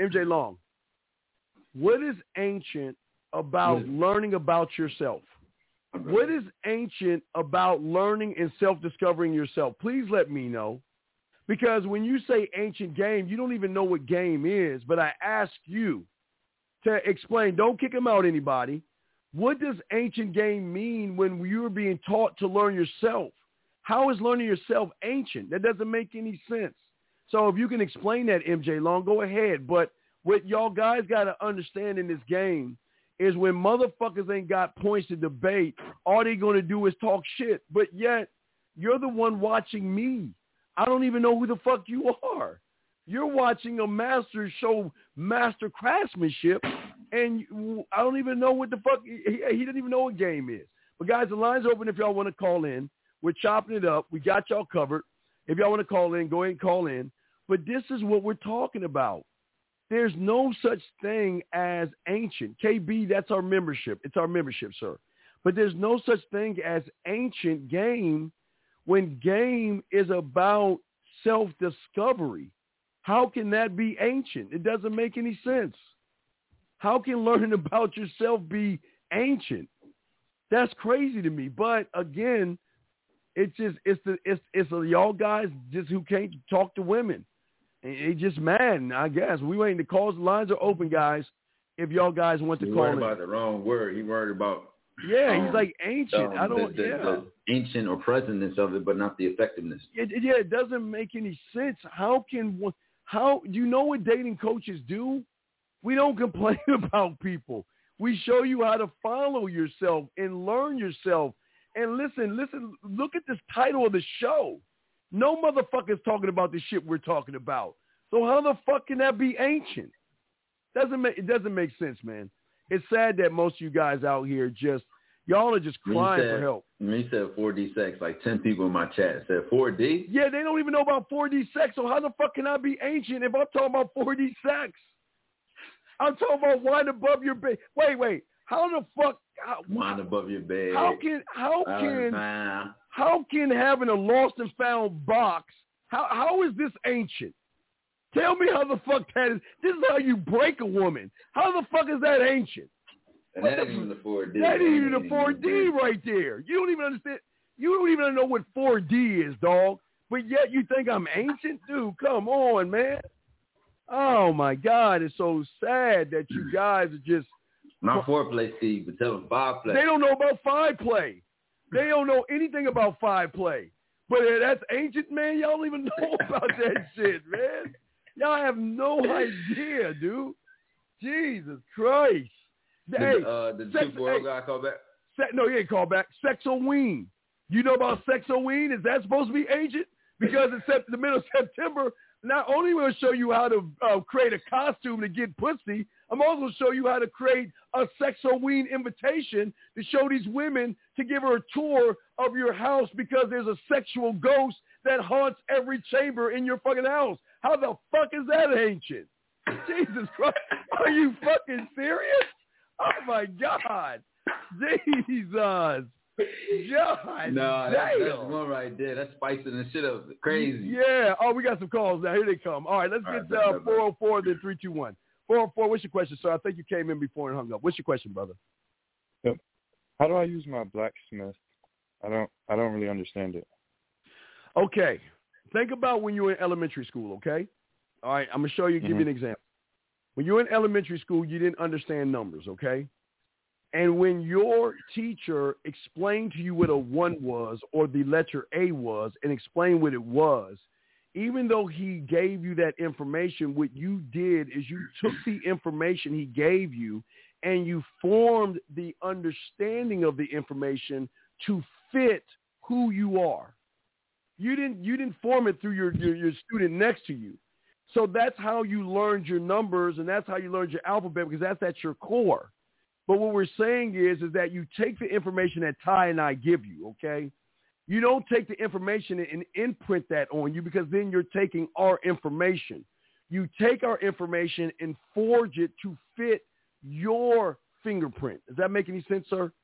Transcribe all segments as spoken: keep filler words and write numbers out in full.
M J Long, what is ancient about mm. learning about yourself? What is ancient about learning and self-discovering yourself? Please let me know. Because when you say ancient game, you don't even know what game is. But I ask you to explain. Don't kick him out, anybody. What does ancient game mean when you're being taught to learn yourself? How is learning yourself ancient? That doesn't make any sense. So if you can explain that, M J Long, go ahead. But what y'all guys got to understand in this game is when motherfuckers ain't got points to debate, all they going to do is talk shit. But yet, you're the one watching me. I don't even know who the fuck you are. You're watching a master show master craftsmanship, and I don't even know what the fuck. He, he doesn't even know what game is. But, guys, the line's open if y'all want to call in. We're chopping it up. We got y'all covered. If y'all want to call in, go ahead and call in. But this is what we're talking about. There's no such thing as ancient. K B, that's our membership. It's our membership, sir. But there's no such thing as ancient game when game is about self-discovery. How can that be ancient? It doesn't make any sense. How can learning about yourself be ancient? That's crazy to me. But again, it's just it's the it's it's the, y'all guys just who can't talk to women. And they just mad, I guess. We waiting to call. The lines are open, guys. If y'all guys want to He call in. He worried about the wrong word. He worried about Yeah, um, he's like ancient. um, I don't. the, the, yeah. the ancient or presentness of it, but not the effectiveness. It, it, yeah, it doesn't make any sense. How can one? How do you know what dating coaches do? We don't complain about people. We show you how to follow yourself and learn yourself. And listen, listen. Look at this title of the show. No motherfucker's talking about the shit we're talking about. So how the fuck can that be ancient? Doesn't make it doesn't make sense, man. It's sad that most of you guys out here just y'all are just crying said, for help. Me said four D sex. Like ten people in my chat said four D. Yeah, they don't even know about four D sex. So how the fuck can I be ancient if I'm talking about four D sex? I'm talking about wine above your bed. Wait, wait. How the fuck? How, wine above your bed. How can how can uh, how can having a lost and found box? How how is this ancient? Tell me how the fuck that is. This is how you break a woman. How the fuck is that ancient? And that ain't even the four D. That ain't even the four D right there. You don't even understand. You don't even know what four D is, dog. But yet you think I'm ancient? Dude, come on, man. Oh, my God. It's so sad that you guys are just. Not foreplay, Steve, but tell them five play. They don't know about five play. They don't know anything about five play. But that's ancient, man. Y'all don't even know about that shit, man. Y'all have no idea, dude. Jesus Christ. Did, hey, uh, did sex, two four hey, guy call back? Se- no, he ain't called back. Sexoween. You know about Sexoween? Is that supposed to be ancient? Because in sep- the middle of September, not only will I show you how to uh, create a costume to get pussy, I'm also going to show you how to create a Sexoween invitation to show these women to give her a tour of your house because there's a sexual ghost that haunts every chamber in your fucking house. How the fuck is that ancient? Jesus Christ. Are you fucking serious? Oh, my God. Jesus. God no, damn. That, that's one right there. That's spicing the shit up. Crazy. Yeah. Oh, we got some calls now. Here they come. All right, let's All get right, uh, four oh four, then three two one. four oh four, what's your question, sir? I think you came in before and hung up. What's your question, brother? Yep. How do I use my blacksmith? I don't I don't really understand it. Okay. Think about when you were in elementary school, okay? All right, I'm going to show you, give mm-hmm. you an example. When you were in elementary school, you didn't understand numbers, okay? And when your teacher explained to you what a one was or the letter A was and explained what it was, even though he gave you that information, what you did is you took the information he gave you and you formed the understanding of the information to fit who you are. You didn't you didn't form it through your, your, your student next to you. So that's how you learned your numbers and that's how you learned your alphabet because that's at your core. But what we're saying is, is that you take the information that Ty and I give you, okay? You don't take the information and imprint that on you because then you're taking our information. You take our information and forge it to fit your fingerprint. Does that make any sense, sir?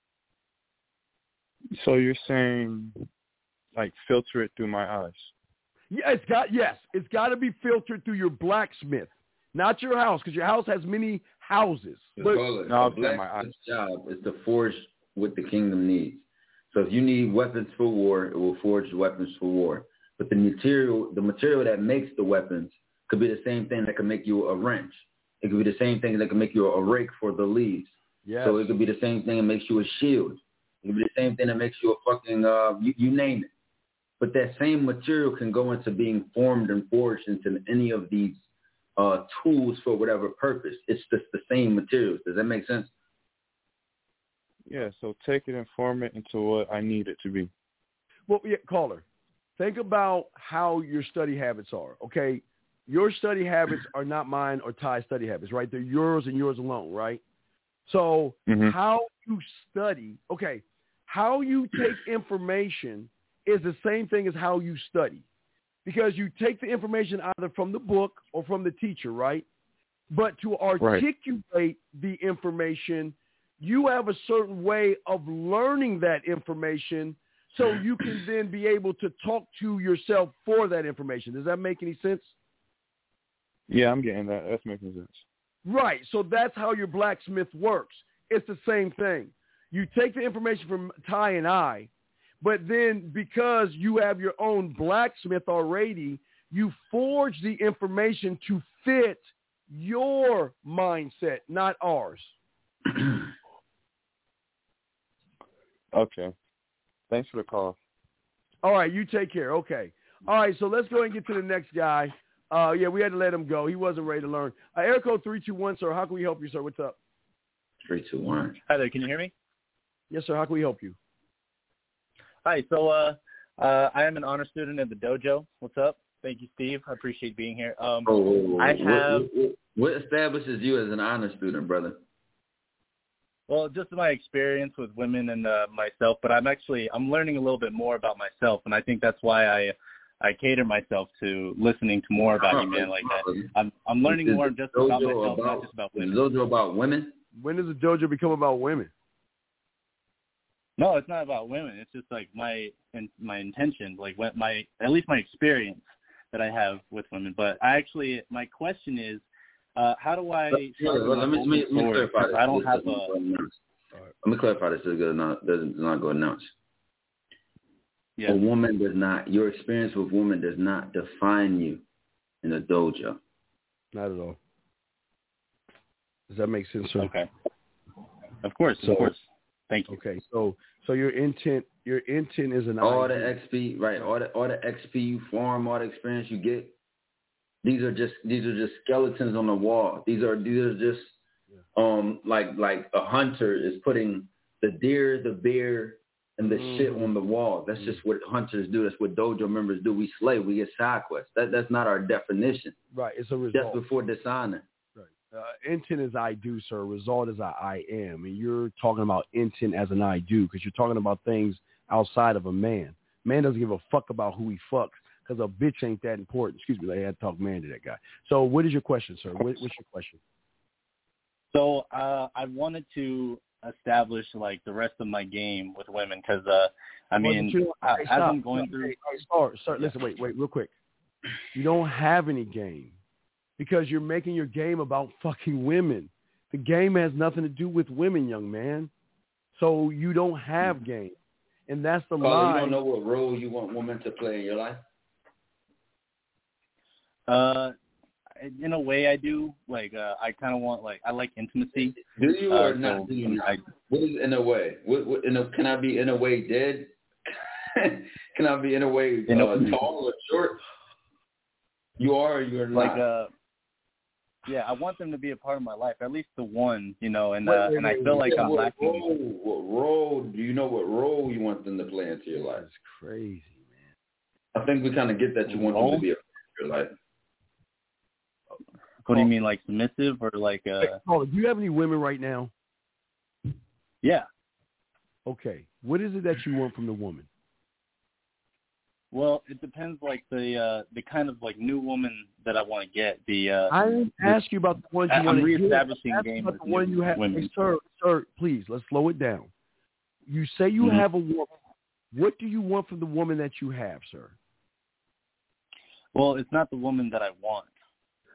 So you're saying, like, filter it through my eyes? Yeah, it's got yes, it's got to be filtered through your blacksmith. Not your house, because your house has many houses. But no, a blacksmith's job is to forge what the kingdom needs. So if you need weapons for war, it will forge weapons for war. But the material, the material that makes the weapons could be the same thing that could make you a wrench. It could be the same thing that could make you a rake for the leaves. Yes. So it could be the same thing that makes you a shield. It could be the same thing that makes you a fucking, uh, you, you name it. But that same material can go into being formed and forged into any of these uh, tools for whatever purpose. It's just the same materials. Does that make sense? Yeah, so take it and form it into what I need it to be. Well, yeah, caller, think about how your study habits are, okay? Your study habits are not mine or Ty's study habits, right? They're yours and yours alone, right? So mm-hmm. how you study, okay, how you take information is the same thing as how you study, because you take the information either from the book or from the teacher, right? But to articulate right. the information, you have a certain way of learning that information so you can then be able to talk to yourself for that information. Does that make any sense? Yeah, I'm getting that. That's making sense. Right. So that's how your blacksmith works. It's the same thing. You take the information from Ty and I, but then because you have your own blacksmith already, you forge the information to fit your mindset, not ours. Okay. Thanks for the call. All right, you take care. Okay. All right, so let's go ahead and get to the next guy. Uh, yeah, we had to let him go. He wasn't ready to learn. Uh, Air code three two one, sir. How can we help you, sir? What's up? three two one. Hi there. Can you hear me? Yes, sir. How can we help you? Hi. So uh, uh, I am an honor student at the dojo. What's up? Thank you, Steve. I appreciate being here. Um, oh, I have. What, what, what establishes you as an honor student, brother? Well, just my experience with women and uh, myself, but I'm actually I'm learning a little bit more about myself, and I think that's why I I cater myself to listening to more about you, man. Like that, I'm I'm learning more just about myself, about, not just about women. Is dojo about women? When does the dojo become about women? No, it's not about women. It's just like my my intention, like what my at least my experience that I have with women. But I actually, my question is, uh, how do I? Yeah, well, let me let me, let me clarify this. I don't have a. Let me clarify this. Does not does not go announced. Yeah. A woman does not. Your experience with women does not define you in a dojo. Not at all. Does that make sense, sir? Okay. Of course. So, of course. Thank you. Okay. So, so your intent, your intent is an all idea. the X P, right? All the all the X P you form, all the experience you get. These are just these are just skeletons on the wall. These are these are just yeah. um like like a hunter is putting the deer, the bear, and the mm. shit on the wall. That's mm. just what hunters do. That's what dojo members do. We slay. We get side quests. That that's not our definition. Right. It's a result. Just before dishonor. Right. Uh, intent is I do, sir. Result is I, I am. And you're talking about intent as an I do because you're talking about things outside of a man. Man doesn't give a fuck about who he fucks because a bitch ain't that important. Excuse me. I had to talk man to that guy. So what is your question, sir? What, what's your question? So uh, I wanted to establish like the rest of my game with women because uh, I mean, well, I, hey, as stop, I'm going stop, through. Hey, hey, sir, sir, listen, wait, wait, real quick. You don't have any game because you're making your game about fucking women. The game has nothing to do with women, young man. So you don't have game, and that's the Carla, lie. You don't know what role you want women to play in your life. Uh. In a way, I do. Like, uh, I kind of want, like, I like intimacy. Do you uh, or not? So do you not? I, what is in a way? What, what, in a, can I be in a way dead? Can I be in a way uh, a, tall or short? You are or you're not? Like, uh, yeah, I want them to be a part of my life, at least the one, you know, and uh, wait, wait, and I feel like yeah, I'm what lacking. Role, what role? Do you know what role you want them to play into your life? That's crazy, man. I think we kind of get that you want role? them to be a part of your life. What do you mean, like submissive or like? Uh... Hey, Paula, do you have any women right now? Yeah. Okay. What is it that you want from the woman? Well, it depends, like the uh, the kind of like new woman that I want to get. The uh, I didn't ask you about the ones you I'm want to get. reestablishing game about with the one you have. women. Hey, sir, sir, please let's slow it down. You say you mm-hmm. have a woman. What do you want from the woman that you have, sir? Well, it's not the woman that I want.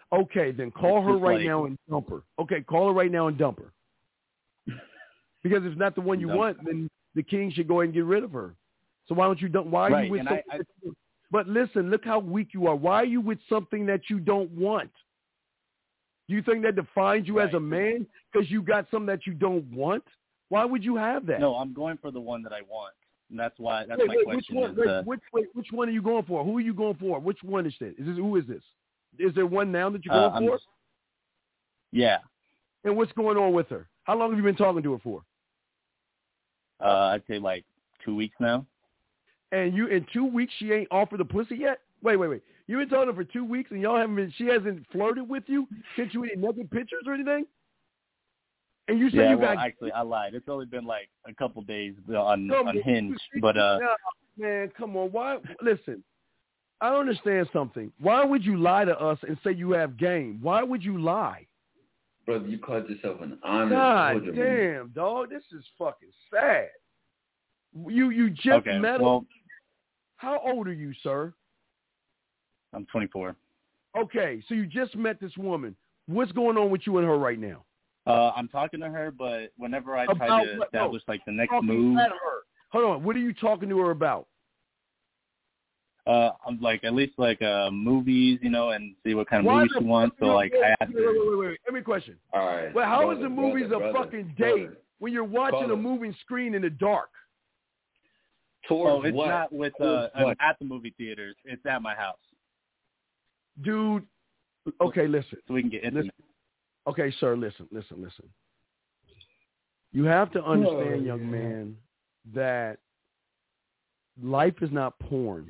Okay, then call It's her just right like- now and dump her. Okay, call her right now and dump her. Because if it's not the one you Dump want, then the king should go ahead and get rid of her. So why don't you dump? Why are Right, you with and something? I- I- that you- but listen, look how weak you are. Why are you with something that you don't want? Do you think that defines you as a Right. man because you got something that you don't want? Why would you have that? No, I'm going for the one that I want. And that's why, that's wait, my wait, question. Which one? is, Wait, uh, which, wait, which one are you going for? Who are you going for? Which one is this? Is this who is this? Is there one now that you're uh, going I'm for? just- yeah. And what's going on with her? How long have you been talking to her for? Uh, I'd say like two weeks now. And you in two weeks she ain't offered the pussy yet? Wait, wait, wait. You've been talking to her for two weeks and y'all haven't been. She hasn't flirted with you, sent you any naked pictures or anything? And you say Yeah, you well, got actually, I lied. It's only been like a couple days on Come on on. Hinge, but uh, No, man, come on. Why? Listen, I don't understand something. Why would you lie to us and say you have game? Why would you lie? Brother, you called yourself an honor God soldier. man. damn, dog. This is fucking sad. You you just okay. met Well, him. How old are you, sir? I'm twenty-four. Okay, so you just met this woman. What's going on with you and her right now? Uh, I'm talking to her, but whenever I try About to what? No. establish like the next Talking move, at her. Hold on. What are you talking to her about? uh, I'm like at least like uh movies, you know, and see what kind of Why movies the she wants. fuck So you- like wait, I asked wait, her. wait, wait, wait, wait. Let me question. All right. Well, how is brother, the movies brother, a brother, fucking brother. date when you're watching Brother. a moving screen in the dark? Towards Oh, it's what? not with Towards uh what? at the movie theaters. It's at my house, Dude, okay, listen. so we can get intimate. Listen. Okay, sir, listen, listen, listen. You have to understand, young man, that life is not porn.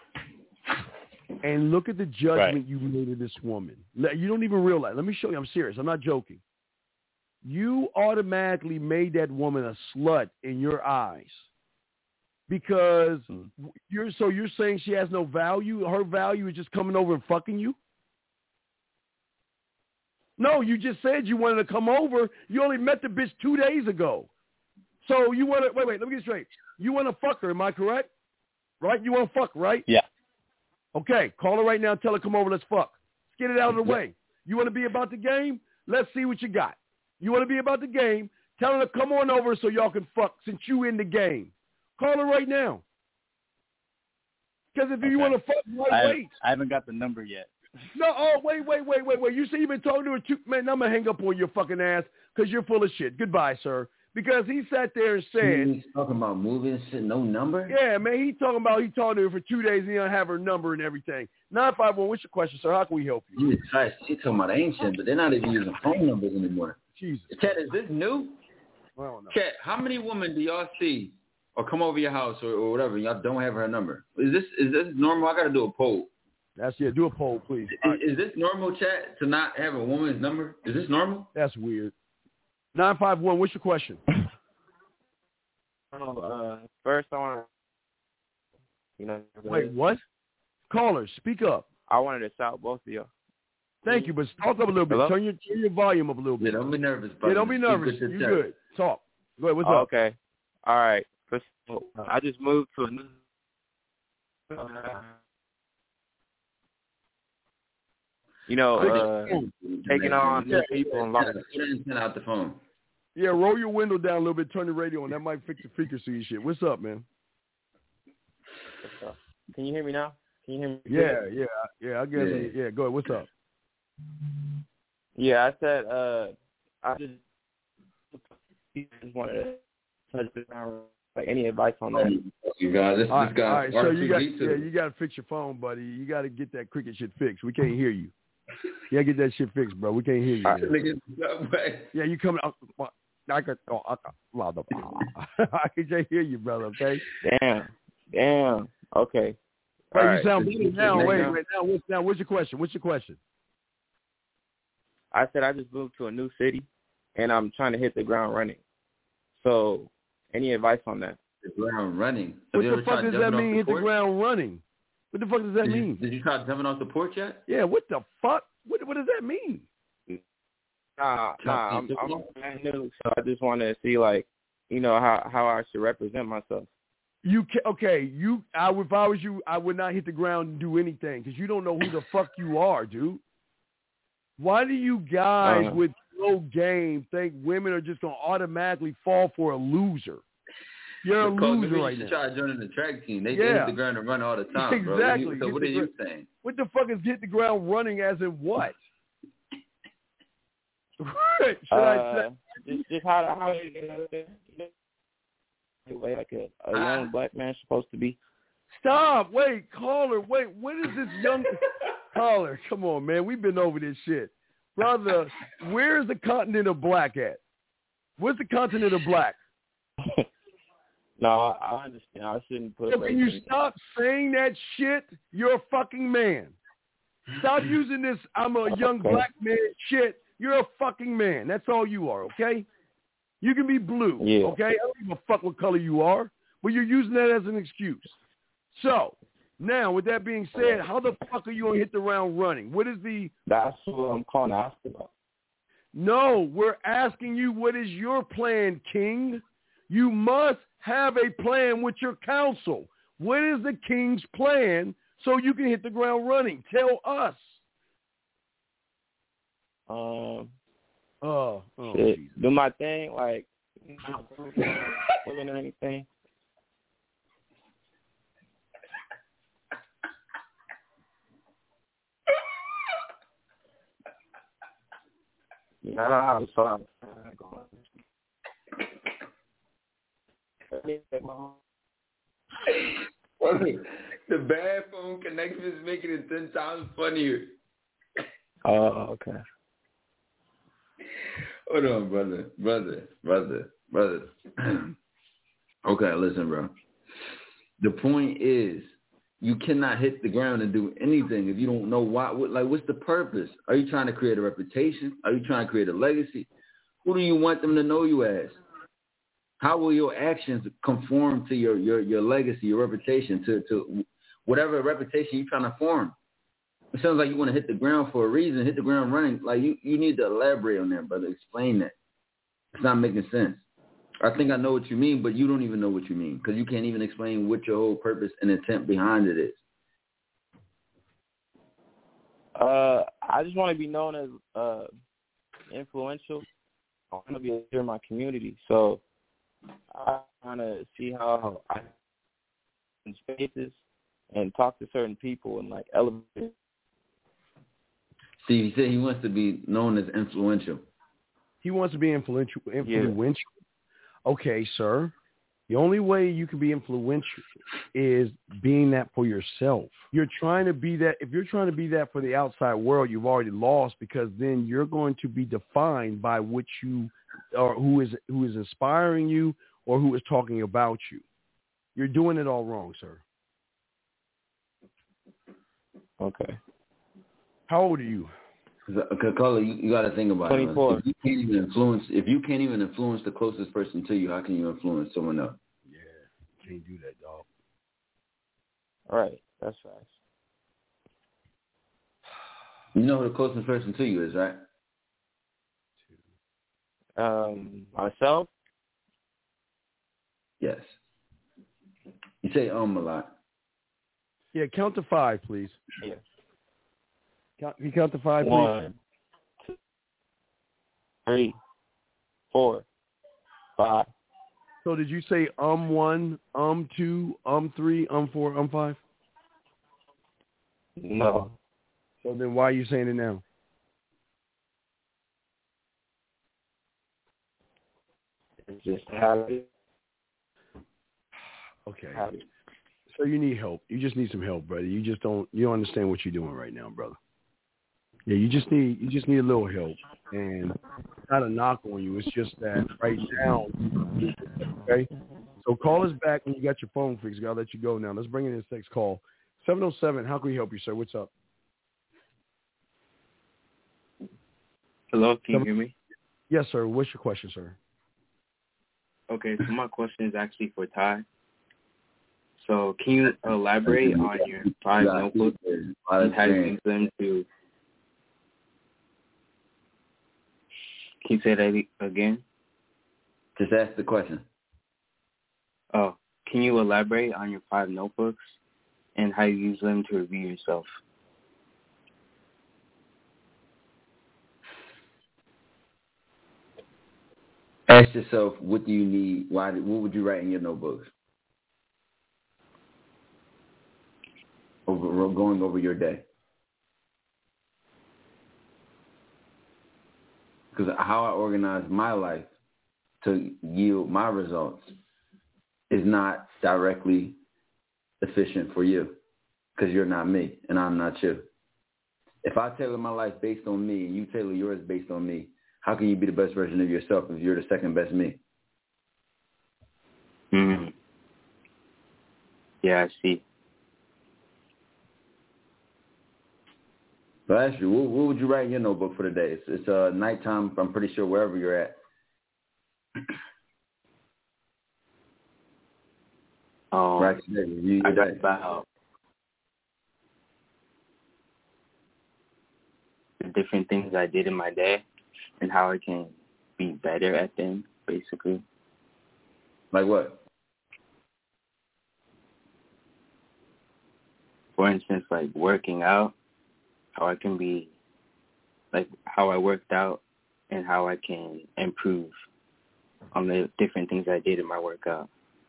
And look at the judgment Right. you made of this woman. You don't even realize. Let me show you. I'm serious. I'm not joking. You automatically made that woman a slut in your eyes because Mhm. you're. So you're saying she has no value. Her value is just coming over and fucking you. No, you just said you wanted to come over. You only met the bitch two days ago. So you want to wait, wait. Let me get straight. You want to fuck her? Am I correct? Right? You want to fuck, right? Yeah. Okay, call her right now. Tell her come over. Let's fuck. Let's get it out of the way. You want to be about the game? Let's see what you got. You want to be about the game? Tell her to come on over so y'all can fuck since you in the game. Call her right now. Because if Okay. you want to fuck, why I, wait? I haven't got the number yet. No, oh, wait, wait, wait, wait, wait. You say you've been talking to her too. Man, I'm going to hang up on your fucking ass because you're full of shit. Goodbye, sir. Because he sat there and said, He's talking about moving shit, no number? yeah, man, he talking about he talking to her for two days and he don't have her number and everything. nine five one, what's your question, sir? How can we help you? You try she talking about ancient, but they're not even using phone numbers anymore. Jesus. Chat, is this new? I don't know. Chat, how many women do y'all see or come over your house or, or whatever, and y'all don't have her number? Is this is this normal? I got to do a poll. That's it. Do a poll, please. Is, is this normal, chat, to not have a woman's number? Is this normal? That's weird. nine five one, what's your question? Oh, uh, first I want to, you know, Wait, what? Caller, speak up. I wanted to shout both of y'all. Thank you, but talk up a little bit. Hello? Turn your turn your volume up a little Yeah, bit. don't be nervous. Yeah, Brother. don't be Speak nervous. with your You chest. good. Talk. Go ahead. What's Oh, up? okay. All right. First of all, I just moved to a new. Uh, you know, uh, taking on new people and lots. Put the antenna out the phone. Yeah, roll your window down a little bit. Turn the radio on. That might fix the frequency and shit. What's up, man? Can you hear me now? Can you hear me? Yeah, yeah, yeah. I guess. Yeah. Yeah, go ahead. What's up? Yeah, I said. Uh, I just just wanted to touch base on like any advice on that. You guys, this, All this right, guy. all right. So you got, R two D two. yeah, you got to fix your phone, buddy. You got to get that cricket shit fixed. We can't hear you. You got to get that shit fixed, bro. We can't hear you. All right. man. Nigga, no way. Yeah, you coming out. I could, oh, I could, well, the- I can just hear you, brother. Okay. Damn. Damn. Okay. Wait, All you right. sound better now. Now- Wait, wait. Now, what's now? What's your question? What's your question? I said I just moved to a new city, and I'm trying to hit the ground running. So, any advice on that? The ground running. What Have you the ever fuck tried does jumping that off mean? the Hit the porch? ground running. What the fuck does that Did you, mean? did you try jumping off the porch yet? Yeah. What the fuck? What What does that mean? Nah, nah, I'm, Top I'm ten. brand new, so I just want to see, like, you know, how how I should represent myself. You can, okay? You, I, if I was you, I would not hit the ground and do anything because you don't know who the fuck you are, dude. Why do you guys Uh, with no game think women are just going to automatically fall for a loser? You're a Because loser maybe right you should now. try joining the track team. They, Yeah. they hit the ground and run all the time, bro. Exactly. What do you, so Hit what the are you gr- saying? What the fuck is hit the ground running as in what? should uh, I, should I just, just how how you know, the way like a, a young black man supposed to be. Stop. Wait, caller. Wait, what is this young caller? Come on, man. We've been over this shit. Brother, where's the continent of black at? Where's the continent of black? No, I, I understand. I shouldn't put. So can you stop saying that shit? You're a fucking man. Stop using this I'm a young Okay. black man shit. You're a fucking man. That's all you are, okay? You can be blue, Yeah. okay? I don't give a fuck what color you are, but you're using that as an excuse. So, now, with that being said, how the fuck are you going to hit the round running? What is the... That's what I'm calling to ask about. No, we're asking you, what is your plan, King? You must have a plan with your counsel. What is the King's plan so you can hit the ground running? Tell us. Um, Oh, oh shit, Jesus. do my thing, like, not women or anything. Yeah, I don't have a song. The bad phone connection is making it ten times funnier. Oh, okay. Hold on, brother, brother, brother, brother. Okay, listen, bro. The point is, you cannot hit the ground and do anything if you don't know why. What, like, what's the purpose? Are you trying to create a reputation? Are you trying to create a legacy? Who do you want them to know you as? How will your actions conform to your your, your legacy, your reputation, to, to whatever reputation you're trying to form? It sounds like you want to hit the ground for a reason, hit the ground running. Like, you, you need to elaborate on that, brother. Explain that. It's not making sense. I think I know what you mean, but you don't even know what you mean because you can't even explain what your whole purpose and intent behind it is. Uh, I just want to be known as uh, influential. I want to be a leader in my community. So I want to see how I in spaces and talk to certain people and, like, elevate. See, he said he wants to be known as influential. He wants to be influential. influential. Yeah. Okay, sir. The only way you can be influential is being that for yourself. You're trying to be that. If you're trying to be that for the outside world, you've already lost because then you're going to be defined by what you or who is who is inspiring you or who is talking about you. You're doing it all wrong, sir. Okay. How old are you? Carla, you, you got to think about twenty-four. it. If you can't even influence, if you can't even influence the closest person to you, how can you influence someone else? Yeah, can't do that, dog. All right, that's facts. You know who the closest person to you is, right? Um, myself. Yes. You say um a lot. Yeah, count to five, please. Yeah. Count, can you count to five, please? One, two, three, four, five. So did you say um one, um two, um three, um four, um five? No. So then why are you saying it now? It's just a habit. Okay. Habit. So you need help. You just need some help, brother. You just don't you don't understand what you're doing right now, brother. Yeah, you just need you just need a little help. And it's not a knock on you. It's just that right now, okay? So call us back when you got your phone fixed. I'll let you go now. Let's bring in this next call. seven oh seven, how can we help you, sir? What's up? Hello, can you hear me? Yes, sir. What's your question, sir? Okay, so my question is actually for Ty. So can you elaborate on your five notebooks and how you use them to... Can you say that again? Just ask the question. Oh, can you elaborate on your five notebooks and how you use them to review yourself? Ask yourself, what do you need? Why? What would you write in your notebooks? Over going over your day. Because how I organize my life to yield my results is not directly efficient for you, because you're not me and I'm not you. If I tailor my life based on me and you tailor yours based on me, how can you be the best version of yourself if you're the second best me? Mm-hmm. Yeah, I see. So I ask you, what, what would you write in your notebook for the day? It's, it's uh, nighttime, I'm pretty sure, wherever you're at. Um, right today, review I your got day. about the different things I did in my day and how I can be better at them, basically. Like what? For instance, like working out, how I can be, like how I worked out and how I can improve on the different things I did in my workout.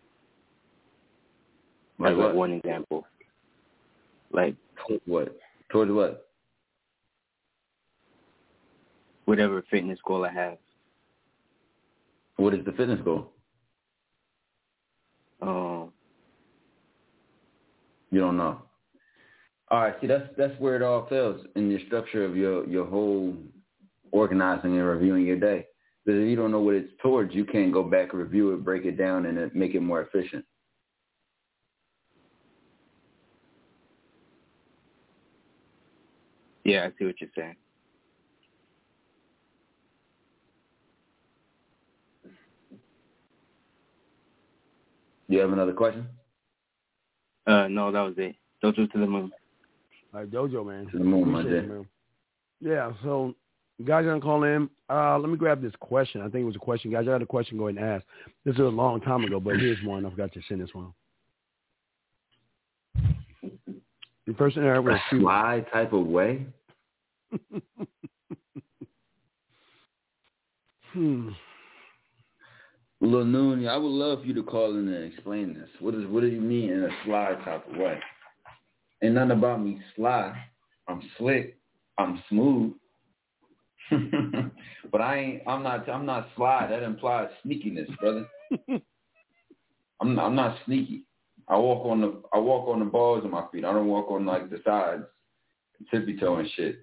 Like As what? like one example. Like Towards what? Towards what? Whatever fitness goal I have. What is the fitness goal? Um, you don't know. All right, see, that's that's where it all fails in your structure of your, your whole organizing and reviewing your day. Because if you don't know what it's towards, you can't go back and review it, break it down, and make it more efficient. Yeah, I see what you're saying. Do you have another question? Uh, no, that was it. Dojo to the moon. All right, Dojo, man. To the moon, my Appreciate J. it, man. Yeah, so you guys are going to call in. Uh, let me grab this question. I think it was a question. Guys, I got a question. Go ahead and ask. This is a long time ago, but here's one. I forgot to send this one. The person there was a sly type of way? hmm. Lil Noon, I would love for you to call in and explain this. What is what do you mean in a sly type of way? Ain't nothing about me sly. I'm slick. I'm smooth. But I ain't. I'm not. I'm not sly. That implies sneakiness, brother. I'm. I'm not sneaky. I walk on the. I walk on the balls of my feet. I don't walk on like the sides, tippy toe and shit.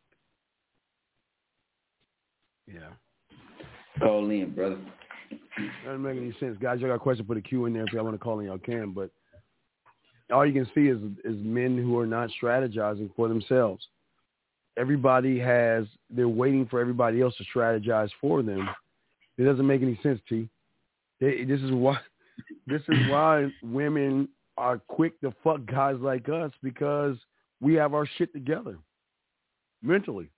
Yeah. Call in, brother. Doesn't make any sense, guys. Y'all got a question? Put a Q in there if y'all want to call in. Y'all can, but all you can see is is men who are not strategizing for themselves. Everybody has. They're waiting for everybody else to strategize for them. It doesn't make any sense, T. They, this is why. This is why women are quick to fuck guys like us, because we have our shit together mentally.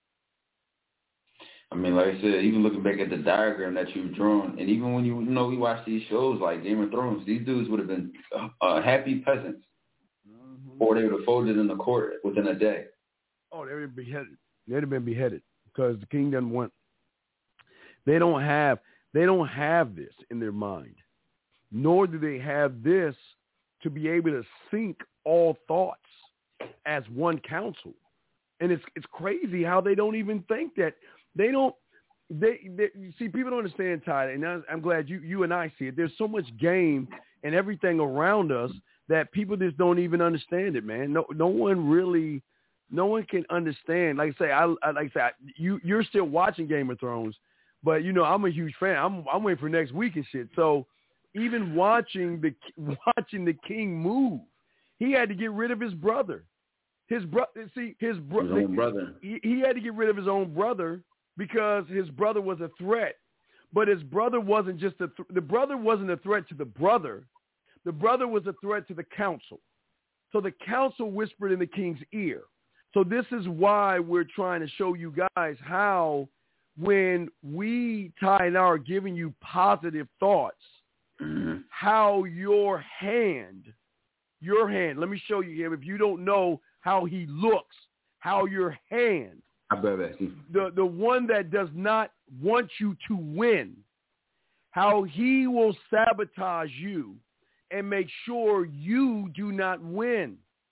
I mean, like I said, even looking back at the diagram that you've drawn, and even when you, you know, we watch these shows like Game of Thrones, these dudes would have been uh, happy peasants, mm-hmm. or they would have folded in the court within a day. Oh, they would have been beheaded. They'd have been beheaded because the king doesn't want. They don't have. They don't have this in their mind, nor do they have this to be able to sync all thoughts as one council. And it's it's crazy how they don't even think that. They don't, they, they you see, people don't understand, Ty, and I'm glad you, you and I see it. There's so much game and everything around us that people just don't even understand it, man. No, no one really, no one can understand. Like I say, I, I like I say, I, you, you're still watching Game of Thrones, but you know, I'm a huge fan. I'm, I'm waiting for next week and shit. So even watching the, watching the king move, he had to get rid of his brother. His brother, see, his, bro- his own brother. He, he had to get rid of his own brother, because his brother was a threat. But his brother wasn't just a th- the brother wasn't a threat to the brother. The brother was a threat to the council. So the council whispered in the king's ear. So this is why we're trying to show you guys how, when we, Ty and I, are giving you positive thoughts, mm-hmm. how your hand, your hand, let me show you him. If you don't know how he looks, how your hand, the the one that does not want you to win, how he will sabotage you and make sure you do not win.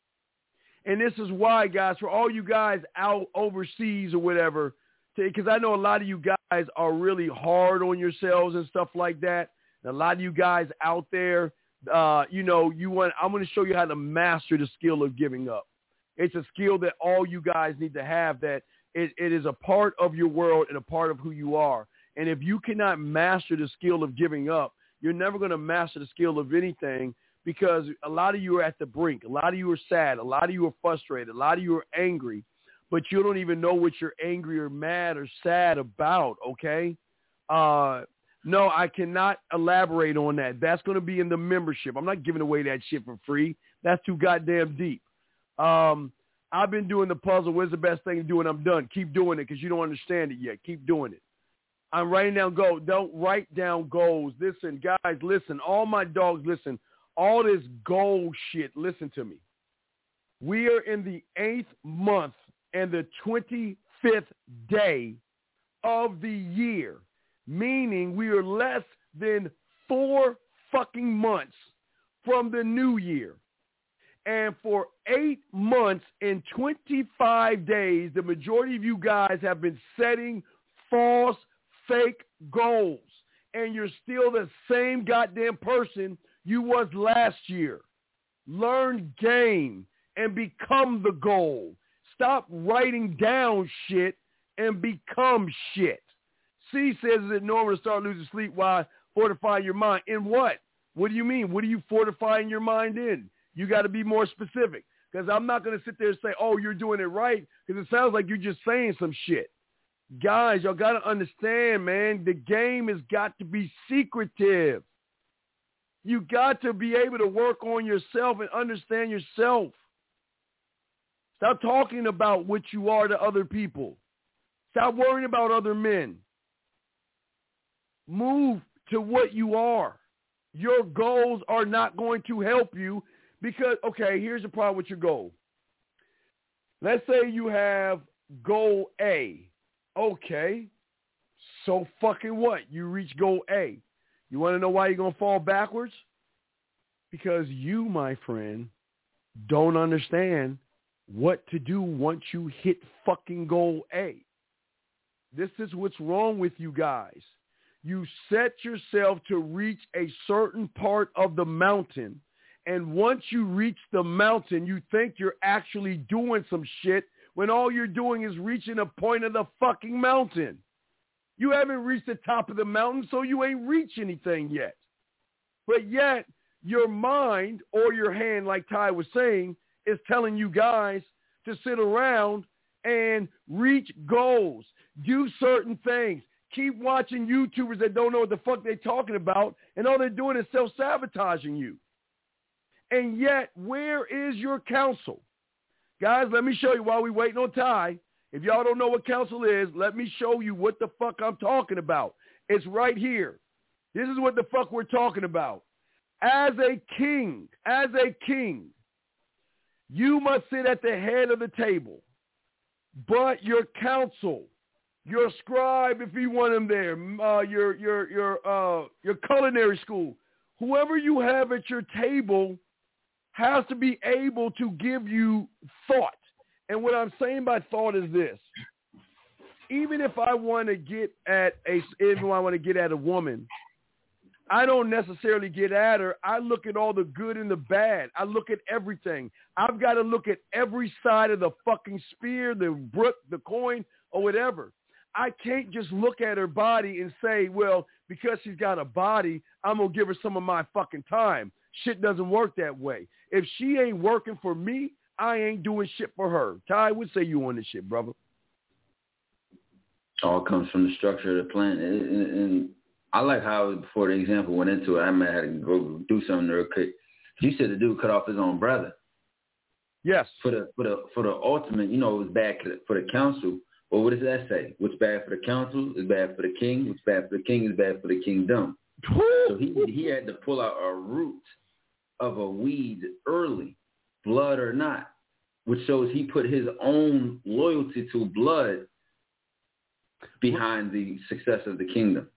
And this is why, guys, for all you guys out overseas or whatever, because I know a lot of you guys are really hard on yourselves and stuff like that. And a lot of you guys out there, uh, you know, you want. I'm going to show you how to master the skill of giving up. It's a skill that all you guys need to have, that it, it is a part of your world and a part of who you are. And if you cannot master the skill of giving up, you're never going to master the skill of anything, because a lot of you are at the brink. A lot of you are sad. A lot of you are frustrated. A lot of you are angry, but you don't even know what you're angry or mad or sad about, okay? Uh, no, I cannot elaborate on that. That's going to be in the membership. I'm not giving away that shit for free. That's too goddamn deep. Um, I've been doing the puzzle. What's the best thing to do? And I'm done. Keep doing it because you don't understand it yet. Keep doing it. I'm writing down goals. Don't write down goals. Listen, guys, listen. All my dogs, listen. All this goal shit, listen to me. We are in the eighth month and the twenty-fifth day of the year, meaning we are less than four fucking months from the new year. And for eight months and twenty-five days, the majority of you guys have been setting false, fake goals. And you're still the same goddamn person you was last year. Learn game and become the goal. Stop writing down shit and become shit. C says it's normal to start losing sleep while fortifying your mind. In what? What do you mean? What are you fortifying your mind in? You got to be more specific, because I'm not going to sit there and say, oh, you're doing it right, because it sounds like you're just saying some shit. Guys, y'all got to understand, man, the game has got to be secretive. You got to be able to work on yourself and understand yourself. Stop talking about what you are to other people. Stop worrying about other men. Move to what you are. Your goals are not going to help you because, okay, here's the problem with your goal. Let's say you have goal A. Okay, so fucking what? You reach goal A. You want to know why you're going to fall backwards? Because you, my friend, don't understand what to do once you hit fucking goal A. This is what's wrong with you guys. You set yourself to reach a certain part of the mountain, and once you reach the mountain, you think you're actually doing some shit when all you're doing is reaching a point of the fucking mountain. You haven't reached the top of the mountain, so you ain't reached anything yet. But yet, your mind or your hand, like Ty was saying, is telling you guys to sit around and reach goals, do certain things. Keep watching YouTubers that don't know what the fuck they're talking about, and all they're doing is self-sabotaging you. And yet, where is your counsel? Guys, let me show you while we waiting on Ty. If y'all don't know what counsel is, let me show you what the fuck I'm talking about. It's right here. This is what the fuck we're talking about. As a king, as a king, you must sit at the head of the table. But your counsel, your scribe, if you want him there, uh, your your your uh, your culinary school, whoever you have at your table has to be able to give you thought. And what I'm saying by thought is this. Even if I want to get at a, even if I want to get at a woman, I don't necessarily get at her. I look at all the good and the bad. I look at everything. I've got to look at every side of the fucking spear, the brook, the coin, or whatever. I can't just look at her body and say, well, because she's got a body, I'm going to give her some of my fucking time. Shit doesn't work that way. If she ain't working for me, I ain't doing shit for her. Ty, what say you on this shit, brother? All comes from the structure of the plan. And, and, and I like how, before the example went into it, I might have to go do something real quick. You said the dude cut off his own brother. Yes. For the for the for the ultimate, you know, it was bad for the council. Well, what does that say? What's bad for the council is bad for the king. What's bad for the king is bad for the kingdom. So he he had to pull out a root of a weed early, blood or not, which shows he put his own loyalty to blood behind the success of the kingdom.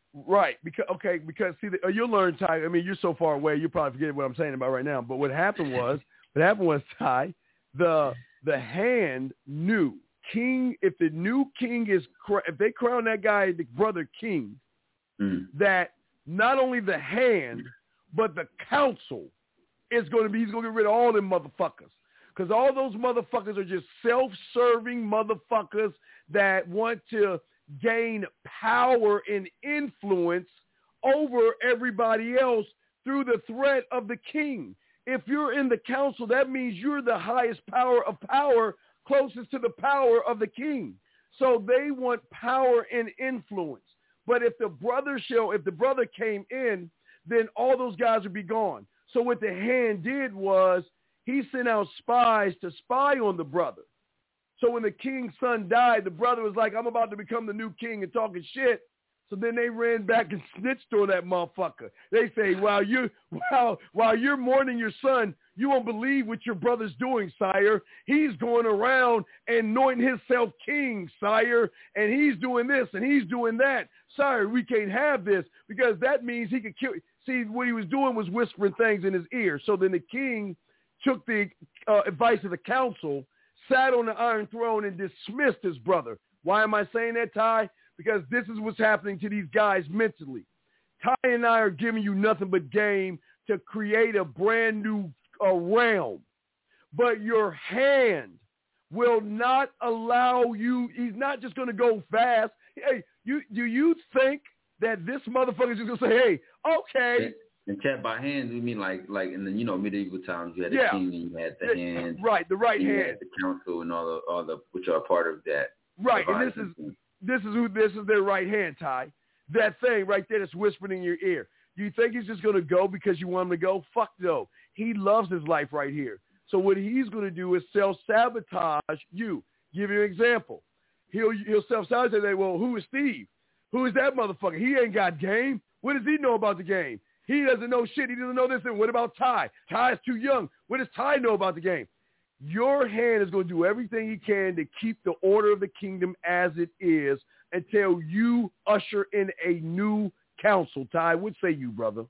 Right, because okay, because see, the, uh, you'll learn, Ty. I mean, you're so far away, you probably forget what I'm saying about right now. But what happened was, what happened was, Ty, the the hand knew king. If the new king is, if they crown that guy the brother king, mm. that not only the hand but the council is going to be. He's going to get rid of all them motherfuckers, because all those motherfuckers are just self-serving motherfuckers that want to gain power and influence over everybody else through the threat of the king. If you're in the council, that means you're the highest power of power, closest to the power of the king. So they want power and influence. But if the brother show, if the brother came in, then all those guys would be gone. So what the hand did was he sent out spies to spy on the brother. So when the king's son died, the brother was like, I'm about to become the new king and talking shit. So then they ran back and snitched on that motherfucker. They say, while, you, while, while you're mourning your son, you won't believe what your brother's doing, sire. He's going around and anointing himself king, sire, and he's doing this and he's doing that. Sire, we can't have this because that means he could kill. See, what he was doing was whispering things in his ear. So then the king took the uh, advice of the council, sat on the Iron Throne and dismissed his brother. Why am I saying that, Ty? Because this is what's happening to these guys mentally. Ty and I are giving you nothing but game to create a brand new uh, realm. But your hand will not allow you. He's not just going to go fast. Hey, you do you think that this motherfucker is just going to say, hey, okay. And chat by hand, we mean like like in the you know medieval times you had the yeah. king and you had the yeah. hand, right? The right hand, you had the council and all the all the which are part of that. Right, and this is thing. this is who this is their right hand, Ty. That thing right there that's whispering in your ear. You think he's just going to go because you want him to go? Fuck no. He loves his life right here. So what he's going to do is self-sabotage you. Give you an example. He'll he'll self-sabotage and say, well, who is Steve? Who is that motherfucker? He ain't got game. What does he know about the game? He doesn't know shit. He doesn't know this. And what about Ty? Ty is too young. What does Ty know about the game? Your hand is going to do everything he can to keep the order of the kingdom as it is until you usher in a new council. Ty, what say you, brother?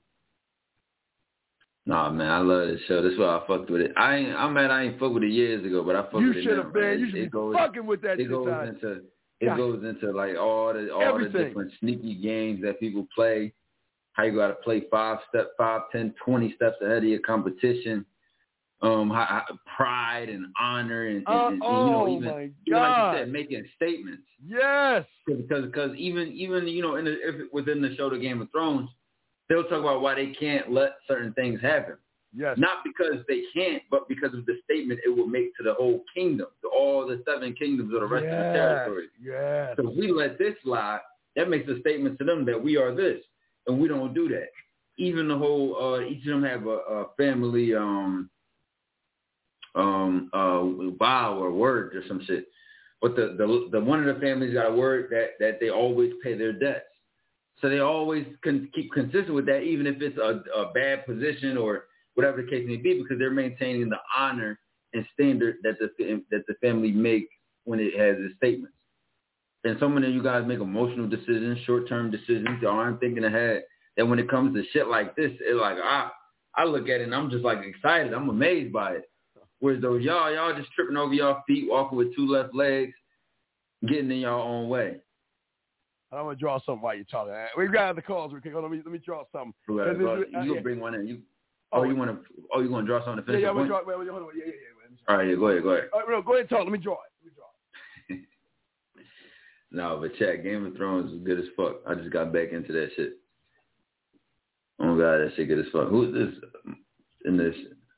Nah, man, I love this show. That's why I fucked with it. I ain't, I'm mad I ain't fucked with it years ago, but I fucked you with it should now. Have been. You should it be goes, fucking with that it shit, goes Ty. into It God. goes into like all the all Everything. the different sneaky games that people play. How you got to play five step, five, ten, twenty steps ahead of your competition. Um, how, how, pride and honor and, and, uh, and, and oh you know even, my even like God. you said, making statements. Yes. Because because even even you know in the, if it, within the show The Game of Thrones, they'll talk about why they can't let certain things happen. Yes. Not because they can't, but because of the statement it will make to the whole kingdom, to all the seven kingdoms of the rest yes. of the territory. Yes. So if we let this slide, that makes a statement to them that we are this, and we don't do that. Even the whole, uh, each of them have a, a family um, um, uh, vow or word or some shit. But the, the the one of the families got a word that, that they always pay their debts. So they always can keep consistent with that, even if it's a, a bad position or whatever the case may be, because they're maintaining the honor and standard that the that the family makes when it has its statements. And so many of you guys make emotional decisions, short-term decisions, y'all aren't thinking ahead. That when it comes to shit like this, it's like I I look at it and I'm just like excited. I'm amazed by it. Whereas those y'all, y'all just tripping over y'all feet, walking with two left legs, getting in y'all own way. I'm gonna draw something while you're talking. We got the calls. Okay, let me let me draw something. Right, well, you gonna bring one in? You oh, you wanna oh you wanna draw something to finish? Yeah, yeah. The Draw, wait, wait, hold on. Yeah, yeah, yeah. All right, yeah, go ahead, go ahead. All right, no, go ahead and talk. Let me draw it. Let me draw it. No, but chat, Game of Thrones is good as fuck. I just got back into that shit. Oh God, that shit good as fuck. Who's this in this?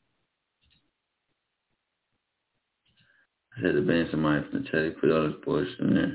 I had to ban somebody from the chat. He put all this bullshit in there.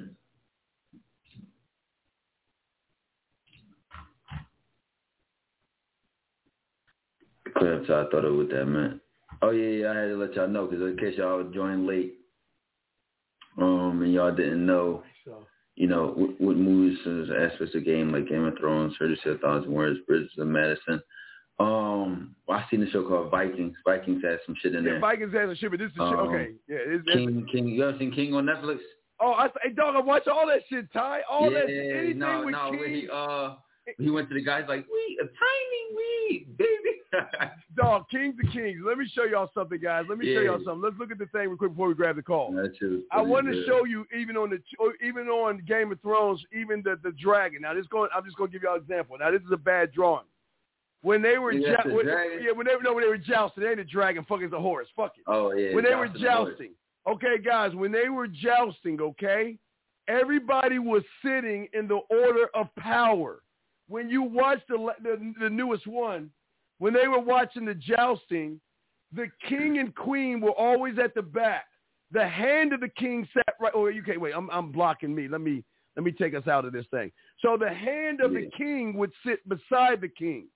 Clear up, so I thought it was that meant. Oh yeah, yeah, I had to let y'all know because in case y'all joined late, um, and y'all didn't know. You know, what, what movies as aspects of game like Game of Thrones, thirty to a Thousand Words, Bridges of Madison. Um, well, I seen a show called Vikings. Vikings has some shit in yeah, there. Vikings has some shit, but this is um, shit. Okay, yeah. It's, King, it's, King. You ever seen King on Netflix? Oh, I hey dog, I watch all that shit, Ty. All yeah, that anything no, with no, King. where he uh he went to the guys like, weed, a tiny weed, baby. Dog, kings of kings. Let me show y'all something, guys. Let me Yeah. show y'all something. Let's look at the thing real quick before we grab the call. That's true. I want to show you even on the even on Game of Thrones, even the, the dragon. Now this going, I'm just gonna give y'all an example. Now this is a bad drawing. When they were Yeah, jou- when, yeah, when they no, when they were jousting, they ain't a dragon. Fuck, it's a horse. Fuck it. Oh yeah. When they were jousting, jousting, okay, guys. When they were jousting, okay, everybody was sitting in the order of power. When you watch the, the the newest one, when they were watching the jousting, the king and queen were always at the back. The hand of the king sat right. Oh, you can't wait. I'm I'm blocking me. Let me let me take us out of this thing. So the hand of yeah. the king would sit beside the king.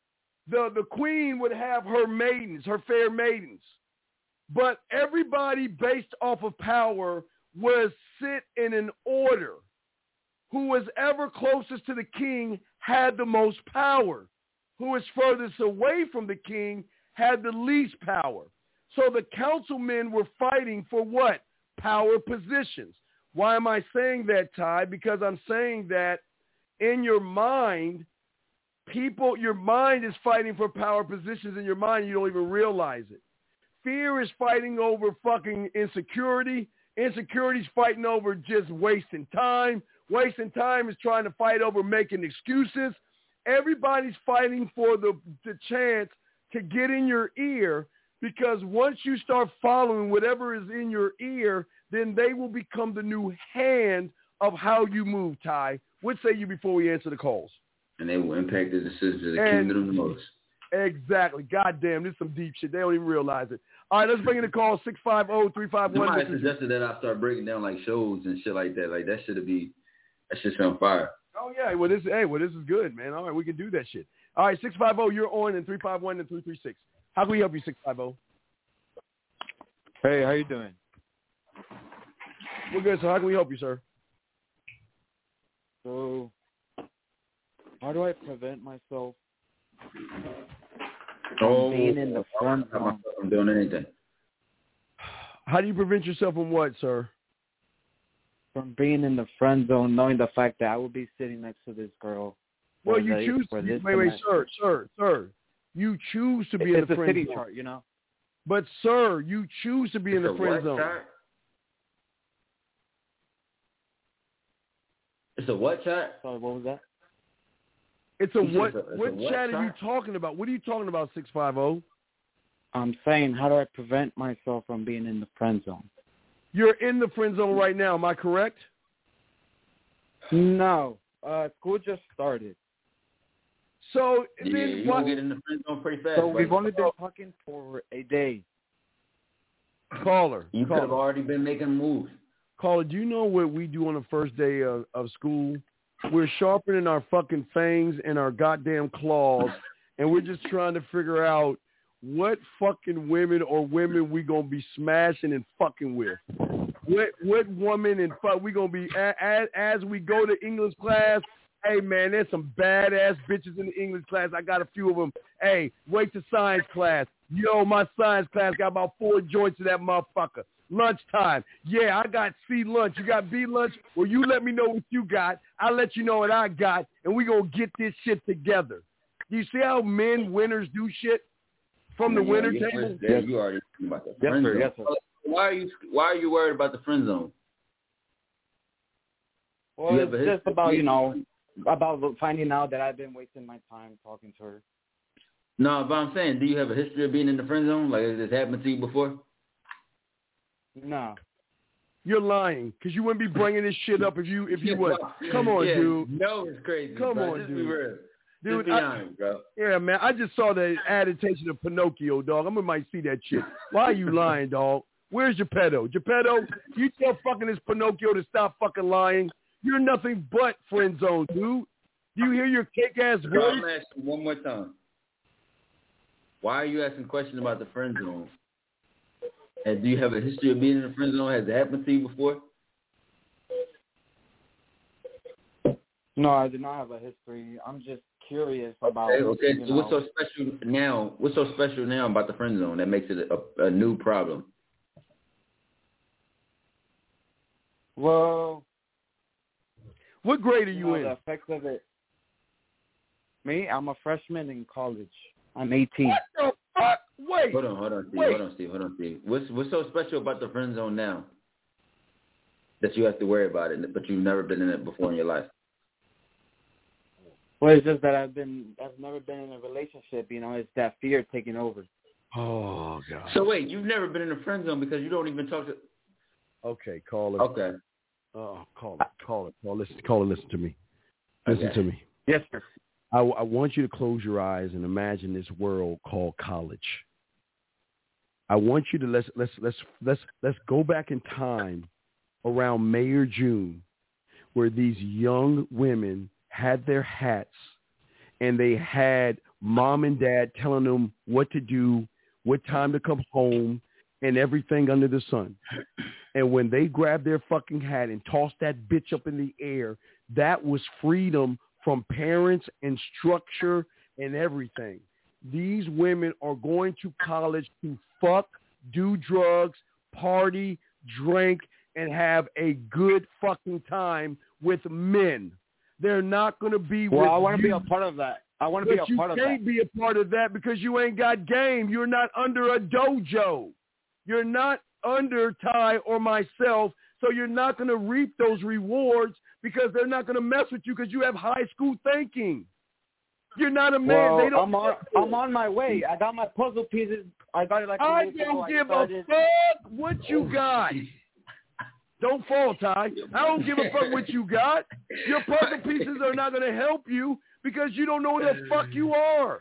The the queen would have her maidens, her fair maidens. But everybody based off of power was sit in an order. Who was ever closest to the king had the most power. Who was furthest away from the king had the least power. So the councilmen were fighting for what? Power positions. Why am I saying that, Ty? Because I'm saying that in your mind, people, your mind is fighting for power positions in your mind. You don't even realize it. Fear is fighting over fucking insecurity. Insecurity is fighting over just wasting time. Wasting time is trying to fight over making excuses. Everybody's fighting for the, the chance to get in your ear, because once you start following whatever is in your ear, then they will become the new hand of how you move, Ty. What say you before we answer the calls? And they will impact the decisions of the And, kingdom the most. Exactly. God damn, this is some deep shit. They don't even realize it. All right, let's bring in the call, six five zero, three five one. Somebody suggested that I start breaking down like shows and shit like that. Like that should be, that shit sound fire. Oh yeah, well this, hey, well this is good, man. All right, we can do that shit. All right, six five zero, you're on, and three five one and three three six. How can we help you, six five zero? Hey, how you doing? We're good, so how can we help you, sir? So, how do I prevent myself Oh, from being in the front zone? I'm doing anything. How do you prevent yourself from what, sir? From being in the friend zone, knowing the fact that I will be sitting next to this girl. Well, for you the- choose. for You, this wait, wait, semester. sir, sir, sir. You choose to be It's in the a friend city zone. chart, you know. But sir, you choose to be in It's the a friend what zone. chart? It's a what chat? Sorry, what was that? It's a You said what? it's a- it's a what what chat are you chart? talking about? What are you talking about, six five zero? I'm saying, how do I prevent myself from being in the friend zone? You're in the friend zone right now. Am I correct? No, uh, school just started. So Yeah, then you what? gonna get in the friend zone pretty fast. So we've buddy. only been talking for a day. Caller, You could have caller, already been making moves. caller. Do you know what we do on the first day of, of school? We're sharpening our fucking fangs and our goddamn claws, and we're just trying to figure out what fucking women or women we gonna be smashing and fucking with. What what woman and fuck we gonna be as, as we go to English class? Hey man, there's some badass bitches in the English class. I got a few of them. Hey, wait to science class. Yo, my science class got about four joints of that motherfucker. Lunchtime. Yeah, I got C lunch. You got B lunch? Well, you let me know what you got. I'll let you know what I got, and we gonna get this shit together. Do you see how men winners do shit from the Yeah, winner you table? first day, you already thinking about the Yes, friend sir. zone. Yes, sir. Why are you Why are you worried about the friend zone? Well, You it's have a just history- about, you know, about finding out that I've been wasting my time talking to her. No, but I'm saying, do you have a history of being in the friend zone? Like, has this happened to you before? No. You're lying, because you wouldn't be bringing this shit up if you if you would. Come on, yeah, dude. No, it's crazy. Come bro. on, Just dude. Be real. Dude, Just be I- honest, bro. Yeah, man. I just saw the adaptation of Pinocchio, dog. I'm gonna might see that shit. Why are you lying, dog? Where's Geppetto? Geppetto, you tell fucking this Pinocchio to stop fucking lying. You're nothing but friend zone, dude. Do you hear your kick ass So I'm voice? gonna ask you one more time. Why are you asking questions about the friend zone? And do you have a history of being in the friend zone? Has it happened to you before? No, I do not have a history. I'm just curious about. Okay, okay. you So what's know, so special now? What's so special now about the friend zone that makes it a, a new problem? Well, What grade are you you know, in? the effects of it. Me, I'm a freshman in college. I'm eighteen. What the fuck? Wait. Hold on, hold on, Steve. Wait. Hold on, Steve. Hold on, Steve. What's what's so special about the friend zone now that you have to worry about it, but you've never been in it before in your life? Well, it's just that I've been, I've never been in a relationship. You know, it's that fear taking over. Oh God. So wait, you've never been in a friend zone because you don't even talk to. Okay, call it. Okay. Oh, call it. Call it. Call listen. Call it. Listen to me. Listen Okay. to me. Yes, sir. I, I want you to close your eyes and imagine this world called college. I want you to let's let's let's let's let's go back in time around May or June, where these young women had their hats and they had mom and dad telling them what to do, what time to come home, and everything under the sun. And when they grabbed their fucking hat and tossed that bitch up in the air, that was freedom from parents and structure and everything. These women are going to college to fuck, do drugs, party, drink, and have a good fucking time with men. They're not going to be well, with I want to you. be a part of that. I want to be But a part you of that. can't be a part of that because you ain't got game. You're not under a dojo. You're not under Ty or myself, so you're not going to reap those rewards because they're not going to mess with you because you have high school thinking. You're not a man. Well, they don't. I'm on, I'm on my way. I got my puzzle pieces. I got it like a I week don't ago. give I started. a fuck what you got. Don't fall, Ty. I don't give a fuck what you got. Your puzzle pieces are not going to help you because you don't know who the fuck you are.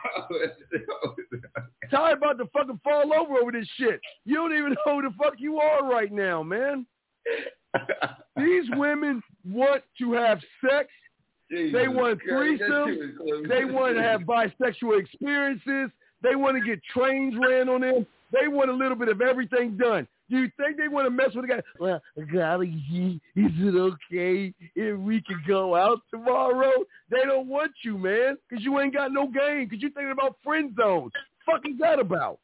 Ty about to fucking fall over over this shit. You don't even know who the fuck you are right now, man. These women want to have sex. Jesus They want Christ, that threesomes. shit was close. They want to have bisexual experiences. They want to get trains ran on them. They want a little bit of everything done. Do you think they want to mess with a guy? Well, golly, is it okay if we can go out tomorrow? They don't want you, man, because you ain't got no game, because you're thinking about friend zones. Fuck is that about?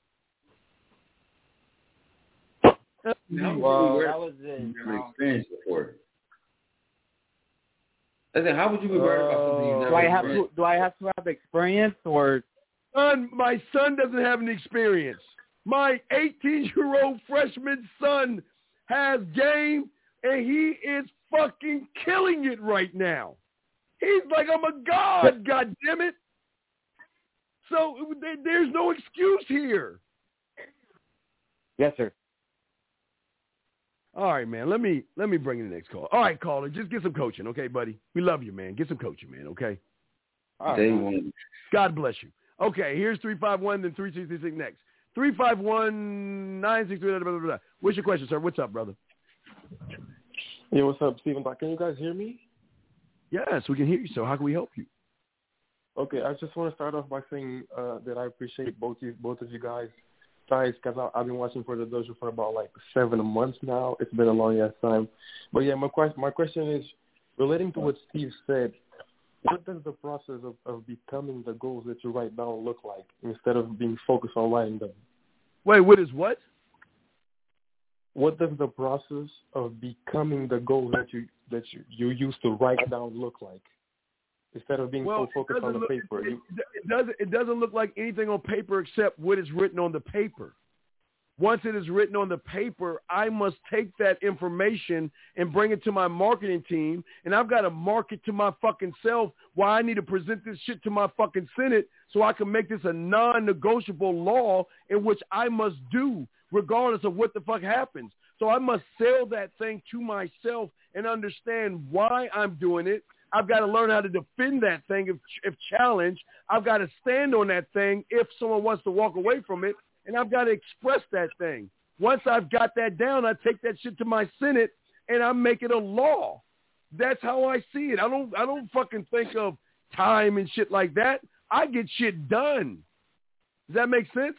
Well, that was it. You never experienced before. I said, how would you be worried about something you Uh, never do I have experienced? to? Do I have to have experience or? Son, my son doesn't have an experience. My eighteen-year-old freshman son has game, and he is fucking killing it right now. He's like, I'm a god, God damn it. So there- there's no excuse here. Yes, sir. All right, man. Let me let me bring in the next call. All right, caller, just get some coaching, okay, buddy? We love you, man. Get some coaching, man, okay? All Day right. one. God bless you. Okay, here's three five one, then three six six next. three five one, nine six three, blah, blah, blah, blah. What's your question, sir? What's up, brother? Yeah, what's up, Stephen? Can you guys hear me? Yes, we can hear you, so how can we help you? Okay, I just want to start off by saying uh, that I appreciate both you, both of you guys, guys, because I've been watching for the dojo for about like seven months now. It's been a long ass time, but yeah, my question, my question is relating to what Steve said. What does the process of, of becoming the goals that you write down look like instead of being focused on writing them? Wait, what is what? What does the process of becoming the goals that you that you, you used to write down look like instead of being Well, so focused it on the doesn't paper? Look, it, You, it doesn't. It doesn't look like anything on paper except what is written on the paper. Once it is written on the paper, I must take that information and bring it to my marketing team, and I've got to market to my fucking self why I need to present this shit to my fucking Senate so I can make this a non-negotiable law in which I must do regardless of what the fuck happens. So I must sell that thing to myself and understand why I'm doing it. I've got to learn how to defend that thing if, if challenged. I've got to stand on that thing if someone wants to walk away from it. And I've got to express that thing. Once I've got that down, I take that shit to my Senate and I make it a law. That's how I see it. I don't I don't fucking think of time and shit like that. I get shit done. Does that make sense?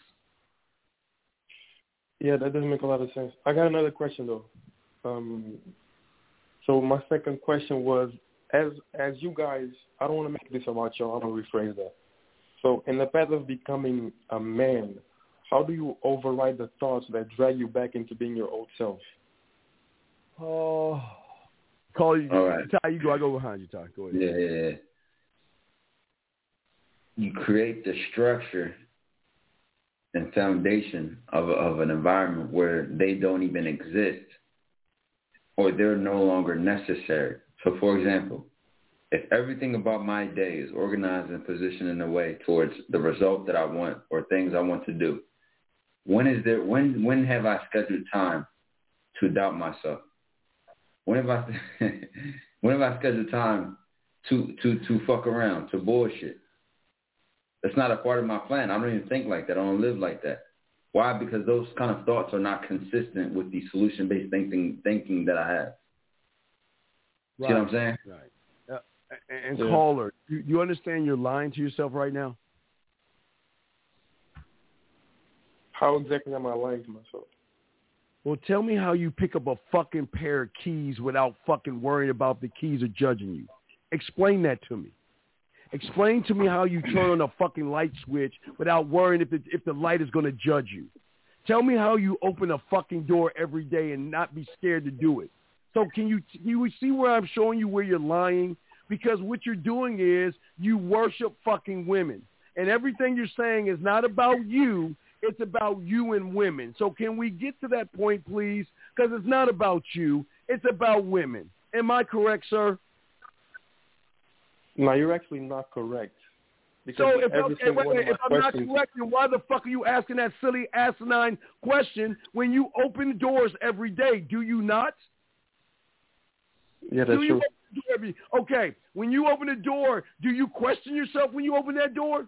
yeah, that doesn't make a lot of sense. I got another question though. Um, so my second question was, as as you guys, I don't want to make this about y'all. I'm gonna rephrase that. So in the path of becoming a man, how do you override the thoughts that drag you back into being your old self? Oh, call you. All right. Ty, you go. I go behind you, Ty. Go ahead. Yeah, yeah, yeah. you create the structure and foundation of, of an environment where they don't even exist or they're no longer necessary. So, for example, if everything about my day is organized and positioned in a way towards the result that I want or things I want to do, when is there? When when have I scheduled time to doubt myself? When have I when have I scheduled time to to to fuck around, to bullshit? That's not a part of my plan. I don't even think like that. I don't live like that. Why? Because those kind of thoughts are not consistent with the solution-based thinking thinking that I have. Right. See what I'm saying? Right. Uh, and yeah. caller, you, you understand you're lying to yourself right now? How exactly am I lying to myself? Well, tell me how you pick up a fucking pair of keys without fucking worrying about the keys or judging you. Explain that to me. Explain to me how you turn on a fucking light switch without worrying if the, if the light is going to judge you. Tell me how you open a fucking door every day and not be scared to do it. So can you, you see where I'm showing you where you're lying? Because what you're doing is you worship fucking women. And everything you're saying is not about you. It's about you and women. So can we get to that point, please? Because it's not about you. It's about women. Am I correct, sir? No, you're actually not correct. Because so if, every okay, wait, wait, if I'm questions... not correct, then why the fuck are you asking that silly asinine question when you open doors every day? Do you not? Yeah, that's do true. You every, okay, when you open a door, do you question yourself when you open that door?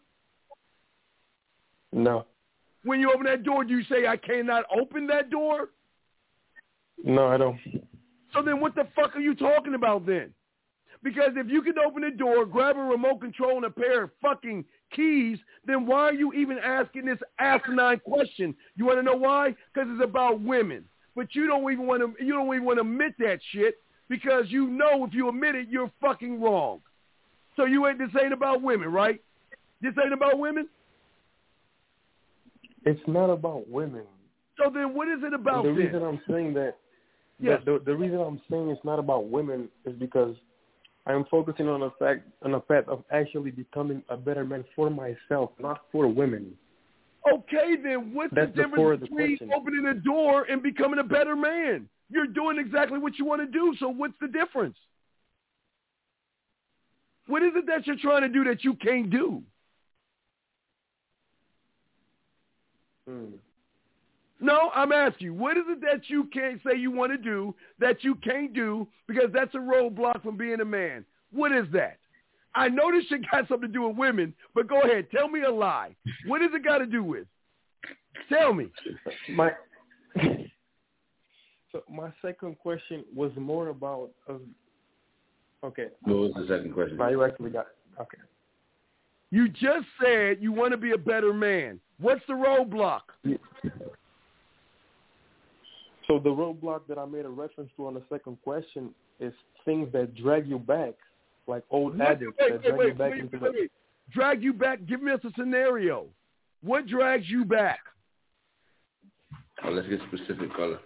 No. When you open that door, do you say, I cannot open that door? No, I don't. So then what the fuck are you talking about then? Because if you can open the door, grab a remote control and a pair of fucking keys, then why are you even asking this asinine question? You want to know why? Because it's about women. But you don't even want to. You don't even want to admit that shit because you know if you admit it, you're fucking wrong. So you ain't this ain't about women, right? This ain't about women. It's not about women. So then, what is it about? The then? reason I'm saying that, yes. the, the the reason I'm saying it's not about women is because I am focusing on the fact on the fact of actually becoming a better man for myself, not for women. Okay, then what's That's the difference the between question. opening a door and becoming a better man? You're doing exactly what you want to do, so what's the difference? What is it that you're trying to do that you can't do? Hmm. No, I'm asking you, what is it that you can't say you want to do that you can't do because that's a roadblock from being a man? What is that? I know this shit got something to do with women, but go ahead. Tell me a lie. What does it got to do with? Tell me. My so my second question was more about. Uh, okay. What was the second question? Now you actually got it. Okay. You just said you want to be a better man. What's the roadblock? So the roadblock that I made a reference to on the second question is things that drag you back, like old What, habits wait, that wait, drag wait, you back wait, into wait, the... wait. Drag you back? Give me us a scenario. What drags you back? Oh, let's get specific, color.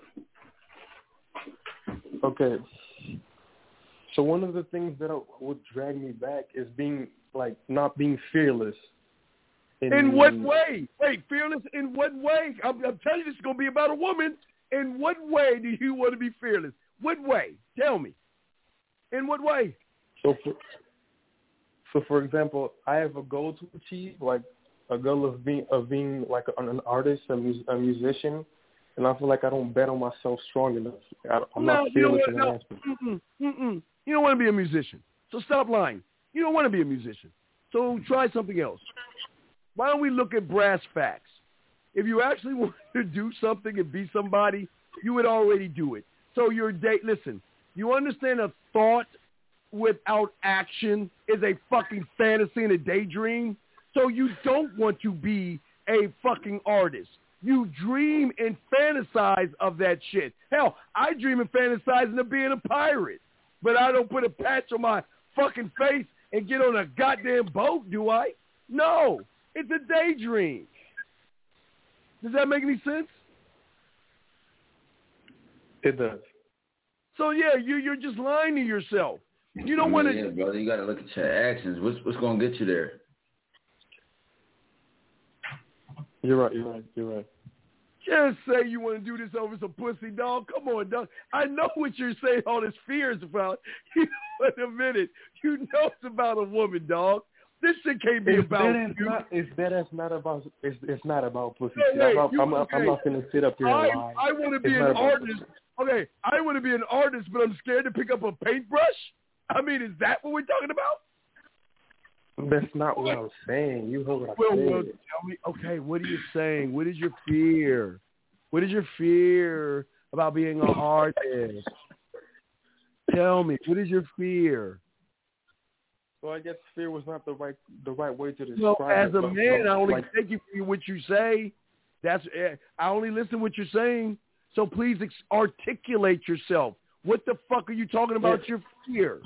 Okay. So one of the things that would drag me back is being, like, not being fearless. In, in what way? Wait, fearless in what way? I'm, I'm telling you this is going to be about a woman. In what way do you want to be fearless? What way? Tell me. In what way? So, for, so for example, I have a goal to achieve, like a goal of being of being like an, an artist, a, mus- a musician, and I feel like I don't bet on myself strong enough. I, I'm no, not fearless in that no, aspect. mm-mm, mm-mm. You don't want to be a musician, so stop lying. You don't want to be a musician, so try something else. Why don't we look at brass facts? If you actually want to do something and be somebody, you would already do it. So your date, listen, you understand a thought without action is a fucking fantasy and a daydream? So you don't want to be a fucking artist. You dream and fantasize of that shit. Hell, I dream and fantasize of being a pirate. But I don't put a patch on my fucking face and get on a goddamn boat, do I? No. It's a daydream. Does that make any sense? It does. So yeah, you you're just lying to yourself. You don't want to. Yeah, brother, you got to look at your actions. What's what's going to get you there? You're right. You're right. You're right. Just say you want to do this over some pussy, dog. Come on, dog. I know what you're saying all this fear is about. You know, in a minute, you know it's about a woman, dog. This shit can't be It's about that you. not, it's that it's not about it's it's not about pussy. No, wait, I'm, not, you, I'm, not, okay. I'm not gonna sit up here and I, lie. I want to be It's an not about artist. pussy. Okay, I want to be an artist, but I'm scared to pick up a paintbrush. I mean, is that what we're talking about? That's not what I'm saying. You heard what I Well, said. well, tell me. Okay, what are you saying? What is your fear? What is your fear about being an artist? Tell me, what is your fear? So I guess fear was not the right the right way to describe Well, as it. a but, man, but, I only like, take you for what you say. That's I only listen to what you're saying. So please ex- articulate yourself. What the fuck are you talking about? Yeah. Your fear?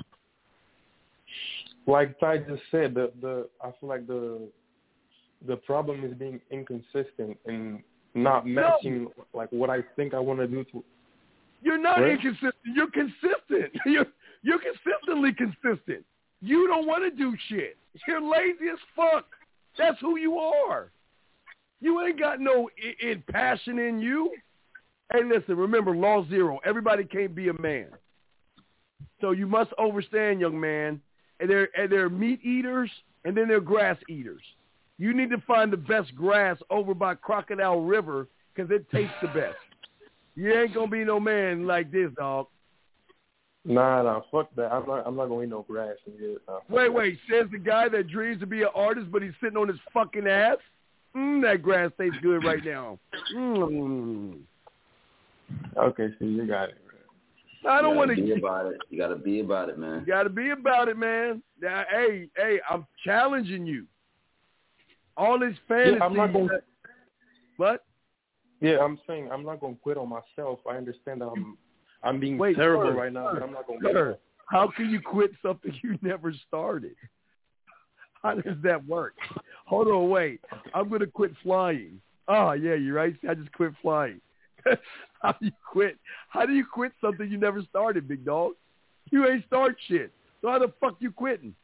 Like Ty just said, the the I feel like the the problem is being inconsistent and not matching No. like what I think I want to do to. You're not Right? inconsistent. You're consistent. You're you're consistently consistent. You don't want to do shit. You're lazy as fuck. That's who you are. You ain't got no I- I- passion in you. Hey, listen, remember, law zero. Everybody can't be a man. So you must understand, young man, and they're, and they're meat eaters, and then they're grass eaters. You need to find the best grass over by Crocodile River because it tastes the best. You ain't going to be no man like this, dog. Nah, nah, fuck that. I'm not. I'm not gonna eat no grass and get. Nah, Wait, wait. Says the guy that dreams to be an artist, but he's sitting on his fucking ass. Mm, that grass tastes good right now. Mm. Okay, so you got it. I don't want to be about it. You gotta be about it, man. You got to be about it, man. Now, hey, hey, I'm challenging you. All this fantasy. Yeah, I'm not gonna. What? Yeah, I'm saying I'm not gonna quit on myself. I understand that I'm. I'm being Wait, terrible sir, right now, sir, but I'm not gonna. Sir, how can you quit something you never started? How does that work? Hold on, wait. I'm gonna quit flying. Oh yeah, you're right. I just quit flying. How do you quit? How do you quit something you never started, big dog? You ain't start shit. So how the fuck you quitting?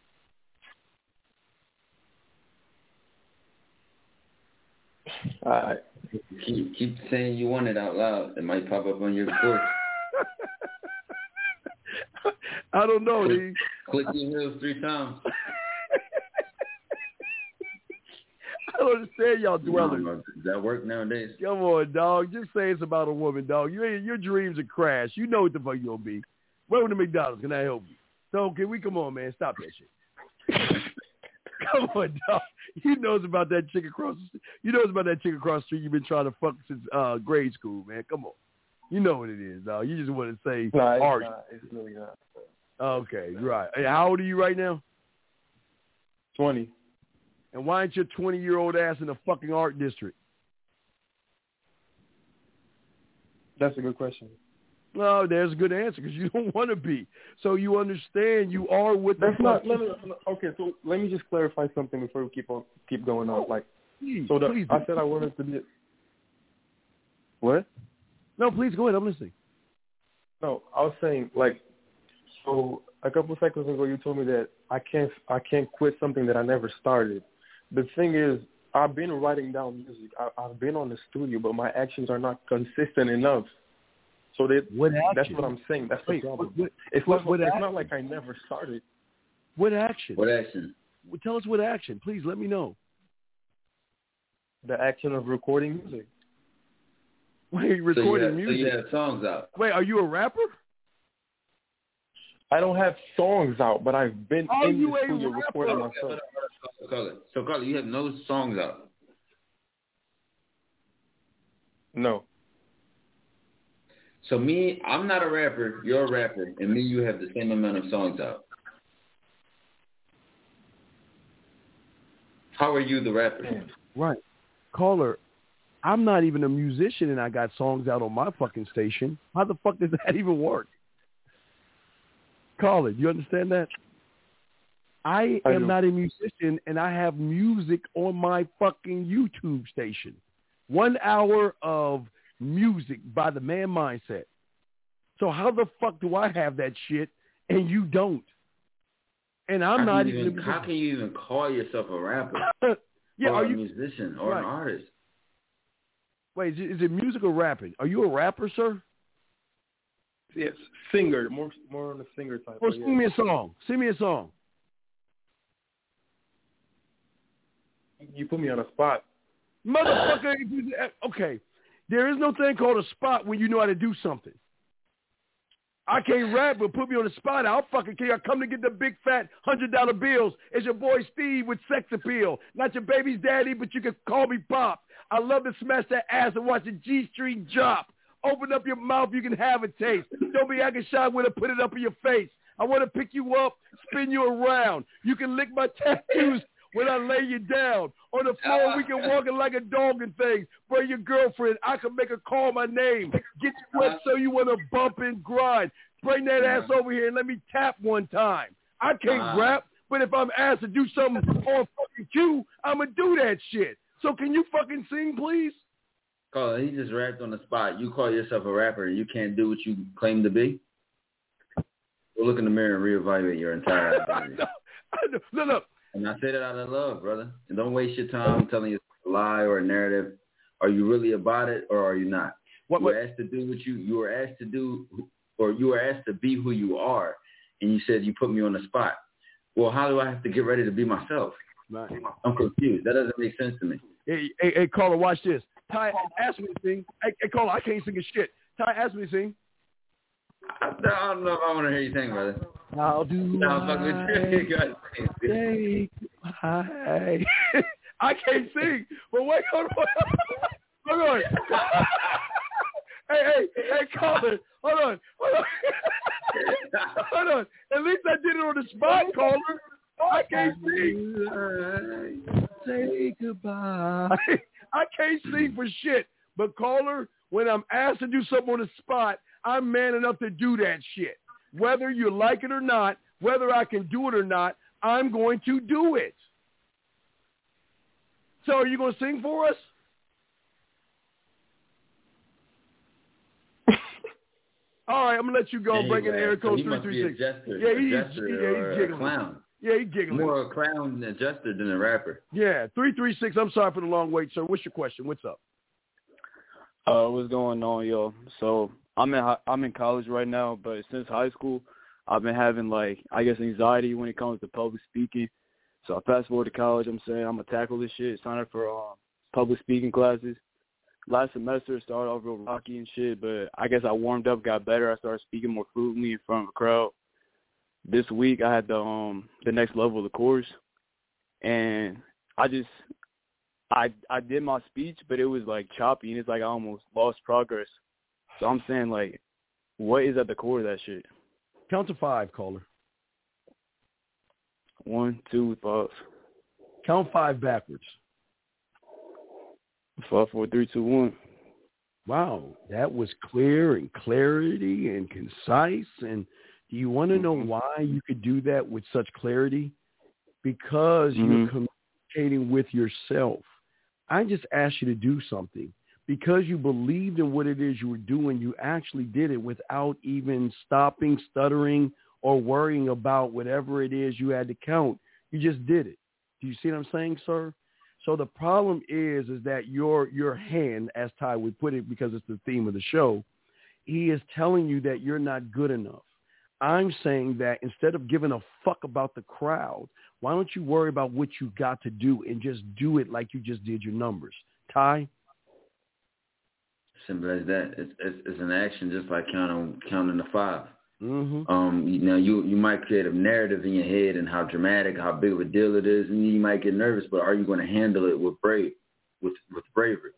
All right. Keep keep saying you want it out loud. It might pop up on your report. I don't know. Click, Dude. click your heels three times. I don't understand y'all dwellers. Does that work nowadays? Come on, dog. Just say it's about a woman, dog. You ain't, your dreams are crash. You know what the fuck you'll be. Wait with the McDonald's. Can I help you? So can we come on, man? Stop that shit. Come on, dog. He knows about that chick across the street. You knows about that chick across the street you've been trying to fuck since uh, grade school, man. Come on. You know what it is, dog. You just want to say No, it's art. not. It's really not. Okay, right. Hey, how old are you right now? Twenty. And why ain't your twenty-year-old ass in a fucking art district? That's a good question. No, there's a good answer because you don't want to be. So you understand you are what the That's fuck. not. No, no, no. Okay, so let me just clarify something before we keep on keep going on. Like, Please, so the, please. I said I wanted to be. What? No, please go ahead. I'm listening. No, I was saying like, so a couple seconds ago you told me that I can't I can't quit something that I never started. The thing is, I've been writing down music. I, I've been on the studio, but my actions are not consistent enough. So that What action? that's what I'm saying. That's the Wait, problem. what- what- it's what- not. what it's action? not like I never started. What action? What action? Well, tell us what action. Please let me know. The action of recording music. Wait, recording so you have, music. So you have songs out. Wait, are you a rapper? I don't have songs out, but I've been Are in you the a studio rapper? recording myself. So Carla, so Carla, you have no songs out. No. So me, I'm not a rapper. You're a rapper, and me, you have the same amount of songs out. How are you the rapper? Right. Caller, I'm not even a musician and I got songs out on my fucking station. How the fuck does that even work? Caller, do you understand that? I I am do. not a musician and I have music on my fucking YouTube station. One hour of music by the Man Mindset. So how the fuck do I have that shit and you don't? And I'm how not can you even, even. How can you even call yourself a rapper? yeah, or are a you musician or right. an artist? Wait, is it, is it music or rapping? Are you a rapper, sir? Yes, singer, more more on the singer type. Well, yeah. sing me a song. Sing me a song. You put me on a spot. Motherfucker, okay. There is no thing called a spot when you know how to do something. I can't rap, but put me on the spot. I'll fucking kill you. I come to get the big fat hundred dollar bills. It's your boy Steve with sex appeal. Not your baby's daddy, but you can call me Pop. I love to smash that ass and watch the G Street drop. Open up your mouth, you can have a taste. Don't be acting shy when I put it up in your face. I want to pick you up, spin you around. You can lick my tattoos when I lay you down. On the floor, we can walk it like a dog and things. Bring your girlfriend, I can make her call my name. Get you wet so you want to bump and grind. Bring that ass over here and let me tap one time. I can't rap, but if I'm asked to do something on fucking cue, I'm going to do that shit. So can you fucking sing, please? Call he just rapped on the spot. You call yourself a rapper and you can't do what you claim to be? Well, look in the mirror and reevaluate your entire identity. I know. Look, look. And I say that out of love, brother. And don't waste your time telling you a lie or a narrative. Are you really about it or are you not? What, you what? were asked to do what you you were asked to do, or you were asked to be who you are, and you said you put me on the spot. Well, how do I have to get ready to be myself? Right. I'm confused. That doesn't make sense to me. Hey, hey, hey, caller, watch this. Ty, ask me to sing. Hey, hey, caller, I can't sing a shit. Ty, ask me to sing. I, I don't know if I want to hear you sing, brother. How do no, I'm fucking with you. Say goodbye. I can't sing, but wait, hold on. Hold on. hey, hey, hey, caller, hold on, hold on. hold on. At least I did it on the spot, caller. I can't sing. Say goodbye. I can't sing for shit. But caller, when I'm asked to do something on the spot, I'm man enough to do that shit. Whether you like it or not, whether I can do it or not, I'm going to do it. So are you going to sing for us? All right, I'm going to let you go. Break in the air code so three three six. Jester, Yeah, he's, jester yeah, he's giggling. A clown. Yeah, he's giggling. More a clown and jester than a rapper. Yeah, three three six. I'm sorry for the long wait, sir. What's your question? What's up? Uh, what's going on, yo? So I'm in I'm in college right now, but since high school, I've been having like I guess anxiety when it comes to public speaking. So I fast forward to college. I'm saying I'm gonna tackle this shit. Sign up for um, public speaking classes. Last semester it started off real rocky and shit, but I guess I warmed up, got better. I started speaking more fluently in front of a crowd. This week I had the um the next level of the course, and I just I I did my speech, but it was like choppy, and it's like I almost lost progress. So I'm saying like, what is at the core of that shit? Count to five, caller. One, two, five. Count five backwards. Five, four, three, two, one. Wow, that was clear and clarity and concise. And do you want to know why you could do that with such clarity? Because mm-hmm. you're communicating with yourself. I just asked you to do something. Because you believed in what it is you were doing, you actually did it without even stopping, stuttering, or worrying about whatever it is you had to count. You just did it. Do you see what I'm saying, sir? So the problem is, is that your your hand, as Ty would put it, because it's the theme of the show, he is telling you that you're not good enough. I'm saying that instead of giving a fuck about the crowd, why don't you worry about what you got to do and just do it like you just did your numbers? Ty? Simple as that. It's, it's, it's an action just like counting counting the five. Mm-hmm. Um, you know, you you might create a narrative in your head and how dramatic, how big of a deal it is, and you might get nervous. But are you going to handle it with brave, with with bravery?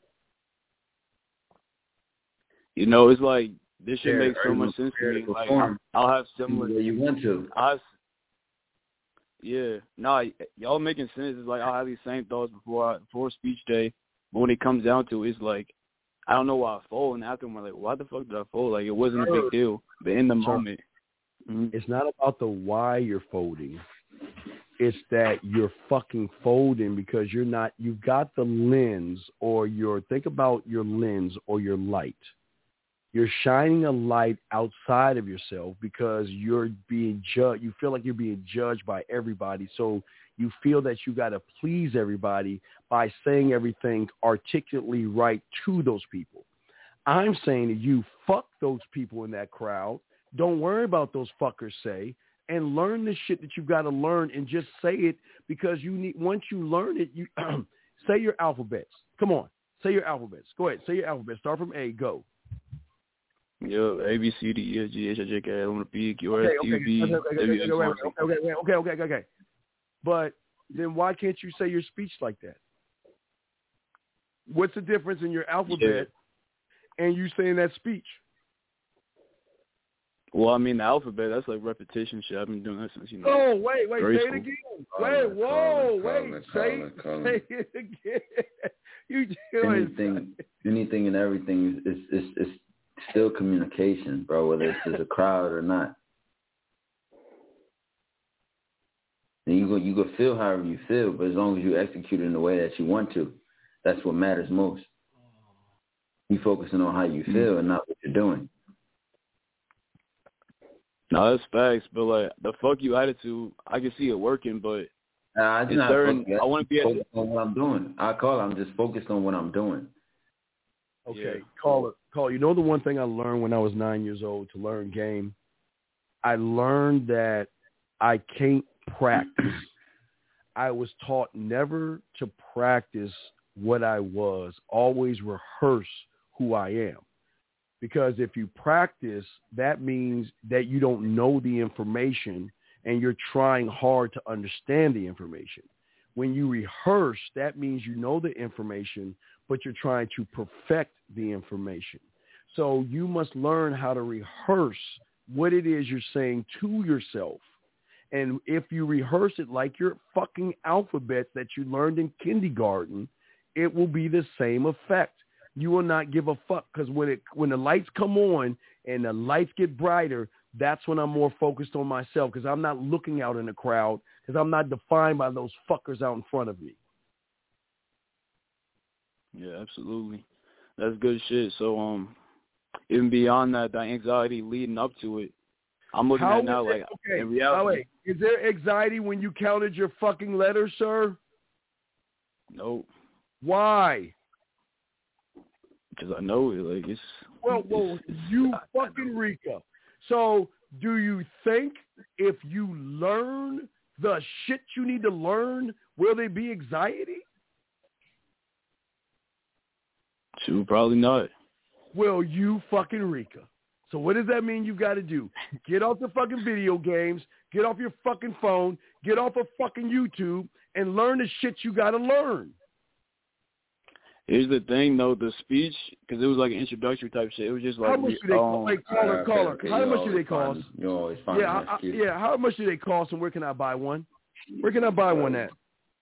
You know, it's like this shit Fair, makes so much sense to me. Like perform I'll have similar. The way you want to. I, yeah, nah, y'all making sense. It's like I'll have these same thoughts before I, before speech day, but when it comes down to it, it's like I don't know why I fold, and after I'm like, why the fuck did I fold? Like it wasn't a big deal, but in the moment, mm-hmm. It's not about the why you're folding. It's that you're fucking folding because you're not. You've got the lens, or your think about your lens or your light. You're shining a light outside of yourself because you're being judged. You feel like you're being judged by everybody. So you feel that you got to please everybody by saying everything articulately right to those people. I'm saying to you, fuck those people in that crowd. Don't worry about those fuckers say, and learn the shit that you've got to learn and just say it because you need, once you learn it, you say your alphabets. Come on. Say your alphabets. Go ahead. Say your alphabet. Start from A. Go. Yo, A, B, C, D, E, F, G, H, I, J, K, L, M, N, P, Q, R, S, T, U, V, W, X, Y, Z. Okay, okay, okay, okay, okay. But then why can't you say your speech like that? What's the difference in your alphabet yeah. and you saying that speech? Well, I mean, the alphabet, that's like repetition shit. I've been doing that since, you know. Oh, wait, wait, say school. it again. Wait, whoa, wait, say, say it again. You anything, anything and everything is, is, is, is still communication, bro, whether it's just a crowd or not. And you go, you go feel however you feel, but as long as you execute it in the way that you want to, that's what matters most. You focusing on how you feel and not what you're doing. No, that's facts, but like the fuck you attitude, I can see it working, but nah, it's not certain, focused. I want to be focused on what I'm doing. I call it, I'm just focused on what I'm doing. Okay, yeah. call it. Call. You know the one thing I learned when I was nine years old to learn game? I learned that I can't practice. I was taught never to practice what I was, always rehearse who I am. Because if you practice, that means that you don't know the information and you're trying hard to understand the information. When you rehearse, that means you know the information, but you're trying to perfect the information. So you must learn how to rehearse what it is you're saying to yourself. And if you rehearse it like your fucking alphabet that you learned in kindergarten, it will be the same effect. You will not give a fuck because when it when the lights come on and the lights get brighter, that's when I'm more focused on myself because I'm not looking out in the crowd because I'm not defined by those fuckers out in front of me. Yeah, absolutely. That's good shit. So, um, even beyond that, the anxiety leading up to it, I'm looking How at now it, like okay. in reality. Oh, is there anxiety when you counted your fucking letters, sir? Nope. Why? Because I know it. Like it's. Well, well, it's, it's, you I, fucking Rika. So, do you think if you learn the shit you need to learn, will there be anxiety? Shoot, probably not. Well, you fucking Rika. So what does that mean you got to do? Get off the fucking video games, get off your fucking phone, get off of fucking YouTube, and learn the shit you got to learn. Here's the thing, though, the speech, because it was like an introductory type shit. It was just like, how much do they um, wait, caller, okay, caller? okay, How much always do they cost? Find, you always find yeah, I, yeah. How much do they cost, and where can I buy one? Where can I buy one at?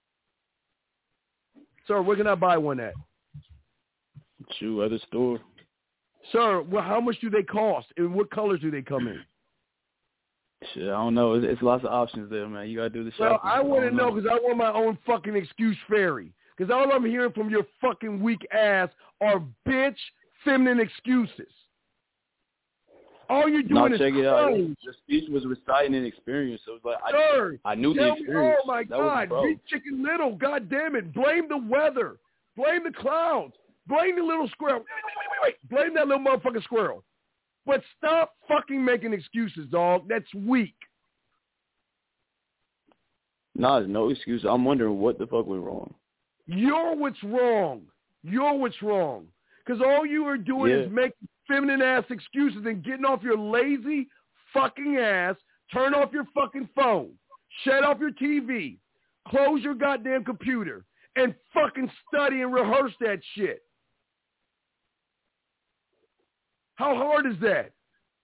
Sir, where can I buy one at? Shoot, at the store. Sir, well, how much do they cost, and what colors do they come in? Shit, I don't know. It's, it's lots of options there, man. You gotta do the shopping. Well, I want to know because I want my own fucking excuse fairy. Because all I'm hearing from your fucking weak ass are bitch feminine excuses. All you're doing no, is check it crying. out. The speech was reciting an experience. So it was like Sir, I, I knew the me, experience. oh my that God, was be Chicken Little. God damn it! Blame the weather. Blame the clouds. Blame the little squirrel. Wait, wait, wait, wait, wait. Blame that little motherfucking squirrel. But stop fucking making excuses, dog. That's weak. Nah, there's no excuse. I'm wondering what the fuck went wrong. You're what's wrong. You're what's wrong. Because all you are doing yeah. is making feminine-ass excuses and getting off your lazy fucking ass, turn off your fucking phone, shut off your T V, close your goddamn computer, and fucking study and rehearse that shit. How hard is that?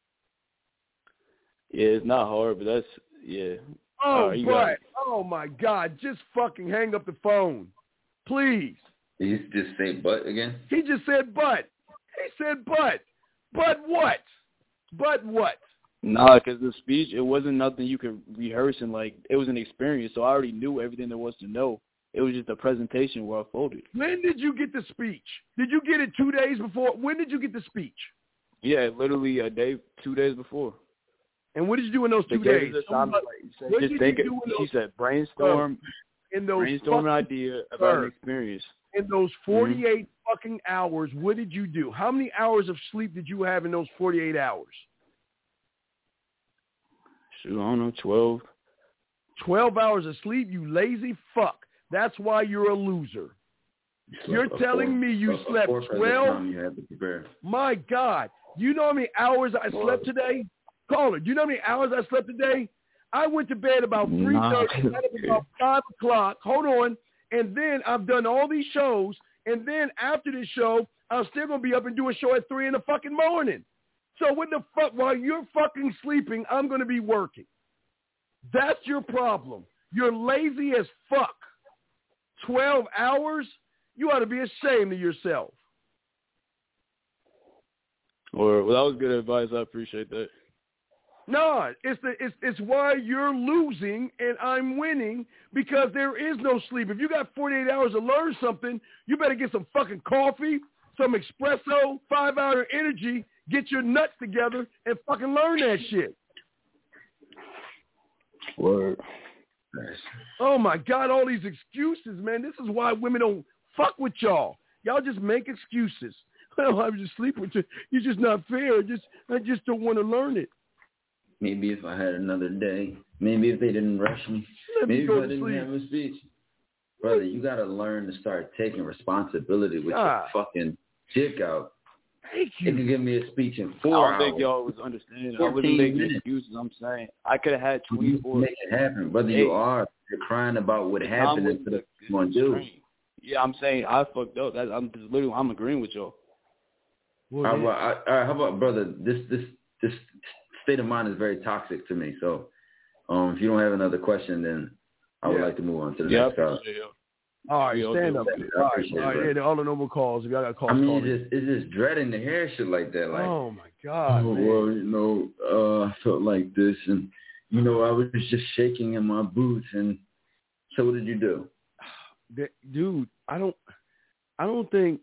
Yeah, it's not hard, but that's, yeah. Oh, right, but, oh my God, just fucking hang up the phone. Please. Did you just say but again? He just said but. He said but. But what? But what? Nah, because the speech, it wasn't nothing you could rehearse and like, it was an experience, so I already knew everything there was to know. It was just a presentation where I folded. When did you get the speech? Did you get it two days before? When did you get the speech? Yeah, literally a day, two days before. And what did you do in those two Because days? Just, I'm, like, you said, what just did think you it, do in she those, said brainstorm, in those brainstorm an fucking, idea about sir, an experience. In those forty-eight mm-hmm. fucking hours, what did you do? How many hours of sleep did you have in those forty-eight hours? Shoot, I don't know, twelve. twelve hours of sleep, you lazy fuck. That's why you're a loser. You're telling four, me you a, slept a twelve? You had to prepare. My God. You know how many hours I slept today? Caller, do you know how many hours I slept today? I went to bed about three thirty, got up about five o'clock. Hold on. And then I've done all these shows. And then after this show, I'm still going to be up and do a show at three in the fucking morning. So what the fuck? While you're fucking sleeping, I'm going to be working. That's your problem. You're lazy as fuck. twelve hours? You ought to be ashamed of yourself. Or well, that was good advice. I appreciate that. No, it's the it's it's why you're losing and I'm winning, because there is no sleep. If you got forty-eight hours to learn something, you better get some fucking coffee, some espresso, five hour energy, get your nuts together and fucking learn that shit. Word. Oh my God, all these excuses, man. This is why women don't fuck with y'all. Y'all just make excuses. Well, I'm just sleeping with you. You're just not fair. Just I just don't want to learn it. Maybe if I had another day. Maybe if they didn't rush me. Let me Maybe go if I to didn't sleep. have a speech. Brother, you got to learn to start taking responsibility with God. your fucking dick out. Thank you. It can give me a speech in four I don't hours. think y'all was understanding. I wasn't making minutes. excuses. I'm saying I could have had twenty-four. Make it happen. Brother, Hey. you are. You're crying about what happened instead of what you want to do. Yeah, I'm saying I fucked up. That, I'm just literally, I'm agreeing with y'all. Well, All yeah. right, all right, how about, brother, this this this state of mind is very toxic to me. So um, if you don't have another question, then I would Yeah. like to move on to the Yeah, next call. All right, Yeah, stand okay. up. I All right, appreciate all it, right. Yeah, all the normal calls. If y'all got calls, I mean, call it's in. just, it's just dreading to hear shit like that. Like, Oh my God, oh, man. well, you know, uh, I felt like this, and you know, I was just shaking in my boots, and so what did you do? Dude, I don't, I don't think,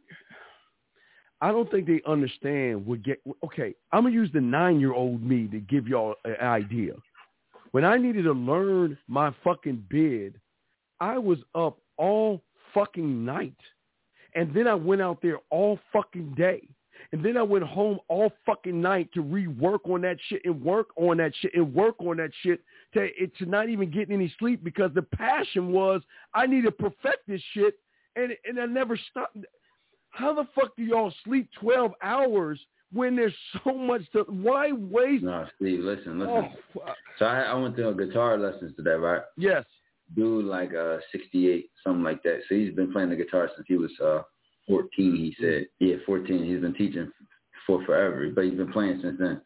I don't think they understand what get. Okay, I'm gonna use the nine-year-old me to give y'all an idea. When I needed to learn my fucking bid, I was up all fucking night, and then I went out there all fucking day. And then I went home all fucking night to rework on that shit and work on that shit and work on that shit to, it, to not even getting any sleep, because the passion was I need to perfect this shit, and and I never stopped. How the fuck do y'all sleep twelve hours when there's so much to, why waste? No, Steve, listen, listen. Oh, fuck. So I, I went to a guitar lessons today, right? Yes. Dude, like uh, sixty-eight, something like that. So he's been playing the guitar since he was uh, fourteen, he said. Yeah, fourteen. He's been teaching for forever, but he's been playing since then.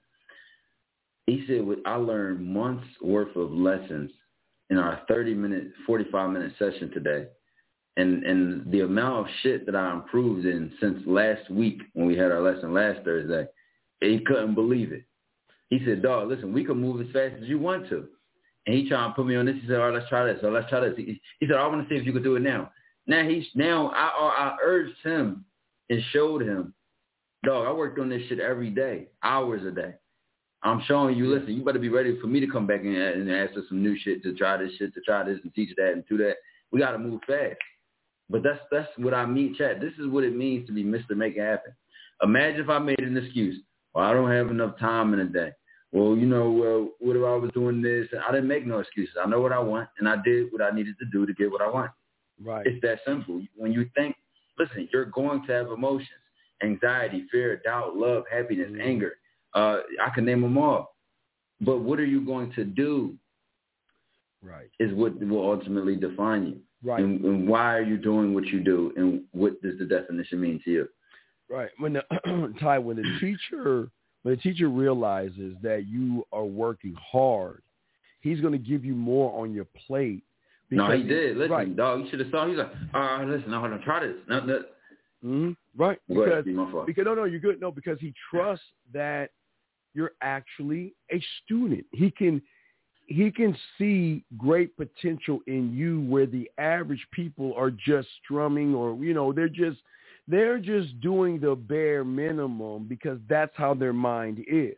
He said, I learned months worth of lessons in our thirty-minute, forty-five-minute session today. And and the amount of shit that I improved in since last week when we had our lesson last Thursday, he couldn't believe it. He said, dog, listen, we can move as fast as you want to. And he trying to put me on this. He said, all right, let's try this. So let's try this. He, he said, I want to see if you could do it now. Now, he's now I, I urged him and showed him, dog, I worked on this shit every day, hours a day. I'm showing you, listen, you better be ready for me to come back and, and ask us some new shit, to try this shit, to try this and teach that and do that. We got to move fast. But that's that's what I mean, chat. This is what it means to be Mister Make It Happen. Imagine if I made an excuse. Well, I don't have enough time in a day. Well, you know, well, what if I was doing this? I didn't make no excuses. I know what I want, and I did what I needed to do to get what I want. Right. It's that simple. When you think, listen, you're going to have emotions, anxiety, fear, doubt, love, happiness, mm-hmm. anger. Uh, I can name them all. But what are you going to do? Right. Is what will ultimately define you. Right. And, and why are you doing what you do, and what does the definition mean to you? Right. When the Ty, when the teacher when the teacher realizes that you are working hard, he's going to give you more on your plate. No, he did. Listen, right. dog, you should have saw. He's like, all right, listen, I'm going to try this. No, no. Mm-hmm. Right. Go because, ahead, be my fault. because no, no, you're good. No, because he trusts that you're actually a student. He can. He can see great potential in you where the average people are just strumming, or, you know, they're just, they're just doing the bare minimum because that's how their mind is.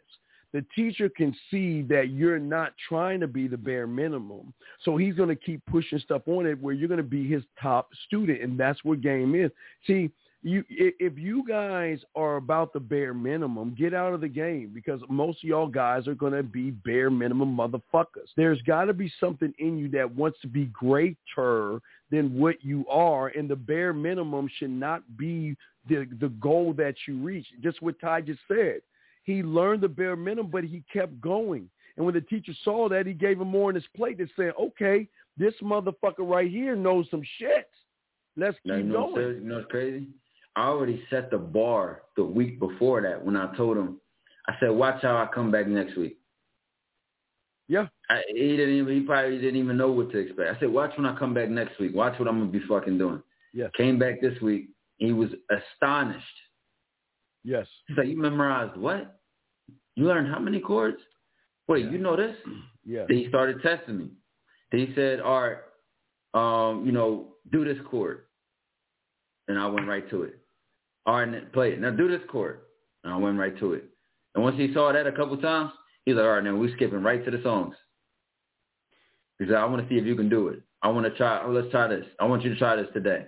the teacher can see that you're not trying to be the bare minimum. So he's going to keep pushing stuff on it where you're going to be his top student, and that's what game is. See, you if you guys are about the bare minimum, get out of the game, because most of y'all guys are going to be bare minimum motherfuckers. There's got to be something in you that wants to be greater than what you are, and the bare minimum should not be the, the goal that you reach. Just what Ty just said. He learned the bare minimum, but he kept going. And when the teacher saw that, he gave him more on his plate and said, okay, this motherfucker right here knows some shit. Let's keep now, you know, going. You know what's crazy? I already set the bar the week before that when I told him, I said, watch how I come back next week. Yeah. I, he didn't even, he probably didn't even know what to expect. I said, watch when I come back next week. Watch what I'm going to be fucking doing. Yeah. Came back this week. He was astonished. Yes. He's like, you memorized what? You learned how many chords? Wait, yeah. You know this? Yeah. Then he started testing me. Then he said, all right, um, you know, do this chord. And I went right to it. All right, play it. Now do this chord. And I went right to it. And once he saw that a couple times, he's like, all right, now we're skipping right to the songs. He said, I want to see if you can do it. I want to try. Let's try this. I want you to try this today.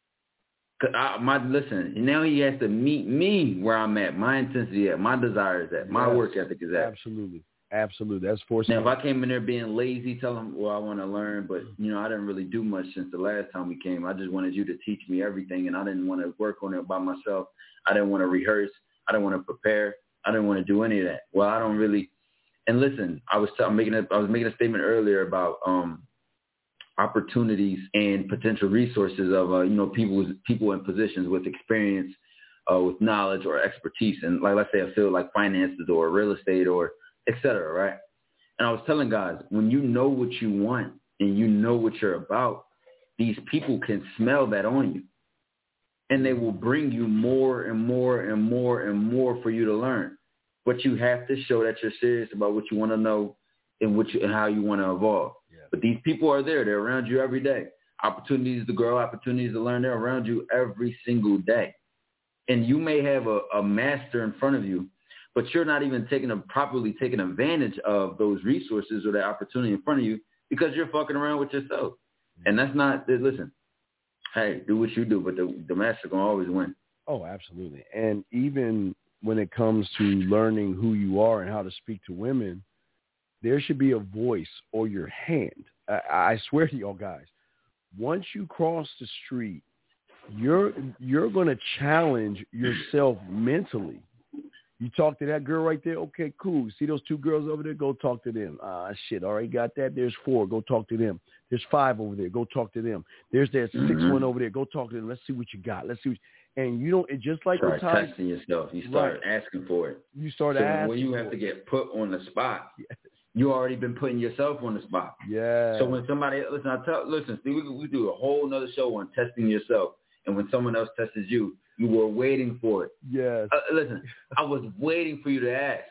Cause I, my listen, now he has to meet me where I'm at, my intensity at, my desires at, my yes, work ethic is at. Absolutely. Absolutely. That's forcing. Now, if I came in there being lazy, tell him, well, I want to learn, but, you know, I didn't really do much since the last time we came. I just wanted you to teach me everything, and I didn't want to work on it by myself. I didn't want to rehearse. I didn't want to prepare. I didn't want to do any of that. Well, I don't really. And listen, I was t- I'm making a, I was making a statement earlier about um, opportunities and potential resources of, uh, you know, people people in positions with experience, uh, with knowledge or expertise, and like let's say a field like finances or real estate or et cetera, right? And I was telling guys, when you know what you want and you know what you're about, these people can smell that on you. And they will bring you more and more and more and more for you to learn. But you have to show that you're serious about what you want to know and what you, and how you want to evolve. Yeah. But these people are there. They're around you every day. Opportunities to grow, opportunities to learn, they're around you every single day. And you may have a, a master in front of you, but you're not even taking a, properly taking advantage of those resources or that opportunity in front of you because you're fucking around with yourself. And that's not, listen, hey, do what you do, but the, the master going to always win. Oh, absolutely. And even when it comes to learning who you are and how to speak to women, there should be a voice or your hand. I, I swear to y'all guys, once you cross the street, you're you're going to challenge yourself mentally. You talk to that girl right there. Okay, cool. See those two girls over there? Go talk to them. Ah, shit. All right, got that. There's four. Go talk to them. There's five over there. Go talk to them. There's that mm-hmm. six one over there. Go talk to them. Let's see what you got. Let's see. What you, and you don't. It just like start time, testing yourself. You start right. asking for it. You start so asking. When you have for to it. get put on the spot, yes. you already been putting yourself on the spot. Yeah. So when somebody listen, I tell listen, Steve, we we do a whole nother show on testing yourself. And when someone else tests you, you were waiting for it. Yes. Uh, listen, I was waiting for you to ask.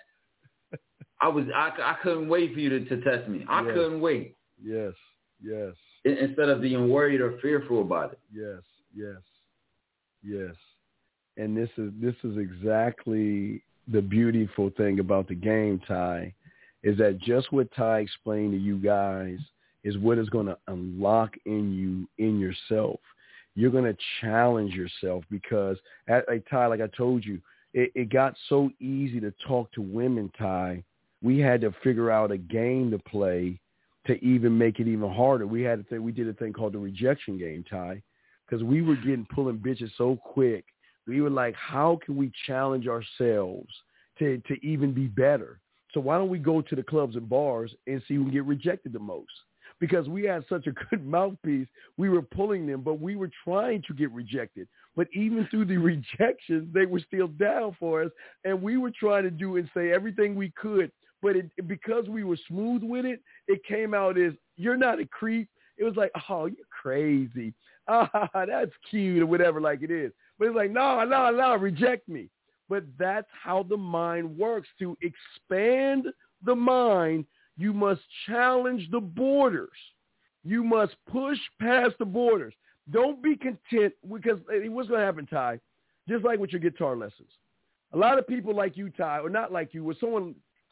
I was, I, I couldn't wait for you to, to test me. I yes. couldn't wait. Yes. Yes. Instead of being worried or fearful about it. Yes. Yes. Yes. And this is this is exactly the beautiful thing about the game, Ty, is that just what Ty explained to you guys is what is going to unlock in you, in yourself. You're going to challenge yourself because, at, like Ty, like I told you, it, it got so easy to talk to women, Ty. We had to figure out a game to play to even make it even harder. We had a thing, we did a thing called the rejection game, Ty, because we were getting pulling bitches so quick. We were like, how can we challenge ourselves to, to even be better? So why don't we go to the clubs and bars and see who can get rejected the most? Because we had such a good mouthpiece, we were pulling them, but we were trying to get rejected. But even through the rejections, they were still down for us, and we were trying to do and say everything we could. But it, because we were smooth with it, it came out as, you're not a creep. It was like, oh, you're crazy. Ah, that's cute or whatever like it is. But it's like, no, no, no, reject me. But that's how the mind works. To expand the mind, you must challenge the borders. You must push past the borders. Don't be content, because what's going to happen, Ty? Just like with your guitar lessons. A lot of people like you, Ty, or not like you, where someone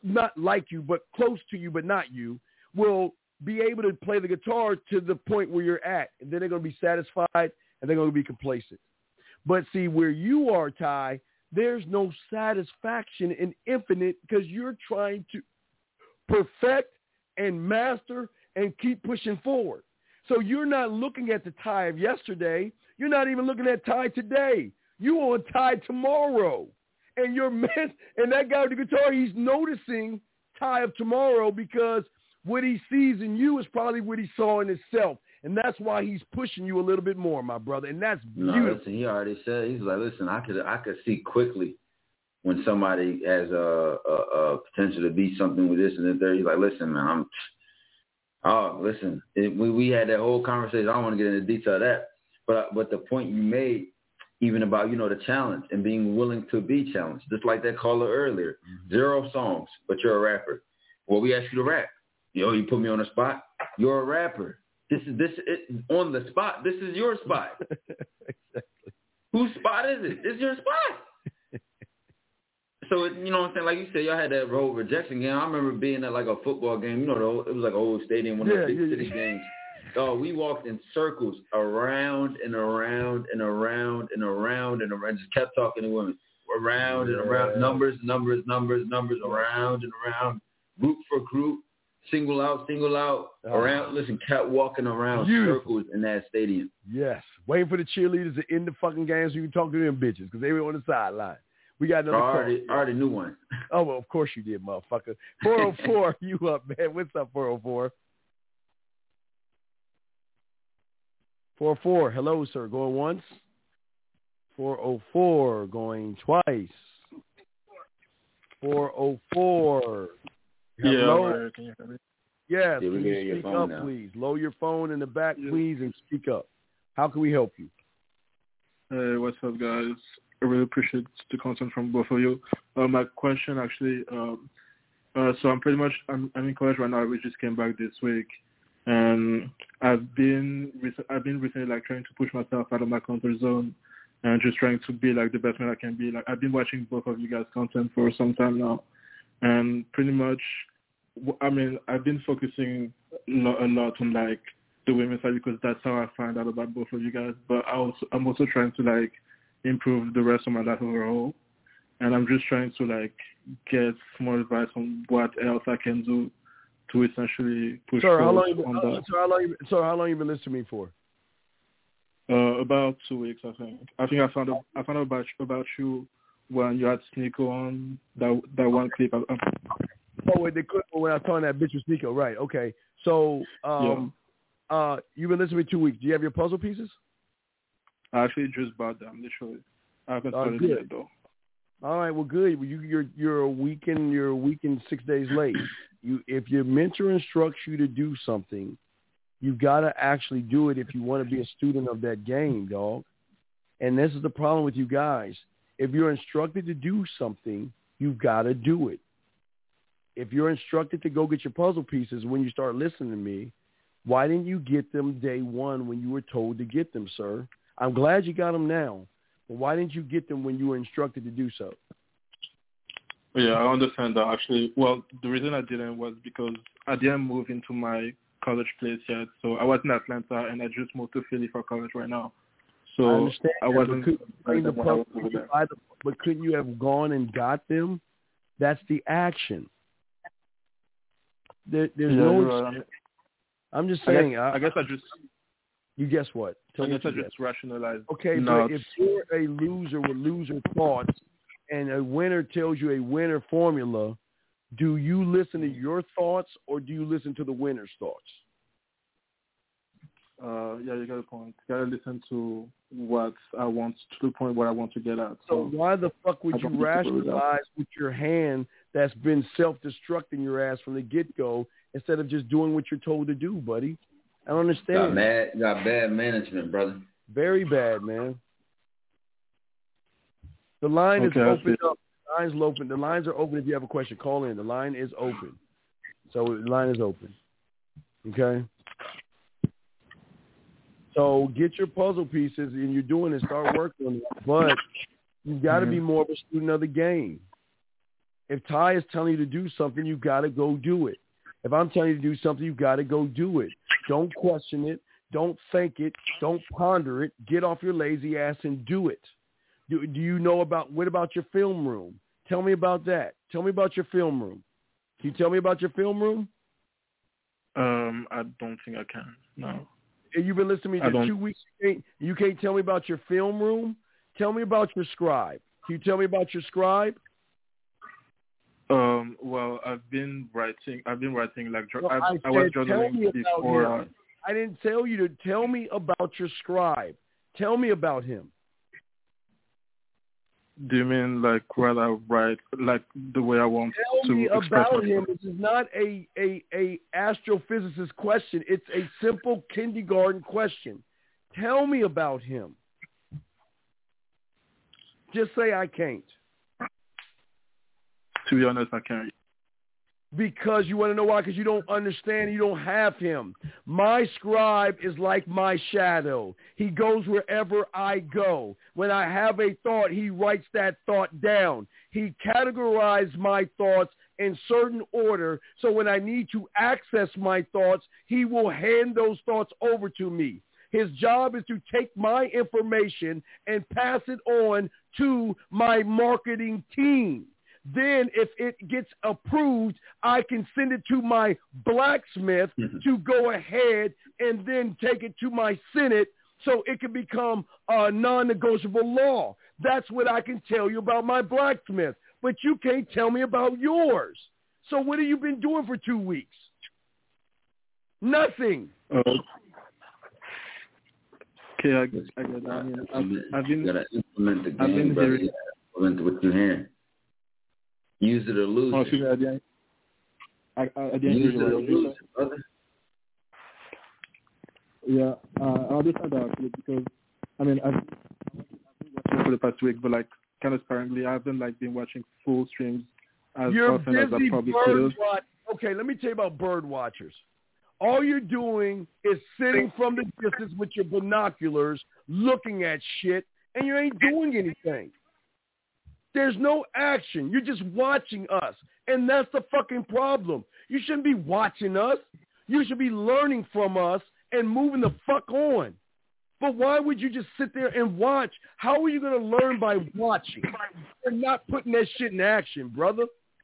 not like you, but close to you, but not you, will be able to play the guitar to the point where you're at. And then they're going to be satisfied and they're going to be complacent. But see, where you are, Ty, there's no satisfaction in infinite because you're trying to perfect and master and keep pushing forward. So you're not looking at the Ty of yesterday. You're not even looking at Ty today. You on Ty tomorrow. And your man, and that guy with the guitar, he's noticing Ty of tomorrow because what he sees in you is probably what he saw in himself. And that's why he's pushing you a little bit more, my brother. And that's beautiful. No, listen, he already said, he's like, listen, I could I could see quickly when somebody has a, a, a potential to be something with this and that there. He's like, listen, man, I'm, oh, listen, it, we, we had that whole conversation. I don't want to get into detail of that. But, but the point you made, even about, you know, the challenge and being willing to be challenged, just like that caller earlier. Mm-hmm. Zero songs, but you're a rapper. Well, we asked you to rap. Yo, you put me on the spot. You're a rapper. This is this it, on the spot. This is your spot. Exactly. Whose spot is it? It's your spot. So, it, you know what I'm saying? Like you said, y'all had that whole rejection game. I remember being at like a football game. You know, the old, it was like an old stadium, one of yeah, the big yeah, city yeah. games. Oh, we walked in circles around and around and around and around and around. Just kept talking to women. Around yeah. and around. Numbers, numbers, numbers, numbers, around and around. Group for group. Single out, single out, oh. around. Listen, kept walking around Beautiful. circles in that stadium. Yes. Waiting for the cheerleaders to end the fucking game so you can talk to them bitches because they were on the sideline. We got another I already, I already knew one. Oh, well, of course you did, motherfucker. four oh four, you up, man. What's up, four oh four? four oh four, hello, sir. Going once. four oh four, going twice. four oh four. Hello. Yeah, can you hear me? Yes, yeah, can you speak up, now. please? Lower your phone in the back, yeah. please, and speak up. How can we help you? Hey, what's up, guys? I really appreciate the content from both of you. Uh, my question, actually, um, uh, so I'm pretty much, I'm, I'm in college right now. We just came back this week. And I've been, I've been recently, like, trying to push myself out of my comfort zone and just trying to be, like, the best man I can be. Like, I've been watching both of you guys' content for some time now. And pretty much, I mean, I've been focusing a lot on, like, the women's side because that's how I find out about both of you guys. But I also, I'm also trying to, like, improve the rest of my life overall. And I'm just trying to, like, get more advice on what else I can do to essentially push sir, how long on you been, that. Sir, how long you, sir, how long you been listening to me for? Uh, about two weeks, I think. I think I found out, I found out about, about you when you had Sneeko on, that that one clip. I, I, Oh, wait, the clip when I was talking that bitch with Sneeko, right? Okay. So, um, yeah. uh, you've been listening to me two weeks. Do you have your puzzle pieces? I actually just bought them, literally. I haven't Oh, started good. yet, though. All right, well, good. Well, you, you're you're a week in you're a week and six days late. You if your mentor instructs you to do something, you gotta actually do it if you want to be a student of that game, dog. And this is the problem with you guys. If you're instructed to do something, you've got to do it. If you're instructed to go get your puzzle pieces when you start listening to me, why didn't you get them day one when you were told to get them, sir? I'm glad you got them now, but why didn't you get them when you were instructed to do so? Yeah, I understand that, actually. Well, the reason I didn't was because I didn't move into my college place yet. So I was in Atlanta, and I just moved to Philly for college right now. So I understand. I wasn't. But, could, the when I was over there. The, but couldn't you have gone and got them? That's the action. There, there's yeah, no. right. I'm just saying. I guess I, I, I guess I just. You guess what? Tell I guess I just guess. rationalize. Okay, nuts. But if you're a loser with loser thoughts, and a winner tells you a winner formula, do you listen to your thoughts or do you listen to the winner's thoughts? Uh, yeah, you got a point. You got to listen to what I want, to the point where I want to get at. So, so why the fuck would you rationalize with your hand that's been self-destructing your ass from the get-go instead of just doing what you're told to do, buddy? I don't understand. Got mad, got bad management, brother. Very bad, man. The line okay, is open up. The line's open. The lines are open if you have a question. Call in. The line is open. So the line is open. Okay? So get your puzzle pieces, and you're doing it. Start working on it. But you've got to mm-hmm. be more of a student of the game. If Ty is telling you to do something, you got to go do it. If I'm telling you to do something, you got to go do it. Don't question it. Don't think it. Don't ponder it. Get off your lazy ass and do it. Do, do you know about, what about your film room? Tell me about that. Tell me about your film room. Can you tell me about your film room? Um, I don't think I can. No. You've been listening to me for two weeks. You can't, you can't tell me about your film room? Tell me about your scribe. Can you tell me about your scribe? Um. Well, I've been writing. I've been writing like well, I, I, I was said, journaling before. Uh, I didn't tell you to tell me about your scribe. Tell me about him. Do you mean like while I write, like the way I want tell to me express about myself? him? This is not a, a, a astrophysicist question. It's a simple kindergarten question. Tell me about him. Just say I can't. To be honest, I can't. Because you want to know why? Because you don't understand. You don't have him. My scribe is like my shadow. He goes wherever I go. When I have a thought, he writes that thought down. He categorizes my thoughts in certain order. So when I need to access my thoughts, he will hand those thoughts over to me. His job is to take my information and pass it on to my marketing team. Then if it gets approved, I can send it to my blacksmith mm-hmm. to go ahead and then take it to my Senate so it can become a non-negotiable law. That's what I can tell you about my blacksmith. But you can't tell me about yours. So what have you been doing for two weeks? Nothing. Uh, okay, I guess. I, guess, I mean, I've, I've been, you gotta implement the game, I've been brother. hearing, You gotta implement what you hear. Use it or lose oh, it. I didn't, I, I, I didn't Use hear it or you lose it, brother. Yeah, uh, I understand that because, I mean, I've, I've been watching for the past week, but like, kind of sparingly, I haven't like been watching full streams as You're often as I probably could have. Watch- okay, let me tell you about bird watchers. All you're doing is sitting from the distance with your binoculars, looking at shit, and you ain't doing anything. There's no action. You're just watching us. And that's the fucking problem. You shouldn't be watching us. You should be learning from us and moving the fuck on. But why would you just sit there and watch? How are you going to learn by watching and not putting that shit in action, brother?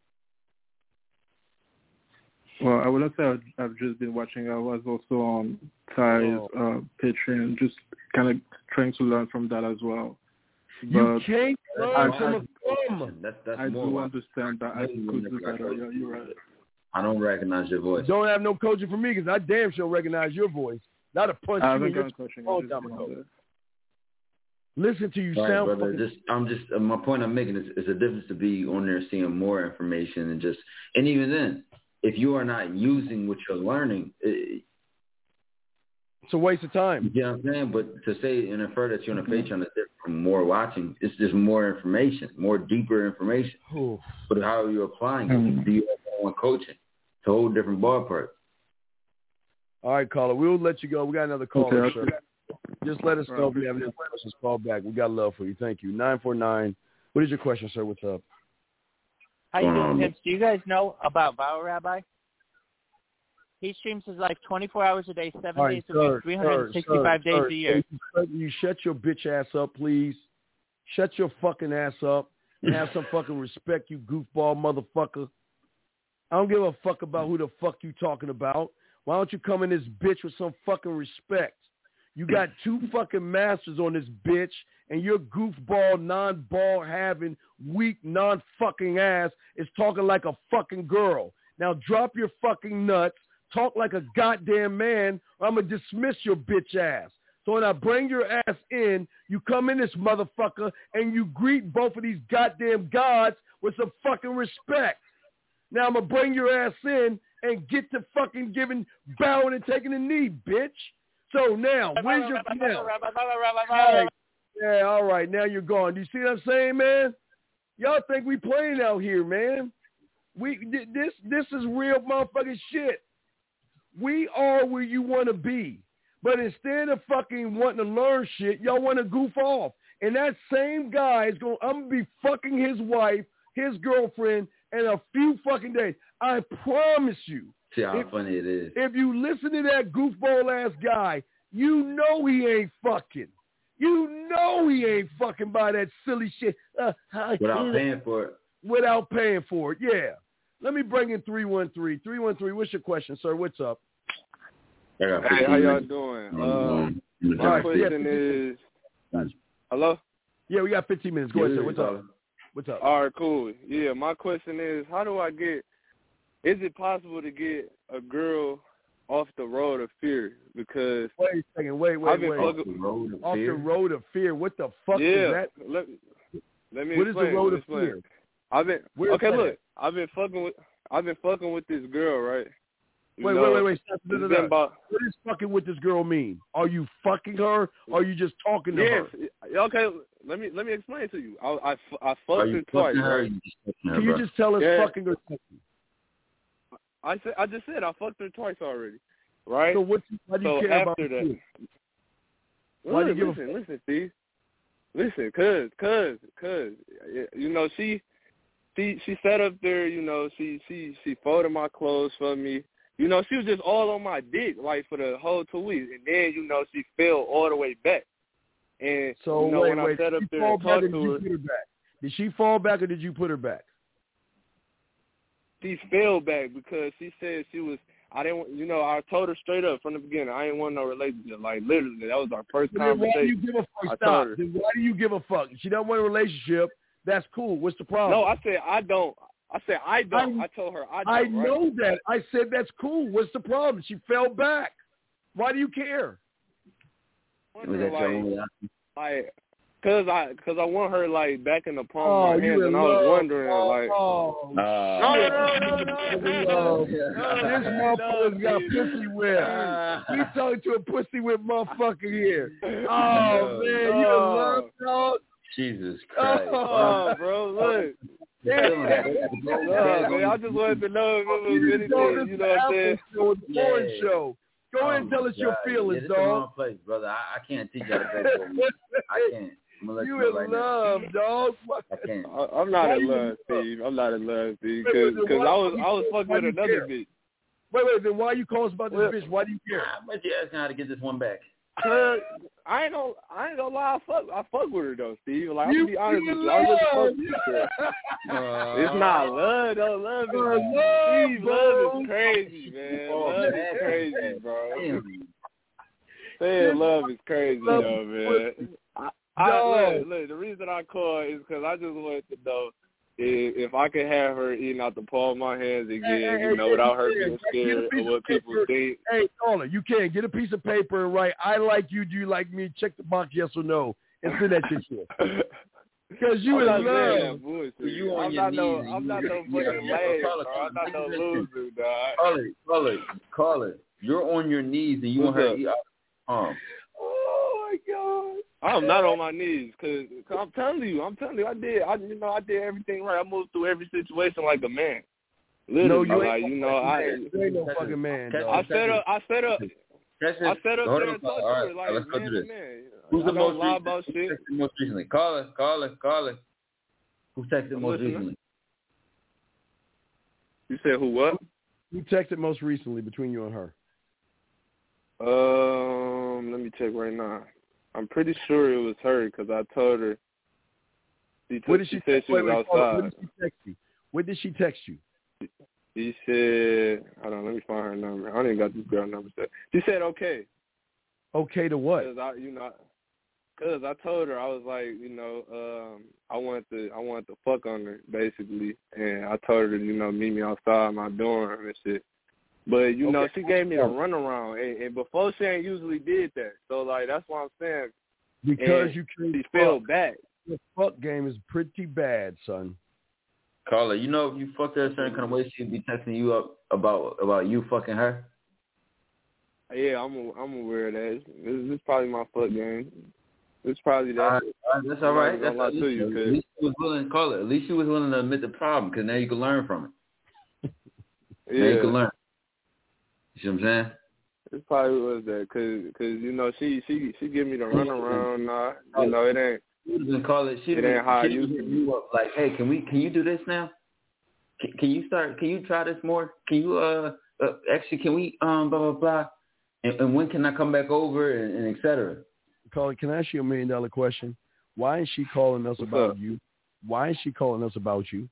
Well, I would not say I've, I've just been watching. I was also on Ty's oh. uh, Patreon, just kind of trying to learn from that as well. But you can't learn from a thumb. That's, that's I more do understand that. I could do better. Yeah, you're right. I don't recognize your voice. Don't have no coaching for me because I damn sure recognize your voice. Not a punch I you in your coaching. Long time ago. Listen to you right, sound. Brother. Just, I'm just uh, my point I'm making is, is a difference to be on there seeing more information and just and even then, if you are not using what you're learning. It, It's a waste of time. You know what I'm saying? But to say and infer that you're on a Patreon is different from more watching. It's just more information, more deeper information. Ooh. But how are you applying mm-hmm. it? Do you have one coaching? It's a whole different ballpark. All right, caller. We'll let you go. We got another caller, okay, sir. Just let us know if you have any questions. Call back. We got love for you. Thank you. nine four nine. What is your question, sir? What's up? How you um, doing, Pimps? Do you guys know about Vowel Rabbi? He streams his life twenty-four hours a day, seven right, days a sir, week, three hundred sixty-five sir, days sir, a year. You, you shut your bitch ass up, please. Shut your fucking ass up and have some fucking respect, you goofball motherfucker. I don't give a fuck about who the fuck you talking about. Why don't you come in this bitch with some fucking respect? You got two fucking masters on this bitch, and your goofball, non-ball having, weak, non-fucking ass is talking like a fucking girl. Now drop your fucking nuts. Talk like a goddamn man, or I'm going to dismiss your bitch ass. So when I bring your ass in, you come in this motherfucker, and you greet both of these goddamn gods with some fucking respect. Now I'm going to bring your ass in and get to fucking giving, bowing and taking a knee, bitch. So now, where's your now? Right. Yeah, all right, now you're gone. Do you see what I'm saying, man? Y'all think we playing out here, man. We This, this is real motherfucking shit. We are where you want to be. But instead of fucking wanting to learn shit, y'all want to goof off. And that same guy is going, I'm going to be fucking his wife, his girlfriend, in a few fucking days. I promise you. See how if, funny it is. If you listen to that goofball ass guy, you know he ain't fucking. You know he ain't fucking by that silly shit. Uh, Without paying for it. Without paying for it, yeah. Let me bring in three one three. three one three, what's your question, sir? What's up? Hey, how y'all doing? Um, my right, question yeah. is, hello? Yeah, we got fifteen minutes. Go yeah, ahead, sir. What's up? What's up? All right, cool. Yeah, my question is, how do I get, is it possible to get a girl off the road of fear? Because wait a second, wait, wait, I've been wait. Fucking, off, the road of, off the road of fear. What the fuck yeah, is that? Let, let me what explain. is the road of explain. fear? I've been Where's okay. that? Look, I've been fucking with I've been fucking with this girl, right? You wait, know, wait, wait, wait, Stop, no, no. About, what does fucking with this girl mean? Are you fucking her, or are you just talking to yes. her? Okay, let me let me explain to you. I I, I fucked her twice. Her, right? you Can her, you bro? just tell us yeah. fucking or fucking? I said I just said I fucked her twice already, right? So what? Why do you so care after about that? you? Why Look, do you listen, give a listen, Steve. Listen, cause, cause, cause, you know, she, she, she sat up there, you know, she, she, she folded my clothes for me. You know, she was just all on my dick, like, for the whole two weeks. And then, you know, she fell all the way back. And, so you know, wait, when wait. I sat up did there and talked to her. Put her back? Did she fall back or did you put her back? She fell back because she said she was, I didn't, you know, I told her straight up from the beginning, I didn't want no relationship. Like, literally, that was our first then conversation. Why do you give a fuck? Stop. Then why do you give a fuck? She don't want a relationship. That's cool. What's the problem? No, I said I don't. I said I don't. I, I told her I don't. I know right? that. I said that's cool. What's the problem? She fell back. Why do you care? Like, like, cause I, cause I want her like back in the palm oh, of my hands, and I was love. wondering oh, like, oh, uh, no, no, no, no, no, this motherfucker's got pussy whip. He's talking to a pussy whip motherfucker here. Oh man, you in love, dog? Jesus Christ. Oh, bro, look. Yeah. No, man, I just wanted to know if it was anything, you know what I'm saying? Show, the yeah. porn show. Go oh ahead and tell us God. your feelings, yeah, this dog. This is the wrong place, brother. I, I can't teach you how to play. I can't. I'm gonna let you you know in right love, now. dog. I can't. I, I'm not Why in love, Steve. I'm not in love, Steve. Because I was I was fucking with another care? bitch. Wait, wait. Then why are you calling us about this well, bitch? Why do you care? How much you asking how to get this one back? Cause I ain't gonna, I ain't gonna lie. I fuck, I fuck with her though, Steve. Like I'm you gonna be honest with you, love. I really fuck with her. Uh, it's not love, though. Love is love, Steve. Love is crazy, man. Oh, love man. is crazy, bro. Saying love is crazy, love though, man. I, I look, look. The reason I call is because I just wanted to know if, if I could have her eating out the palm of my hands again, hey, you hey, know, hey, without her hey, being scared of what people think. Hey, caller, you can get a piece of paper and write, I like you, do you like me? Check the box, yes or no, and send that shit here. Because you in love. You on I'm your not knees. no, I'm not no fucking lame, bro. I'm not no loser, dog. Call it, call it, call it. You're on your knees and you What's want her up? to eat out the palm. Oh my God. I'm not on my knees, cause, cause I'm telling you, I'm telling you, I did, I you know, I did everything right. I moved through every situation like a man. Literally, no, you like ain't you know, I, you ain't no fucking man. Dog. I set up, I set up, That's I set up there and talked to her right, like let's go man do to this. man. Who's I the don't most lie recent? about Who shit. texted most recently? Call us, call us, call us. Who texted I'm most listening. recently? You said who? What? Who texted most recently between you and her? Um, let me check right now. I'm pretty sure it was her because I told her. She, took, What did she, she, said she wait, was wait, outside. What did she text you? What did she text you? She said, hold on, let me find her number. I don't even got this girl number set. She said okay. Okay to what? Cause I, you know, cause I told her I was like, you know, um, I wanted to, I wanted to fuck on her basically, and I told her to, you know, meet me outside my dorm and shit. But you okay. know, she gave me the runaround, and, and before she ain't usually did that. So like, that's what I'm saying. Because and you can't she fuck. fell back. The fuck game is pretty bad, son. Caller, you know if you fucked her a certain kind of way, she'd be texting you up about about you fucking her. Yeah, I'm a, I'm aware of that. This, this is probably my fuck game. It's probably that. All right, all right, that's all right. That's at least, you, at least she was willing. Call it. At least she was willing to admit the problem, because now you can learn from it. Yeah. Now you can learn. You see what I'm saying? It probably was that, cause, cause you know she she she give me the runaround. Nah, you know it ain't. She would call it. She it ain't how I used to you up like, hey, can we? Can you do this now? can, can you start? Can you try this more? Can you uh, uh actually? Can we um blah blah blah? And, and when can I come back over and, and et cetera? Colin, can I ask you a million dollar question? Why is she calling us What's about up? you? Why is she calling us about you?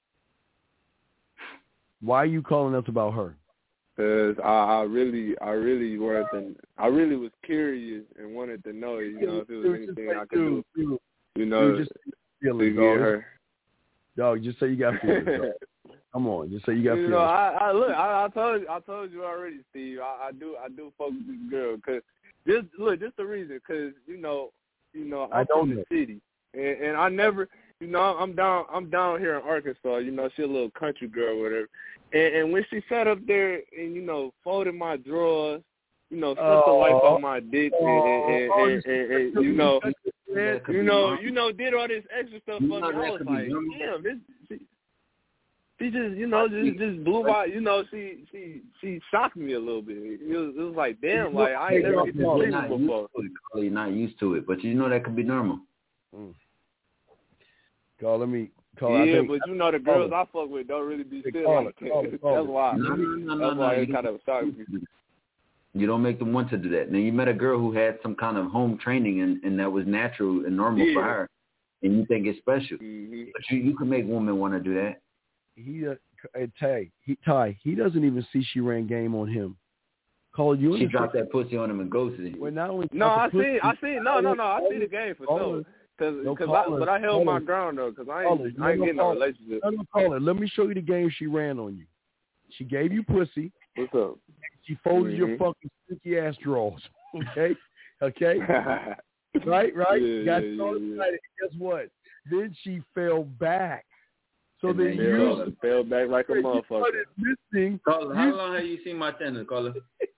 Why are you calling us about her? Cause I, I really, I really wanted to, I really was curious and wanted to know, you know, if there was anything I could do, Dude, you know, dude, just to feelings, get dog. her. Dog, just say you got feelings. Dog. Come on, just say you got You feelings. know, I, I look, I, I told, I told you already, Steve. I, I do, I do fuck with this girl. Cause just look, just the reason, cause you know, you know, I'm I don't from the know. city, and, and I never, you know, I'm down, I'm down here in Arkansas. You know, she a little country girl, whatever. And, and when she sat up there and, you know, folded my drawers, you know, sucked the Oh, life on my dick, and, and, oh, and, and, and, and you know, That could you be know, normal. you know, did all this extra stuff You for know me. I that was could be like, normal. damn, this, she, she just, you know, just, just blew my, you know, she, she, she shocked me a little bit. It was, it was like, damn, like I ain't never get this You're treatment not used before. to it, Carl. You're not used to it, but you know that could be normal. Mm. Carl, let me call. Yeah, I think, but you know the girls I fuck with don't really be Hey, still call like it, call that. it, call That's it. why. No, no, no, no, That's no. why You it kind of shocked me. You don't make them want to do that. Now you met a girl who had some kind of home training and, and that was natural and normal Yeah. for her, and you think it's special. Mm-hmm. But you, you can make women want to do that. he, uh, hey, Tay, he, Ty, he doesn't even see she ran game on him. Call you. She understand? dropped that pussy on him and ghosted him. Well, not only No, I dropped the see, I pussy, see. No, no, no. I see the game for Caller, sure. Cause, no, cause I, caller, but I held my caller, ground though, cause I caller, ain't, no, I ain't no, getting no caller. relationship. No, no, caller. Let me show you the game she ran on you. She gave you pussy. What's up? She folded Mhm. your fucking stinky ass drawers. Okay, okay. right, right. Yeah, Got yeah, so yeah, excited. Guess what? Then she fell back. So And then then you Fell, fell back like a you motherfucker. started missing. Caller, how You- long have you seen my channel, Caller?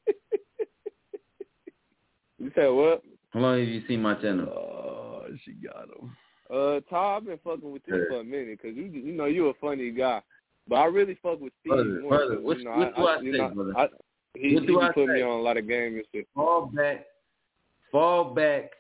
You said what? How long have you seen my channel? Oh, she got him. Uh, Todd, I've been fucking with you Yeah. for a minute, cause you, you know, you a funny guy. But I really fuck with Steve Brother, more. brother, 'cause, what- you know, what I, do I you say, know, brother? I, he, What he do be I putting say? me on a lot of games and shit. Fall back. Fall back.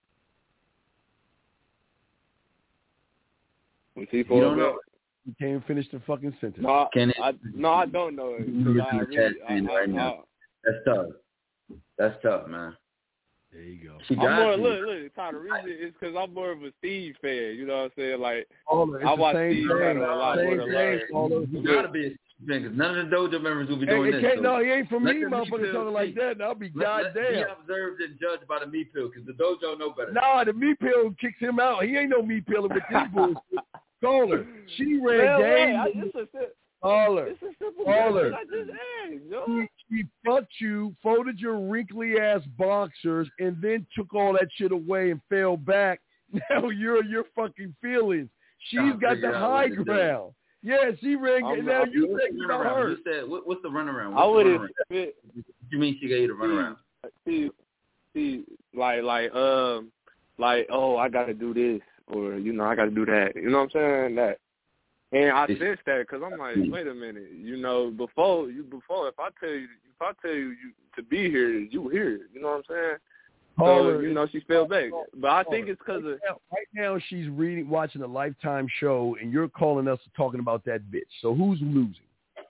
Was he You for don't a know. bet? You can't even finish the fucking sentence. No, Can it- I, no, I don't know it. You 'cause look I at the really, chat I, screen I, right now. I, That's tough. That's tough, man. There you go. She I'm got more you. look, look, Todd, the reason is because I'm more of a Steve fan. You know what I'm saying? Like Caller, it's I the watch same Steve thing. channel a lot Same more than thing, Larry. caller. You gotta be a fan because none of the dojo members will be Hey, doing it this. can't, so no, he ain't for let me, the meat motherfucker, pill talking like speak. that. And I'll be Let, let, be goddamn. observed and judged by the meat pill because the dojo know better. Nah, the meat pill kicks him out. He ain't no meat pillar with this bullshit. Caller, she ran Man, wait, game. I, it's a sim- Caller, it's a simple caller. question I just asked, yo. She, she fucked you, folded your wrinkly ass boxers, and then took all that shit away and fell back. Now you're your fucking feelings. She's Trying to got figure the out what high to do. ground. Yeah, she ran. I'm- now I'm- you What's think the about runaround? her. You said what, what's the runaround? I What's would the have runaround? fit. What you mean she gave you the runaround? See, see, like, like, um, like, oh, I gotta do this, or you know, I gotta do that. You know what I'm saying? That, and I It's- sensed that because I'm like, wait a minute, you know, before you, before if I tell you, if I tell you, you to be here, you here. You know what I'm saying? Caller, So you know, she fell back, but I think it's because of. Right now, right now she's reading, watching a Lifetime show, and you're calling us talking about that bitch. So who's losing?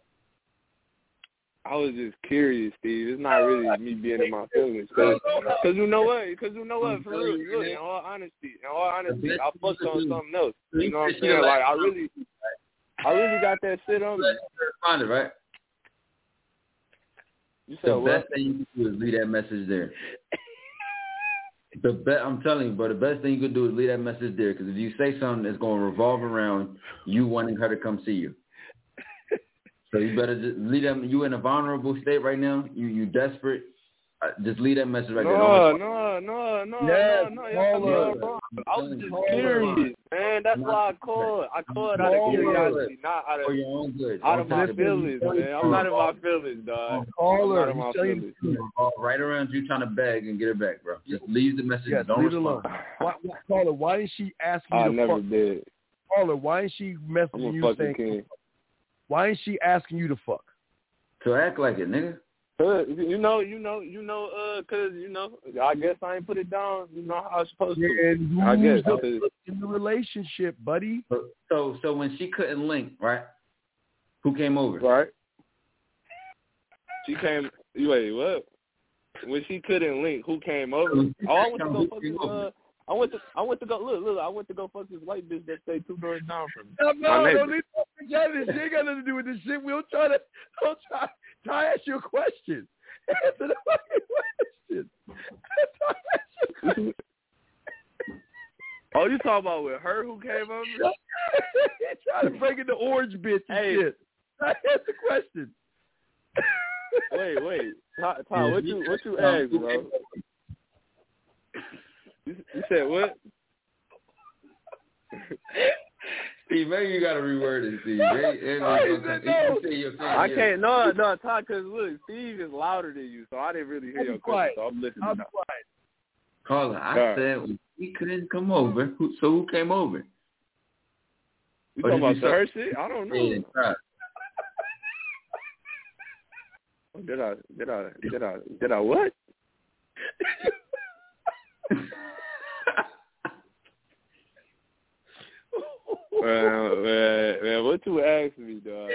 I was just curious, Steve. It's not really me being in my feelings, cause, cause you know what? Cause you know what? For real, look. In all honesty, in all honesty, I fucked on something else. You know what I'm saying? Like I really, I really got that shit on me. Find it, right? You said The what? best thing you can do is leave that message there. The be- I'm telling you, bro, the best thing you could do is leave that message there because if you say something that's going to revolve around you wanting her to come see you. So you better just leave them. You in a vulnerable state right now. You you desperate. Uh, just leave that message right there. No, Don't no, no, no, Yes, no, no. Y'all got me all caller. wrong. I was just Caller. curious, man. That's why I called. I called out of Caller. curiosity, not out for of your own good. out of Don't my take it. feelings, man. I'm not in my feelings, dog. I'm Caller, not in my he's telling feelings. you the truth. Revolve right around you trying to beg and get her back, bro. Just leave the message. Yes, Don't leave it respond. alone. Why, why, caller, why is she asking you I to never fuck? did. Caller, why is she I'm messaging a you fucking saying? king. Why is she asking you to fuck? So act like it, nigga. Uh, you know, you know, you know, uh, cause you know, I guess I ain't put it down. You know how I was supposed to. And I who's guess. the, in the relationship, buddy? So, so so when she couldn't link, right? Who came over? Right. She came. Wait, what? When she couldn't link, who came over? Oh, I went to go fuck this. Uh, I went to. I went to go. Look, look. I went to go fuck this white bitch that stayed two doors down from me. No, My no, neighbor. don't need to forget this. She ain't got nothing to do with this shit. We'll try to. Don't try. Try to ask you a question. Answer the fucking question. Try to ask you a question. Oh, you talking about with her who came over? Trying to break in the orange bitch and Hey. shit. Try to ask the question. Wait, wait, Ty, Ty, what you what you asked, bro? You, you said what? Steve, maybe you gotta reword it, Steve. Maybe, maybe I you said you no. say your thing, I yeah. can't. No, no, Ty, because look, Steve is louder than you, so I didn't really hear I'll your be question. quiet. So I'm listening. I'll be now. quiet. Caller, I All right. said he couldn't come over. Who, so who came over? You Or talking did about you the suck- her shit? I don't know. Yeah, right. Did I? Did I? Did I? Did I what? man, man, man, what you asking me, dog?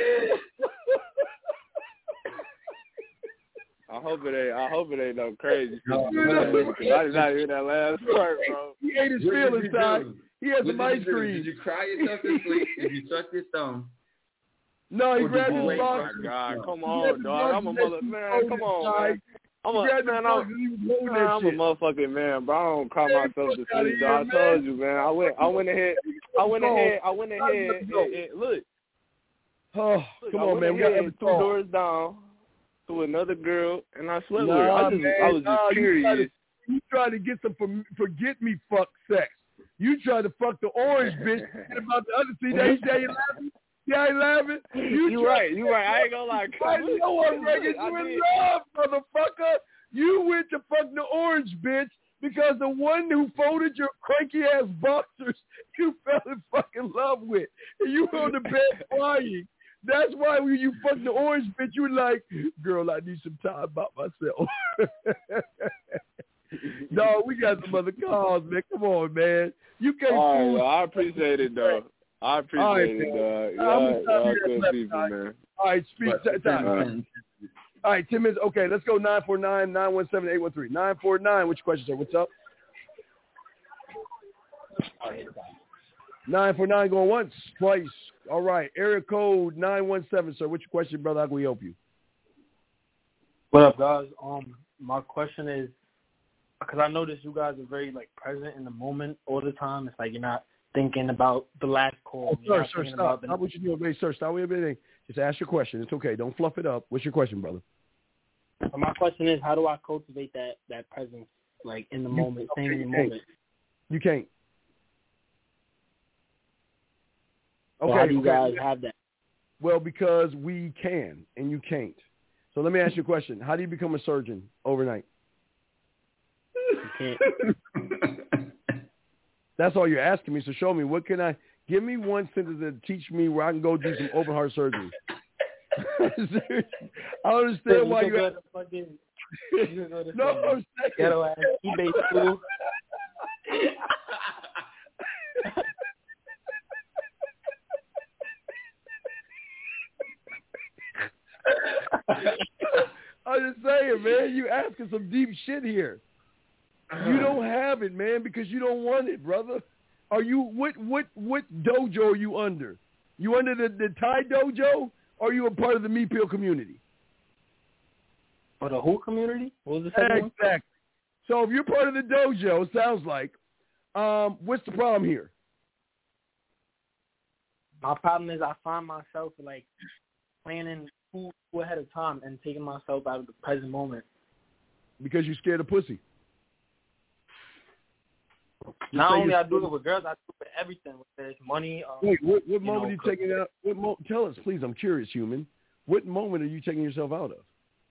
I hope it ain't. I hope it ain't no crazy shit. No, you no, saying, no. because I did not hear that last part, bro. He ate his What did feelings, you Ty. do? He had What some did ice you do? cream. Did you cry yourself to sleep? Did you suck your thumb? No, he Or did grabbed you his wait? Oh my boxers. God! Come He on, grabbed his dog. I'm a boxers mother and he man. folded Come his on, side. man. I'm He a grabbed his man. boxers I'm, and he was holding man, that I'm shit. a motherfucking man, bro. I don't call Man, myself fuck to outta sleep, here, dog. I man. told you, man. I went. I went ahead. I went Call. ahead. I went ahead. And, and, look, Oh, look, come I on, went man. We got ahead every two call. doors down to another girl, and I slept with her. Nah, I just, man, I was just nah, curious. You tried to get some for, forget me fuck sex. You tried to fuck the orange bitch and about the other. See, there you say you laughing. Yeah, I ain't laughing. You, You right. You right. I ain't gonna lie. I Look, know I'm look, breaking I you in did. love, motherfucker. You went to fuck the orange bitch because the one who folded your cranky ass boxers you fell in fucking love with, and you were on the bed crying. That's why when you fucked the orange bitch, you were like, "Girl, I need some time about myself." No, we got some other calls, man. Come on, man. You can't All right, fool. well, I appreciate it, though. I appreciate All right, it, man. dog. How much Y'all, time y'all you got good left, people, Ty? man. All right, speak But- time. uh, All right, ten minutes. Okay, let's go nine four nine, nine one seven, eight one three. nine four nine, which question, sir? What's up? nine four nine going once, twice. All right, area code nine one seven, sir. What's your question, brother? How can we help you? What up, guys? Um, my question is, because I notice you guys are very, like, present in the moment all the time. It's like you're not thinking about the last call. Oh, You're sir, not sir, thinking stop. about the Stop what you're doing, baby. Sir, stop with everything. Just ask your question. It's okay. Don't fluff it up. What's your question, brother? So my question is, how do I cultivate that, that presence, like, in the You- moment, okay, staying in you the can't. moment? You can't. So Okay. how do you okay. guys have that? Well, because we can and you can't. So let me ask you a question. How do you become a surgeon overnight? You can't. That's all you're asking me. So show me. What can I – give me one sentence that teach me where I can go do some open heart surgery. I don't understand why you you go to fucking, you can go to No, some I'm saying. ghetto ass eBay school. I'm just saying, man, you asking some deep shit here. You don't have it, man, because you don't want it, brother. Are you what what what dojo are you under? You under the, the Thai dojo, or are you a part of the meat peel community? Or the who community? What was the second one? Exactly. So if you're part of the dojo, sounds like, um, what's the problem here? My problem is I find myself like planning too ahead of time and taking myself out of the present moment. Because you're scared of pussy. Not say only you're- I do it with girls, I do it with everything. Whether it's money. Um, Wait, what, what you moment know, are you taking out? What mo- tell us, please. I'm curious, human. What moment are you taking yourself out of?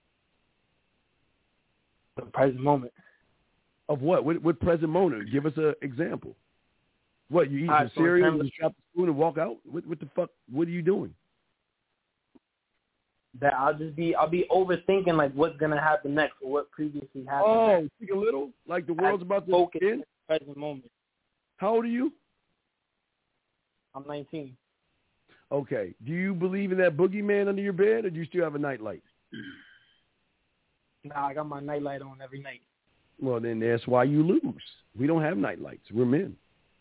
The present moment. Of what? What, what present moment? Give us an example. What, you eat All some right, so in cereal terms and just drop the spoon and walk out? What, what the fuck? What are you doing? That I'll just be, I'll be overthinking like what's gonna happen next or what previously happened. Oh, think a little? Like the world's about to focus end? in the present moment. How old are you? I'm nineteen. Okay. Do you believe in that boogeyman under your bed, or do you still have a nightlight? Nah, I got my nightlight on every night. Well, then that's why you lose. We don't have nightlights. We're men.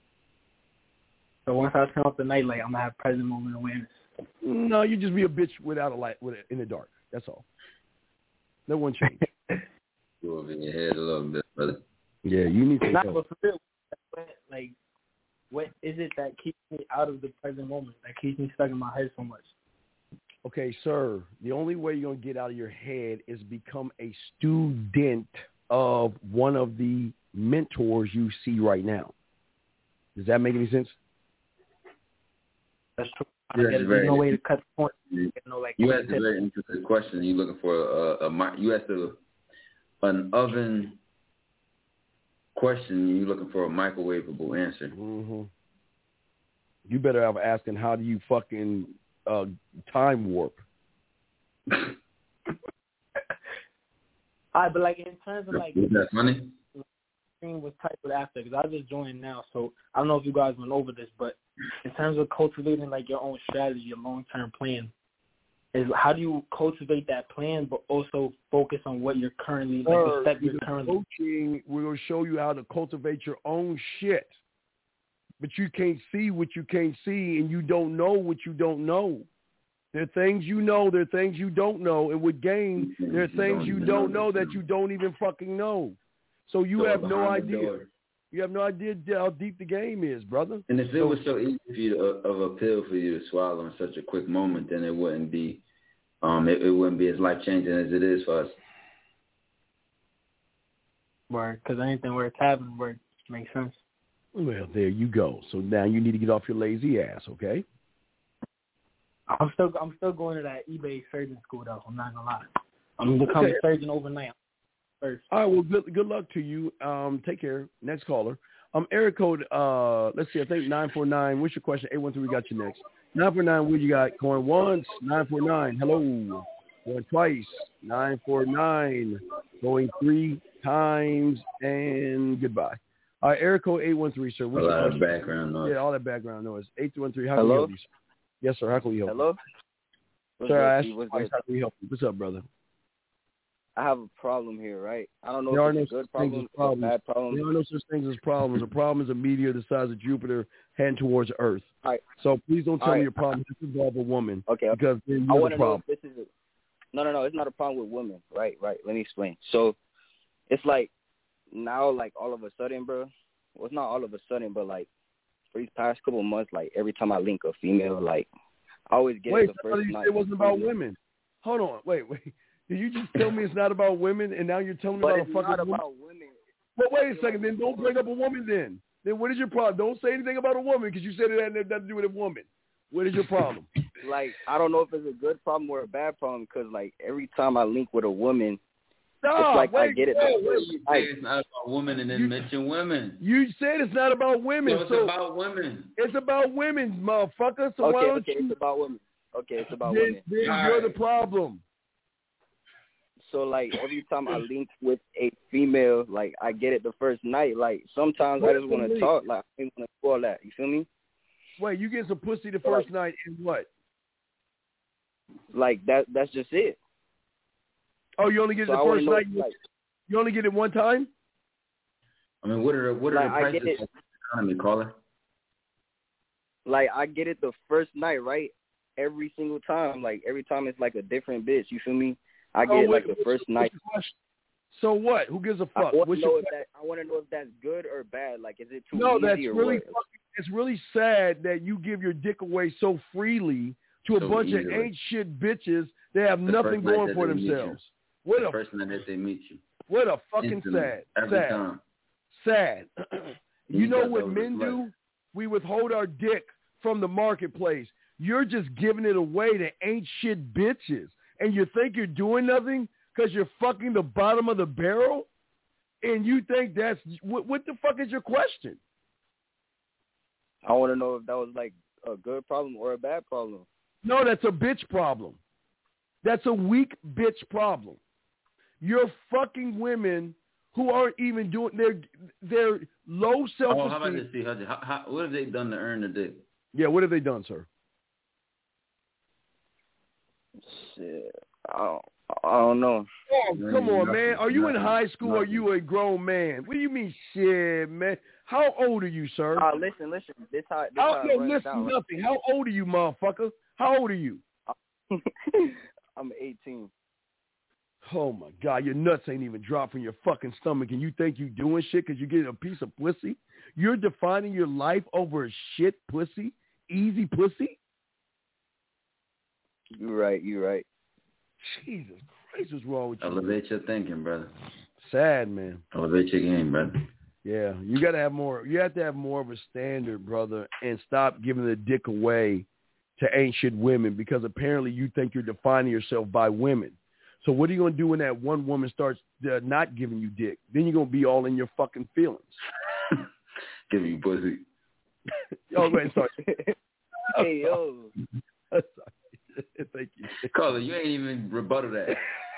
So once I turn off the nightlight, I'm gonna have present moment awareness. No, you just be a bitch without a light, with it in the dark. That's all. No one change. Go over your head a little bit, brother. Yeah, you need to. Not for real. Like, what is it that keeps me out of the present moment? That keeps me stuck in my head so much? Okay, sir. The only way you're gonna get out of your head is become a student of one of the mentors you see right now. Does that make any sense? That's true. You I guess there's no way to cut the point. You, know, like, you asked a very interesting question. You're looking for a, a, a you asked a, an oven question. You're looking for a microwavable answer. Mm-hmm. You better have asking, how do you fucking uh, time warp? All right, but like in terms of like, is that funny? Was typed with after because I just joined now, so I don't know if you guys went over this, but in terms of cultivating like your own strategy, your long term plan, is how do you cultivate that plan, but also focus on what you're currently like the step you're currently. Coaching, we're gonna show you how to cultivate your own shit, but you can't see what you can't see, and you don't know what you don't know. There are things you know, there are things you don't know, and with game, there are things you don't know that you don't even fucking know. So you have no idea. You have no idea how deep the game is, brother. And if it was so easy for you to, of a pill for you to swallow in such a quick moment, then it wouldn't be, um, it, it wouldn't be as life changing as it is for us. Word, because anything where it's happening, where it makes sense. Well, there you go. So now you need to get off your lazy ass, okay? I'm still, I'm still going to that eBay surgeon school though. I'm not gonna lie. I'm becoming Okay. a surgeon overnight. First. All right, well, good good luck to you. Um, take care. Next caller. Um, area code, uh, let's see, I think nine four nine. What's your question? eight one three, we got you next. nine four nine, what you got? Going once. nine four nine, hello. Going twice. nine four nine, going three times, and goodbye. All right, area code eight one three, sir. What's a your lot question? of background noise. Yeah, all that background noise. eight one three, how Hello? can we help you, sir? Yes, sir, how can we help Hello? you? What's Sir, I good, asked T? What's twice, good? how can we help you? What's up, brother? I have a problem here, right? I don't know There are if no it's a good such things problem as or a problems. bad problem. There are no such things as problems. A problem is a meteor the size of Jupiter heading towards Earth. All right. So please don't tell All me right. your problem. This involves a woman. Okay. okay. Because then I you're want the to know problem. if this is a, no, no, no. It's not a problem with women. Right, right. Let me explain. So it's like now, like all of a sudden, bro. Well, it's not all of a sudden, but like for these past couple of months, like every time I link a female, like I always get Wait, it the somebody first you night. said it wasn't about women. Hold on. Wait, wait. Did you just tell me it's not about women, and now you're telling me But about it's a fucking not woman? about women. But wait a second. Then don't bring up a woman then. Then what is your problem? Don't say anything about a woman because you said it had nothing to do with a woman. What is your problem? Like, I don't know if it's a good problem or a bad problem because, like, every time I link with a woman, Stop, it's like wait, I get it. wait, the first wait. night. It's not about women and then You- mention women. You said it's not about women. So it's so about women. It's about women, motherfucker. So Okay, why don't okay, you? it's about women. Okay, it's about then, women. then All you're right. the problem. So, like, every time I link with a female, like, I get it the first night. Like, sometimes I just want to talk. Like, I want to do all that. You feel me? Wait, you get some pussy the first night and what? Like, that. that's just it. Oh, you only get it So the I wanna first know, night? You, like- you only get it one time? I mean, what are the, what are Like, the I prices get it. of the economy, caller? Like, I get it the first night, right? Every single time. Like, every time it's, like, a different bitch. You feel me? I get Oh, it, like, wait, the first what's night. your question? So what? Who gives a I fuck? want What's to know your if that. I want to know if that's good or bad. Like, is it too No, easy that's or really what? fucking, it's really sad that you give your dick away so freely to a So bunch of easily. ain't shit bitches that have The nothing first night going that for they meet you. themselves. What the a first night that they meet you. what a fucking Instantly, sad. every sad. time. Sad. you You know got what those men as do? We withhold our dick from the marketplace. You're just giving it away to ain't shit bitches. And you think you're doing nothing because you're fucking the bottom of the barrel? And you think that's, what, what the fuck is your question? I want to know if that was, like, a good problem or a bad problem. No, that's a bitch problem. That's a weak bitch problem. You're fucking women who aren't even doing, they're, they're low self-esteem. Oh, how about this, see, how, how, what have they done to earn the dick? Yeah, what have they done, sir? Shit, I don't, I don't know. Oh, come on, man. Are you in high school or are you a grown man? What do you mean, shit, man? How old are you, sir? Uh, listen, listen. This how, this How, how it no, runs listen, down, right? nothing. How old are you, motherfucker? How old are you? I'm eighteen. Oh, my God. Your nuts ain't even dropped from your fucking stomach, and you think you doing shit because you get a piece of pussy? You're defining your life over a shit pussy? Easy pussy? You're right. You're right. Jesus Christ, what's wrong with you? Elevate your thinking, brother. Sad, man. Elevate your game, brother. Yeah, you got to have more. You have to have more of a standard, brother, and stop giving the dick away to ancient women because apparently you think you're defining yourself by women. So what are you going to do when that one woman starts uh, not giving you dick? Then you're going to be all in your fucking feelings. Give you pussy. Oh, wait, sorry. Hey, yo. Thank you. Carla, you ain't even rebuttal that.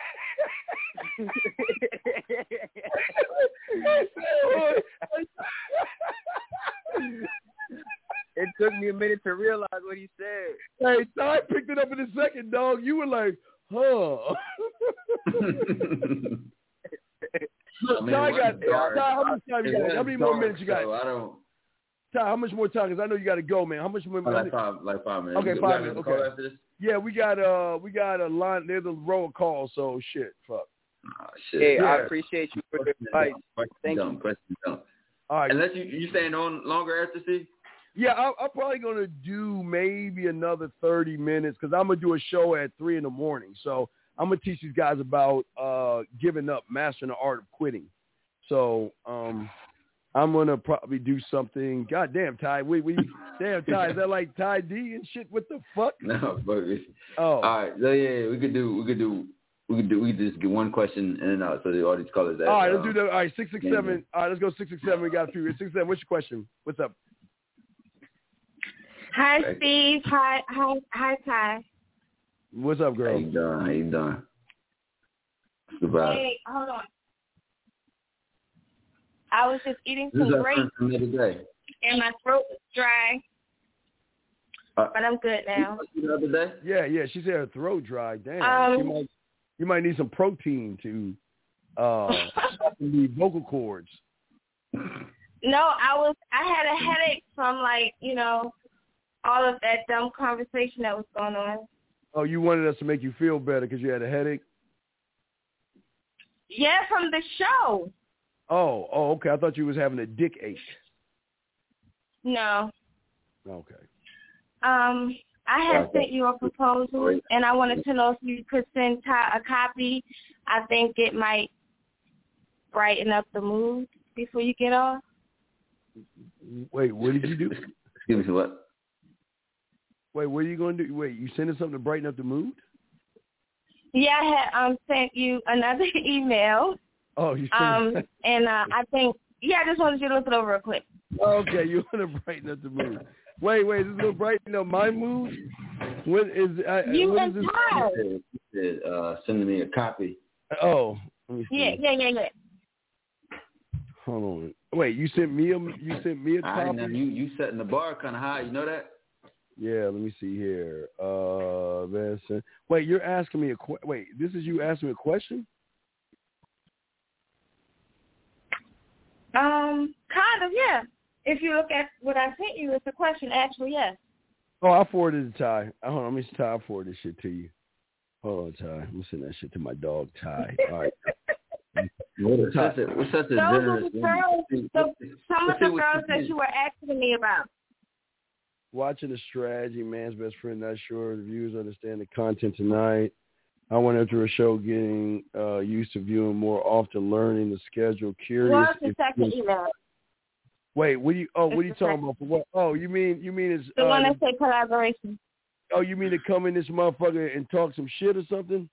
It took me a minute to realize what he said. Hey, Ty picked it up in a second, dog. You were like, huh. Look, I mean, Ty got, dark. Ty, how much time you It got? How many was more dark, minutes you got? so I don't. Ty, how much more time? Because I know you got to go, man. How much more? Oh, like five, like five minutes. Okay, We five got minutes. a call Okay. after this? Yeah, we got uh, we got a line. There's a row of calls. So shit, fuck. Oh, shit. Hey, Yeah. I appreciate you for the advice. Thank dumb, you. question dumb. All right. Unless you you staying on longer after, Steve? Yeah, I, I'm probably gonna do maybe another thirty minutes because I'm gonna do a show at three in the morning. So I'm gonna teach these guys about uh, giving up, mastering the art of quitting. So um, I'm gonna probably do something. God damn, Ty, we we damn Ty, is that like Ty D and shit? What the fuck? No, but Oh, all right. So yeah, we could do we could do we could do we could just get one question in and out so the audience callers that. all right, let's um, do that. All right, six six yeah, seven. yeah. All right, let's go six six seven. We got a few. Six six seven. What's your question? What's up? Hi, Hey. Steve. Hi, hi, hi, Ty. What's up, girl? How you doing? How you doing? Goodbye. Hey, hold on. I was just eating This is some our grapes friend from the other day. and my throat was dry, Uh, but I'm good now. The other day? Yeah, yeah. She said her throat dry. Damn. Um, she might, you might need some protein to uh soften the vocal cords. No, I was. I had a headache from like you know all of that dumb conversation that was going on. Oh, you wanted us to make you feel better because you had a headache? Yeah, from the show. Oh, oh, okay. I thought you was having a dick ache. No. Okay. Um, I had sent you a proposal, and I wanted to know if you could send Ty a copy. I think it might brighten up the mood before you get off. Wait, what did you do? Excuse me, what? Wait, what are you going to do? Wait, you sending something to brighten up the mood? Yeah, I had um sent you another email. Oh, you sent Um, and uh, I think yeah, I just wanted you to look it over real quick. Okay, you want to brighten up the mood. Wait, wait, is this going to brighten up my mood? What is I, You what and is this? Ty. He said, uh, sending me a copy. Oh, let me see. Yeah, yeah, yeah, yeah. Hold on. Wait, you sent me a you sent me a I copy? know you you setting the bar kind of high. You know that? Yeah, let me see here. Uh, Vincent. Wait, you're asking me a que- wait. This is you asking me a question? Um, kind of, yeah. If you look at what I sent you, it's a question. Actually, yes. Oh, I forwarded it to Ty. Hold on, let me see, Ty. I forwarded this shit to you. Hold on, Ty. I'm sending that shit to my dog, Ty. All right. We're such a, we're such a Those are generous the woman. girls, See- the, some of see the what girls you that did. you were asking me about. Watching the strategy, man's best friend, not sure the viewers understand the content tonight. I went into a show getting uh, used to viewing more often, learning the schedule, curious. What's the if second you- email? Wait, what do you? Oh, what are you It's the talking about? For what? Oh, you mean you mean it's The uh, one that said collaboration. oh, you mean to come in this motherfucker and talk some shit or something?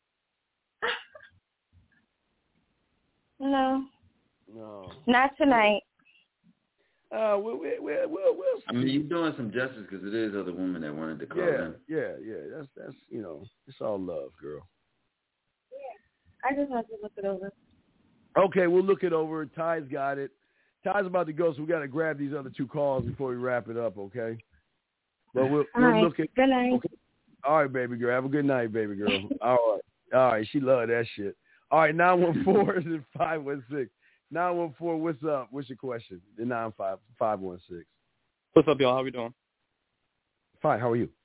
No, No. not tonight. Uh, we'll, we'll, we'll, we'll, we'll I mean, you're doing some justice because it is other women that wanted to call yeah, in. yeah, yeah. That's that's you know, it's all love, girl. I just want to look it over. Okay, we'll look it over. Ty's got it. Ty's about to go, so we got to grab these other two calls before we wrap it up. Okay. But we'll All we'll right. look at. Good night. Okay. All right, baby girl. Have a good night, baby girl. All right. All right. She loved that shit. All right, nine one four and five one six. nine one four, what's up? What's your question? The nine five five one six. What's up, y'all? How we doing? Fine. How are you?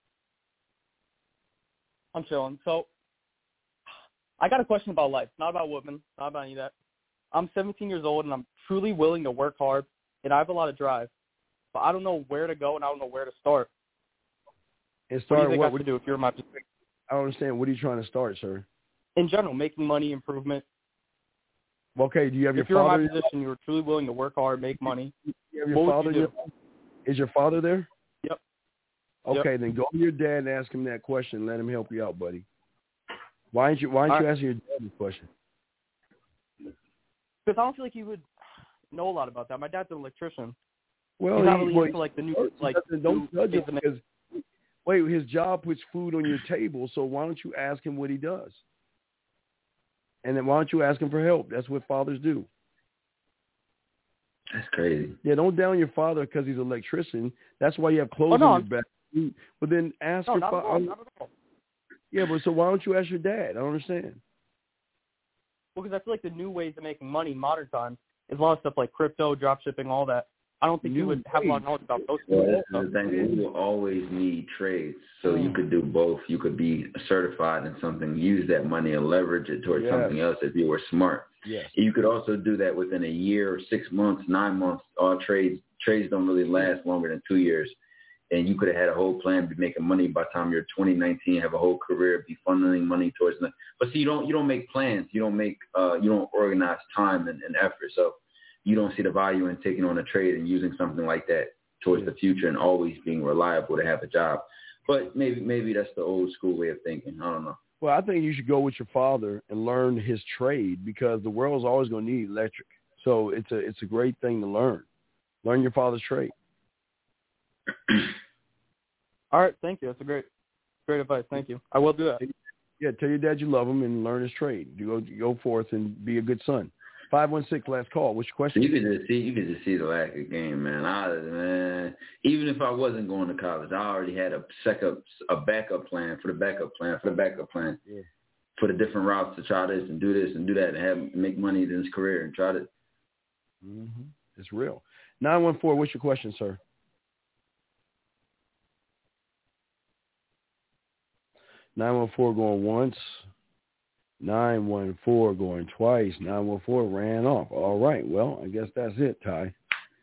I'm chilling. So, I got a question about life, not about women, not about any of that. I'm seventeen years old, and I'm truly willing to work hard, and I have a lot of drive. But I don't know where to go, and I don't know where to start. And What do start you think what? I should do if you're in my position? I don't understand. What are you trying to start, sir? In general, making money, improvement. Okay, do you have your If you're father? in my position, you're truly willing to work hard, make money. You have your what would father? you do? Your, is your father there? Yep. Okay, Yep. then go to your dad and ask him that question. Let him help you out, buddy. Why aren't you Why aren't All you right. asking your dad this question? Because I don't feel like he would know a lot about that. My dad's an electrician. Well, He's not he- really well, into like the new he like. doesn't- don't new judge him things that because wait, his job puts food on your table. So why don't you ask him what he does? And then why don't you ask him for help? That's what fathers do. That's crazy. Yeah, don't down your father because he's an electrician. That's why you have clothes Oh, no, on your back. But then ask No, your not at all. father. Not at all. Yeah, but so why don't you ask your dad? I don't understand. Well, because I feel like the new ways of making money in modern times is a lot of stuff like crypto, drop shipping, all that. I don't think you would have a lot of knowledge about those Well, things. that's the thing. We will always need trades, so you could do both. You could be certified in something, use that money and leverage it towards Yes. something else if you were smart. Yes. You could also do that within a year, or six months, nine months. All trades trades don't really last longer than two years, and you could have had a whole plan, be making money by the time you're twenty nineteen, have a whole career, be funneling money towards. But see, you don't you don't make plans. You don't make uh, you don't organize time and, and effort. So you don't see the value in taking on a trade and using something like that towards the future and always being reliable to have a job. But maybe maybe that's the old school way of thinking. I don't know. Well, I think you should go with your father and learn his trade because the world's always going to need electric. So it's a it's a great thing to learn. Learn your father's trade. All right, thank you. That's a great, great advice. Thank you. I will do that. Yeah, tell your dad you love him and learn his trade. You go go forth and be a good son. Five one six, last call. What's your question? You could just see, you could just see the lack of game, man. I, man, even if I wasn't going to college, I already had a second, a backup plan for the backup plan for the backup plan Yeah. for the different routes to try this and do this and do that and have make money in his career and try to. Mm-hmm. It's real. Nine one four. What's your question, sir? Nine one four going once. Nine one four going twice. Nine one four ran off. All right. Well, I guess that's it, Ty.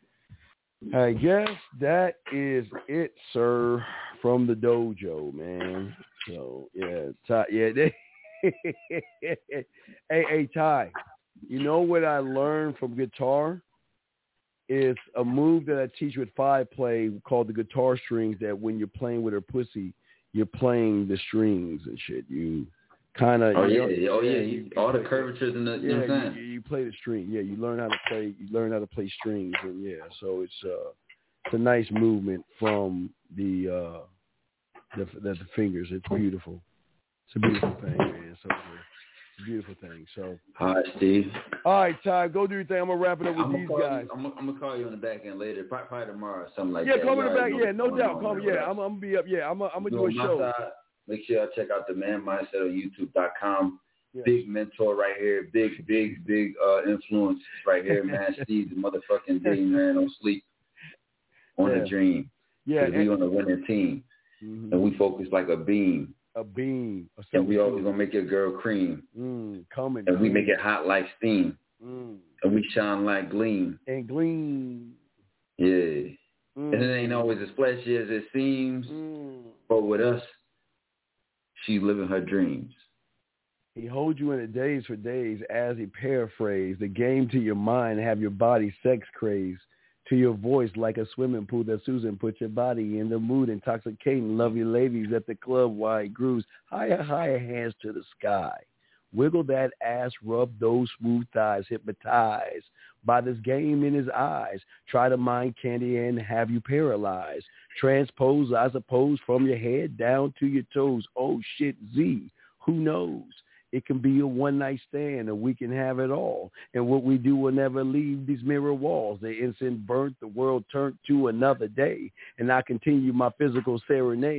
I guess that is it, sir, from the dojo, man. So yeah, Ty. Yeah. They, hey, hey, Ty. You know what I learned from guitar is a move that I teach with five play called the guitar strings. That when you're playing with her pussy, you're playing the strings and shit. You kind of Oh you yeah, know, oh yeah, you, all the play- curvatures and the. You yeah, know what I'm you, saying? you play the string. Yeah, you learn how to play. You learn how to play strings, and yeah, so it's uh, it's a nice movement from the uh, the the, the fingers. It's beautiful. It's a beautiful thing, man. So it's a beautiful thing. So. Hi, Steve. All right, Ty, go do your thing. I'm gonna wrap it up with I'm these gonna, call guys. you, I'm, gonna, I'm gonna call you on the back end later, probably, probably tomorrow or something like yeah, that. call me You in the back. already know Yeah, no what's doubt. going Call on, me. man. Yeah, I'm, I'm gonna be up. Yeah, I'm, I'm gonna do a on my show. side, make sure y'all check out the Man Mindset on YouTube dot com. Yeah. Big mentor right here. Big, big, big uh, influence right here, man. Steve, the motherfucking D, man. Don't sleep on Yeah. the dream. Yeah, 'Cause we and- on the winning team. Mhm. And we focus like a beam. A beam. A And we silver always beam. gonna make your girl cream. Mm, coming. And we make it hot like steam. Mm. And we shine like gleam. And gleam. Yeah. Mm. And it ain't always as flashy as it seems. Mm. But with us, she's living her dreams. He holds you in a daze for days as he paraphrased the game to your mind, have your body sex crazed, to your voice like a swimming pool that Susan put your body in the mood, intoxicating lovely ladies at the club wide grooves, higher, higher hands to the sky. Wiggle that ass, rub those smooth thighs, hypnotized by this game in his eyes. Try to mind candy and have you paralyzed. Transpose, I suppose, from your head down to your toes. Oh, shit, Z, who knows? It can be a one-night stand, and we can have it all. And what we do will never leave these mirror walls. The incense burnt, the world turned to another day. And I continue my physical serenade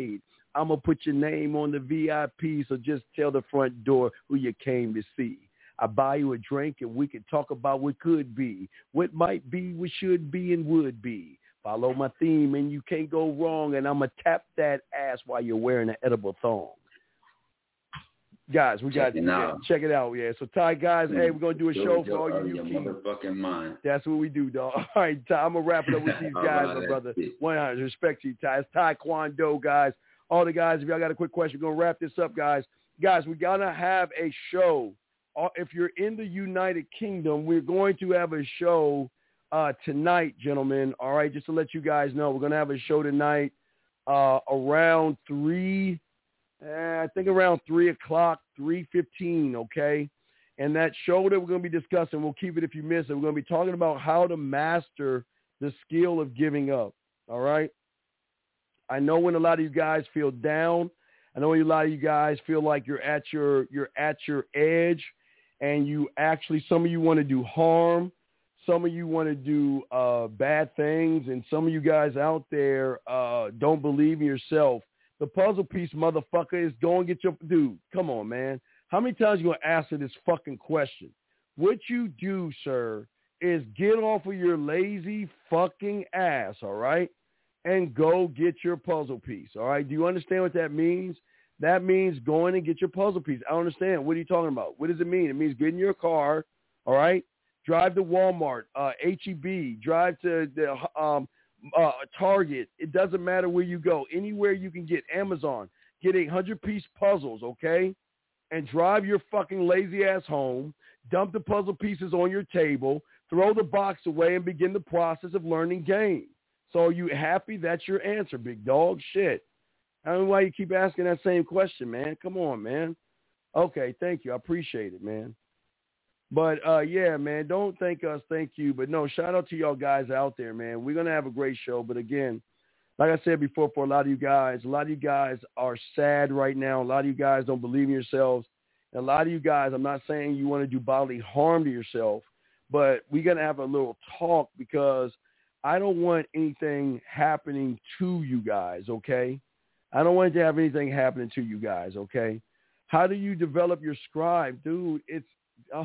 I'm going to put your name on the V I P, so just tell the front door who you came to see. I buy you a drink and we can talk about what could be, what might be, what should be, and would be. Follow my theme and you can't go wrong, and I'm going to tap that ass while you're wearing an edible thong. Guys, we got check it yeah, out. Check it out, yeah. So, Ty, guys, mm-hmm. hey, we're going to do a show for all you your new motherfucking mind. That's what we do, dog. All right, Ty, I'm going to wrap it up with these guys, right, my brother. one hundred respect to you, Ty. It's Taekwondo, guys. All the guys, if y'all got a quick question, we're going to wrap this up, guys. Guys, we're going to have a show. If you're in the United Kingdom, we're going to have a show uh, tonight, gentlemen. All right, just to let you guys know, we're going to have a show tonight uh, around three, eh, I think around three o'clock, three fifteen, okay? And that show that we're going to be discussing, we'll keep it if you miss it. We're going to be talking about how to master the skill of giving up, all right? I know when a lot of you guys feel down, I know a lot of you guys feel like you're at your you're at your edge, and you actually, some of you want to do harm, some of you want to do uh, bad things, and some of you guys out there uh, don't believe in yourself. The puzzle piece, motherfucker, is go and get your dude. Come on, man. How many times are you going to answer this fucking question? What you do, sir, is get off of your lazy fucking ass, all right, and go get your puzzle piece, all right? Do you understand what that means? That means going and get your puzzle piece. I don't understand. What are you talking about? What does it mean? It means get in your car, all right? Drive to Walmart, uh, H E B, drive to the um, uh, Target. It doesn't matter where you go. Anywhere you can get, Amazon. Get a hundred-piece puzzles, okay? And drive your fucking lazy ass home. Dump the puzzle pieces on your table. Throw the box away and begin the process of learning game. So are you happy? That's your answer, big dog. Shit. I don't know why you keep asking that same question, man. Come on, man. Okay, thank you. I appreciate it, man. But, uh, yeah, man, don't thank us. Thank you. But, no, shout out to y'all guys out there, man. We're going to have a great show. But, again, like I said before, for a lot of you guys, a lot of you guys are sad right now. A lot of you guys don't believe in yourselves. And a lot of you guys, I'm not saying you want to do bodily harm to yourself, but we're going to have a little talk because I don't want anything happening to you guys, okay? I don't want to have anything happening to you guys, okay? How do you develop your scribe? Dude, it's uh,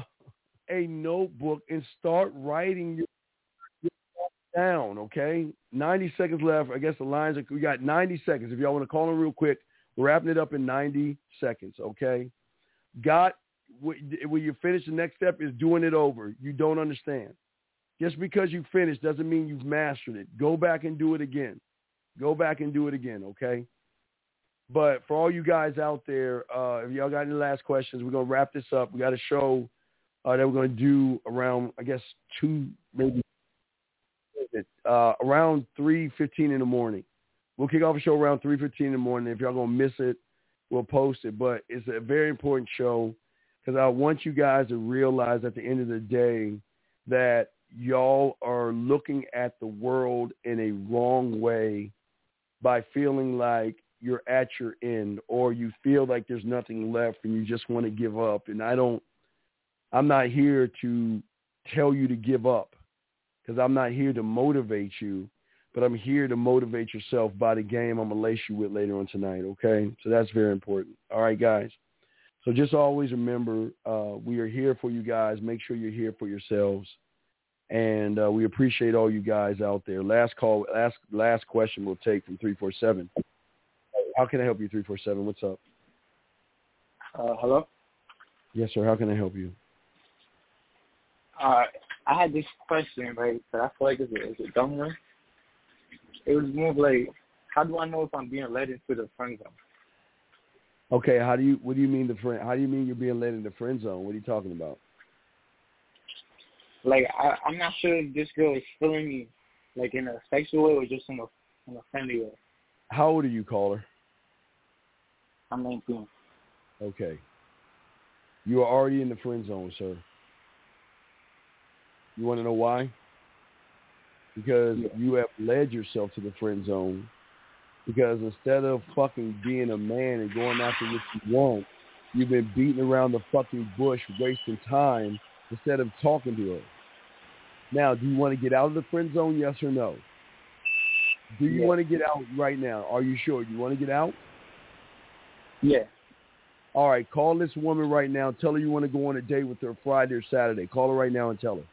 a notebook and start writing your, your down, okay? ninety seconds left. I guess the lines are, we got ninety seconds. If y'all want to call them real quick, we're wrapping it up in ninety seconds, okay? Got, when you finish, the next step is doing it over. You don't understand. Just because you finished doesn't mean you've mastered it. Go back and do it again. Go back and do it again, okay? But for all you guys out there, uh, if y'all got any last questions, we're going to wrap this up. We got a show uh, that we're going to do around, I guess, two, maybe uh, around three fifteen in the morning. We'll kick off a show around three fifteen in the morning. If y'all going to miss it, we'll post it. But it's a very important show because I want you guys to realize at the end of the day that y'all are looking at the world in a wrong way by feeling like you're at your end or you feel like there's nothing left and you just want to give up. And I don't, I'm not here to tell you to give up because I'm not here to motivate you, but I'm here to motivate yourself by the game I'm going to lace you with later on tonight. Okay. So that's very important. All right, guys. So just always remember, uh, we are here for you guys. Make sure you're here for yourselves. And uh, we appreciate all you guys out there. Last call, last, last question we'll take from three four seven. How can I help you, three four seven? What's up? Uh, hello? Yes, sir. How can I help you? Uh, I had this question, right, but I feel like it's a, it's a dumb one. It was more like, how do I know if I'm being led into the friend zone? Okay, how do you, what do you mean the friend, how do you mean you're being led into the friend zone? What are you talking about? Like, I, I'm not sure if this girl is feeling me, like, in a sexual way or just in a, in a friendly way. How old are you, caller? I'm nineteen. Okay. You are already in the friend zone, sir. You want to know why? Because yeah. you have led yourself to the friend zone. Because instead of fucking being a man and going after what you want, you've been beating around the fucking bush, wasting time instead of talking to her. Now, do you want to get out of the friend zone, yes or no? Do you yeah. want to get out right now? Are you sure? Do you want to get out? Yeah. All right, call this woman right now. Tell her you want to go on a date with her Friday or Saturday. Call her right now and tell her.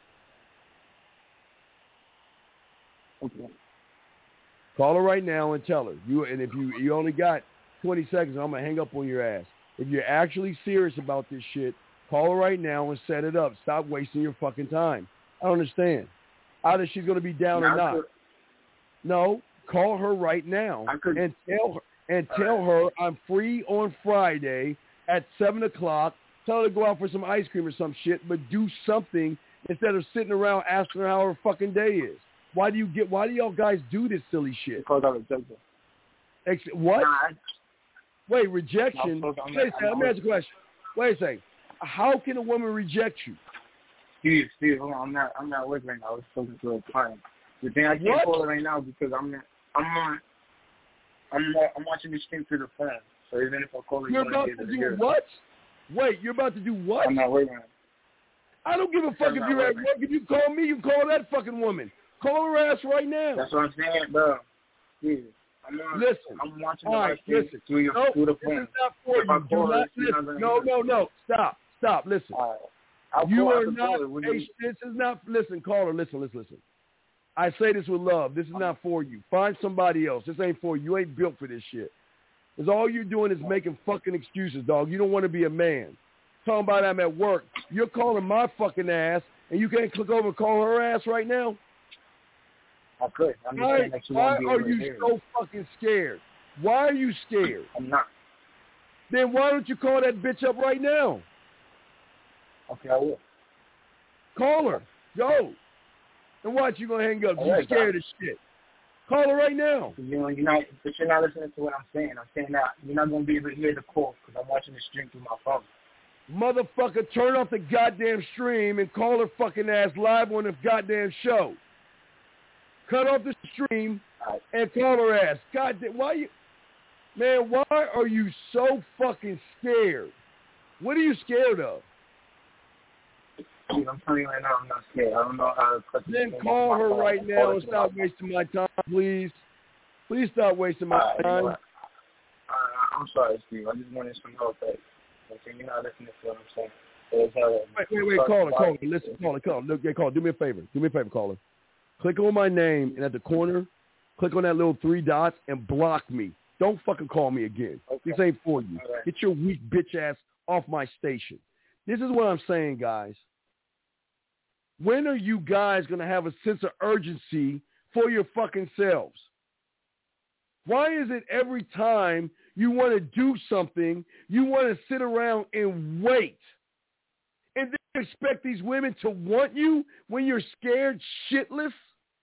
Okay. Call her right now and tell her. You and if you you only got twenty seconds, I'm gonna hang up on your ass. If you're actually serious about this shit, call her right now and set it up. Stop wasting your fucking time. I don't understand. Either she's gonna be down or not. No, call her right now and tell her and tell her I'm free on Friday at seven o'clock. Tell her to go out for some ice cream or some shit, but do something instead of sitting around asking her how her fucking day is. Why do you get? Why do y'all guys do this silly shit? Because I reject her. Ex- what? Nah, I, Wait, rejection. No, I'm Wait a not, second. Let me ask you a question. Wait a second. How can a woman reject you? Steve, Steve, hold on. I'm not. I'm not working right now. I was talking to a client. The thing I can't What? call her right now because I'm not. I'm on. I'm not, I'm watching this thing through the phone. So even if I call her, You're you about won't be to able to do hear. what? Wait, you're about to do what? I'm not working. I don't give a fuck I'm if not you're at working. work. If you call me, you call that fucking woman. Call her ass right now. That's what I'm saying, bro. Yeah. I'm on, Listen. I'm watching All the right, right thing listen. through, your, Nope, through the this phone. is not for If I you. Do call her, not she's not listen. gonna No, hear. no, no. Stop. Stop. Listen. All right. I'll You call, I are can call not. her. When Hey, you, this is not. Listen, caller. Listen, listen, listen. I say this with love. This is not for you. Find somebody else. This ain't for you. You ain't built for this shit. Because all you're doing is making fucking excuses, dog. You don't want to be a man. Talking about I'm at work. You're calling my fucking ass, and you can't click over and call her ass right now? I could. I'm just Why, saying that you why won't be are able to you hear. so fucking scared? Why are you scared? I'm not. Then why don't you call that bitch up right now? Okay, I will. Call her. Go. And watch you gonna hang up. All You right, scared guys. as shit. Call her right now. You know, you're not, but you're not listening to what I'm saying. I'm saying that you're not going to be able to hear the call because I'm watching the stream through my phone. Motherfucker, turn off the goddamn stream and call her fucking ass live on the goddamn show. Cut off the stream and call her ass. Goddamn, why you, man? Why are you so fucking scared? What are you scared of? Dude, I'm telling you right now, I'm not scared. I don't know how to cut this Then thing call off my her phone. right Call now it and to stop my- wasting my time, please. Please stop wasting my All right, you know time. what? Uh, I'm sorry, Steve. I just wanted some help. Like, okay, you're not listening to what I'm saying. There's, uh, Wait, wait, wait, call her, call her. Listen, call her, call her. Look, yeah, call her. Do me a favor. Do me a favor, caller. Click on my name, and at the corner, click on that little three dots and block me. Don't fucking call me again. Okay. This ain't for you. All right. Get your weak bitch ass off my station. This is what I'm saying, guys. When are you guys going to have a sense of urgency for your fucking selves? Why is it every time you want to do something, you want to sit around and wait? And then you expect these women to want you when you're scared shitless?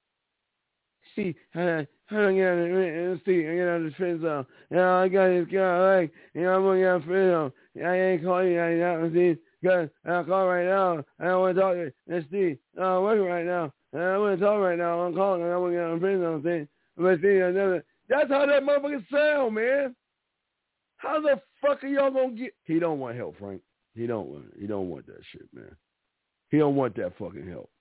See, uh, I don't get it. See, I get out of the friend zone. You know, I got this guy, like, you know, I'm going to get out of the friend zone. I ain't calling you right now. See, because I'll call right now. I don't want to talk to you. That's Steve. No, I'm working right now. I don't want to talk right now. I'm calling. I want to get out of the friend zone. See, but see, another. That's how that motherfucker sound, man. How the fuck are y'all gonna get? He don't want help, Frank. He don't want. He don't want that shit, man. He don't want that fucking help.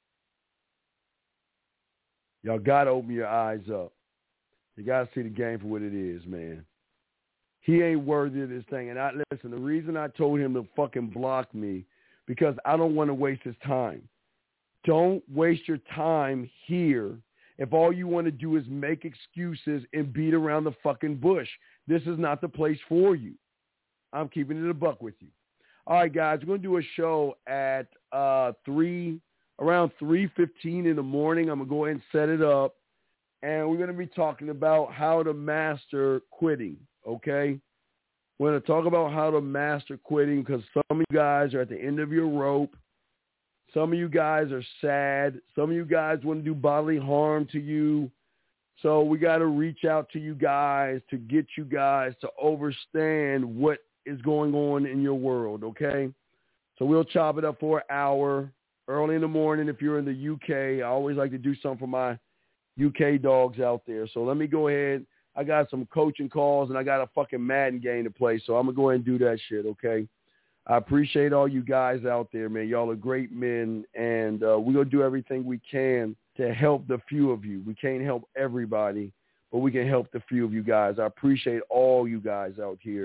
Y'all gotta open your eyes up. You gotta see the game for what it is, man. He ain't worthy of this thing. And I listen. The reason I told him to fucking block me because I don't want to waste his time. Don't waste your time here. If all you want to do is make excuses and beat around the fucking bush, this is not the place for you. I'm keeping it a buck with you. All right, guys, we're going to do a show at uh, three, around three fifteen in the morning. I'm going to go ahead and set it up, and we're going to be talking about how to master quitting, okay? We're going to talk about how to master quitting because some of you guys are at the end of your rope. Some of you guys are sad. Some of you guys want to do bodily harm to you. So we got to reach out to you guys to get you guys to understand what is going on in your world, okay? So we'll chop it up for an hour early in the morning if you're in the U K. I always like to do something for my U K dogs out there. So let me go ahead. I got some coaching calls, and I got a fucking Madden game to play, so I'm going to go ahead and do that shit, okay? I appreciate all you guys out there, man. Y'all are great men, and uh, we're going to do everything we can to help the few of you. We can't help everybody, but we can help the few of you guys. I appreciate all you guys out here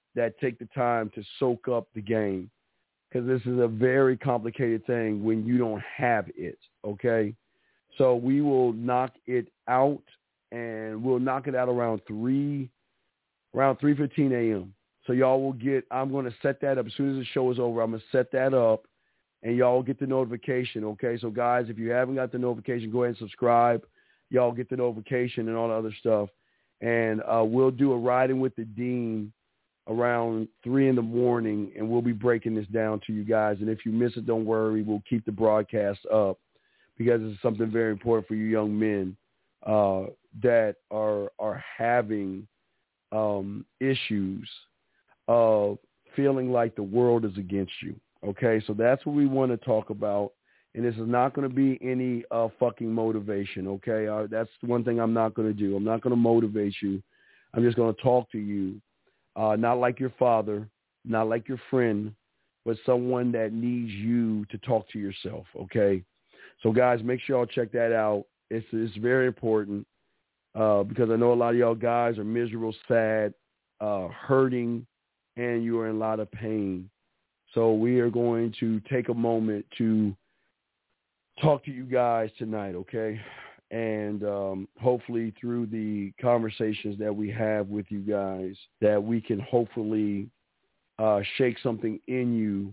that take the time to soak up the game, because this is a very complicated thing when you don't have it, okay? So we will knock it out, and we'll knock it out around three, around three fifteen a.m. So y'all will get, I'm going to set that up. As soon as the show is over, I'm going to set that up, and y'all will get the notification, okay? So, guys, if you haven't got the notification, go ahead and subscribe. Y'all get the notification and all the other stuff. And uh, we'll do a Riding with the Dean around three in the morning, and we'll be breaking this down to you guys. And if you miss it, don't worry. We'll keep the broadcast up because it's something very important for you young men uh, that are are having um, issues of feeling like the world is against you. Okay, so that's what we want to talk about. And this is not going to be any uh, fucking motivation, okay? Uh, that's one thing I'm not going to do. I'm not going to motivate you. I'm just going to talk to you, uh, not like your father, not like your friend, but someone that needs you to talk to yourself, okay? So, guys, make sure y'all check that out. It's, it's very important uh, because I know a lot of y'all guys are miserable, sad, uh, hurting, and you are in a lot of pain. So we are going to take a moment to talk to you guys tonight, okay? And um, hopefully through the conversations that we have with you guys, that we can hopefully uh, shake something in you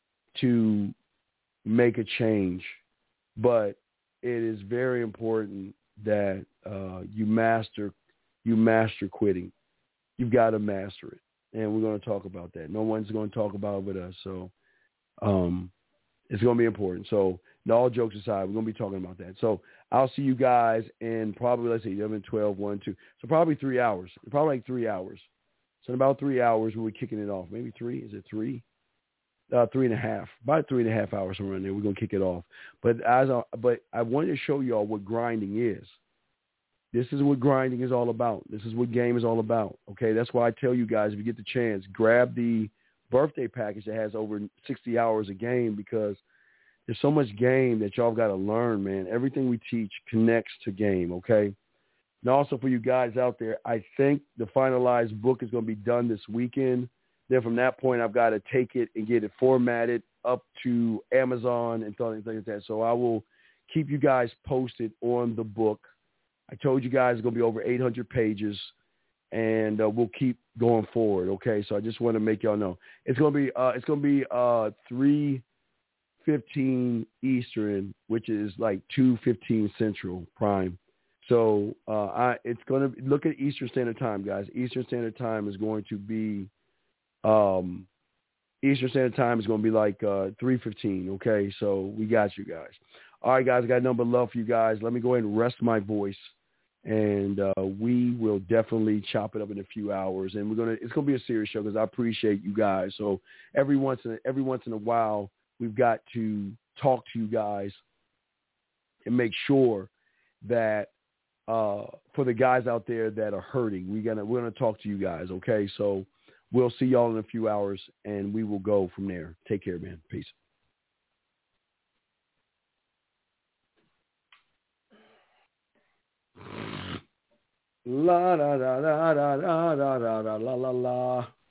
to make a change. But it is very important that uh, you master you master quitting. You've got to master it. And we're going to talk about that. No one's going to talk about it with us. So um, it's going to be important. So all jokes aside, we're going to be talking about that. So I'll see you guys in probably, let's see, eleven, twelve, one, two. So probably three hours. Probably like three hours. So in about three hours, we'll be kicking it off. Maybe three. Is it three? Uh, three and a half. About three and a half hours around there. We're going to kick it off. But as I, but I wanted to show you all what grinding is. This is what grinding is all about. This is what game is all about, okay? That's why I tell you guys, if you get the chance, grab the birthday package that has over sixty hours of game, because there's so much game that y'all got to learn, man. Everything we teach connects to game, okay? And also for you guys out there, I think the finalized book is going to be done this weekend. Then from that point, I've got to take it and get it formatted up to Amazon and things like that. So I will keep you guys posted on the book. I told you guys it's going to be over eight hundred pages, and uh, we'll keep going forward, okay? So I just want to make y'all know. It's going to be uh, it's going to be uh, three fifteen Eastern, which is like two fifteen Central Prime. So uh, I it's going to – look at Eastern Standard Time, guys. Eastern Standard Time is going to be um, – Eastern Standard Time is going to be like uh, three fifteen, okay? So we got you guys. All right, guys, I got a number of love for you guys. Let me go ahead and rest my voice, and uh, we will definitely chop it up in a few hours. And we're gonna it's gonna be a serious show because I appreciate you guys. So every once in a, every once in a while, we've got to talk to you guys and make sure that uh, for the guys out there that are hurting, we gonna we're gonna talk to you guys. Okay, so we'll see y'all in a few hours, and we will go from there. Take care, man. Peace. La da da da da da da da la la la.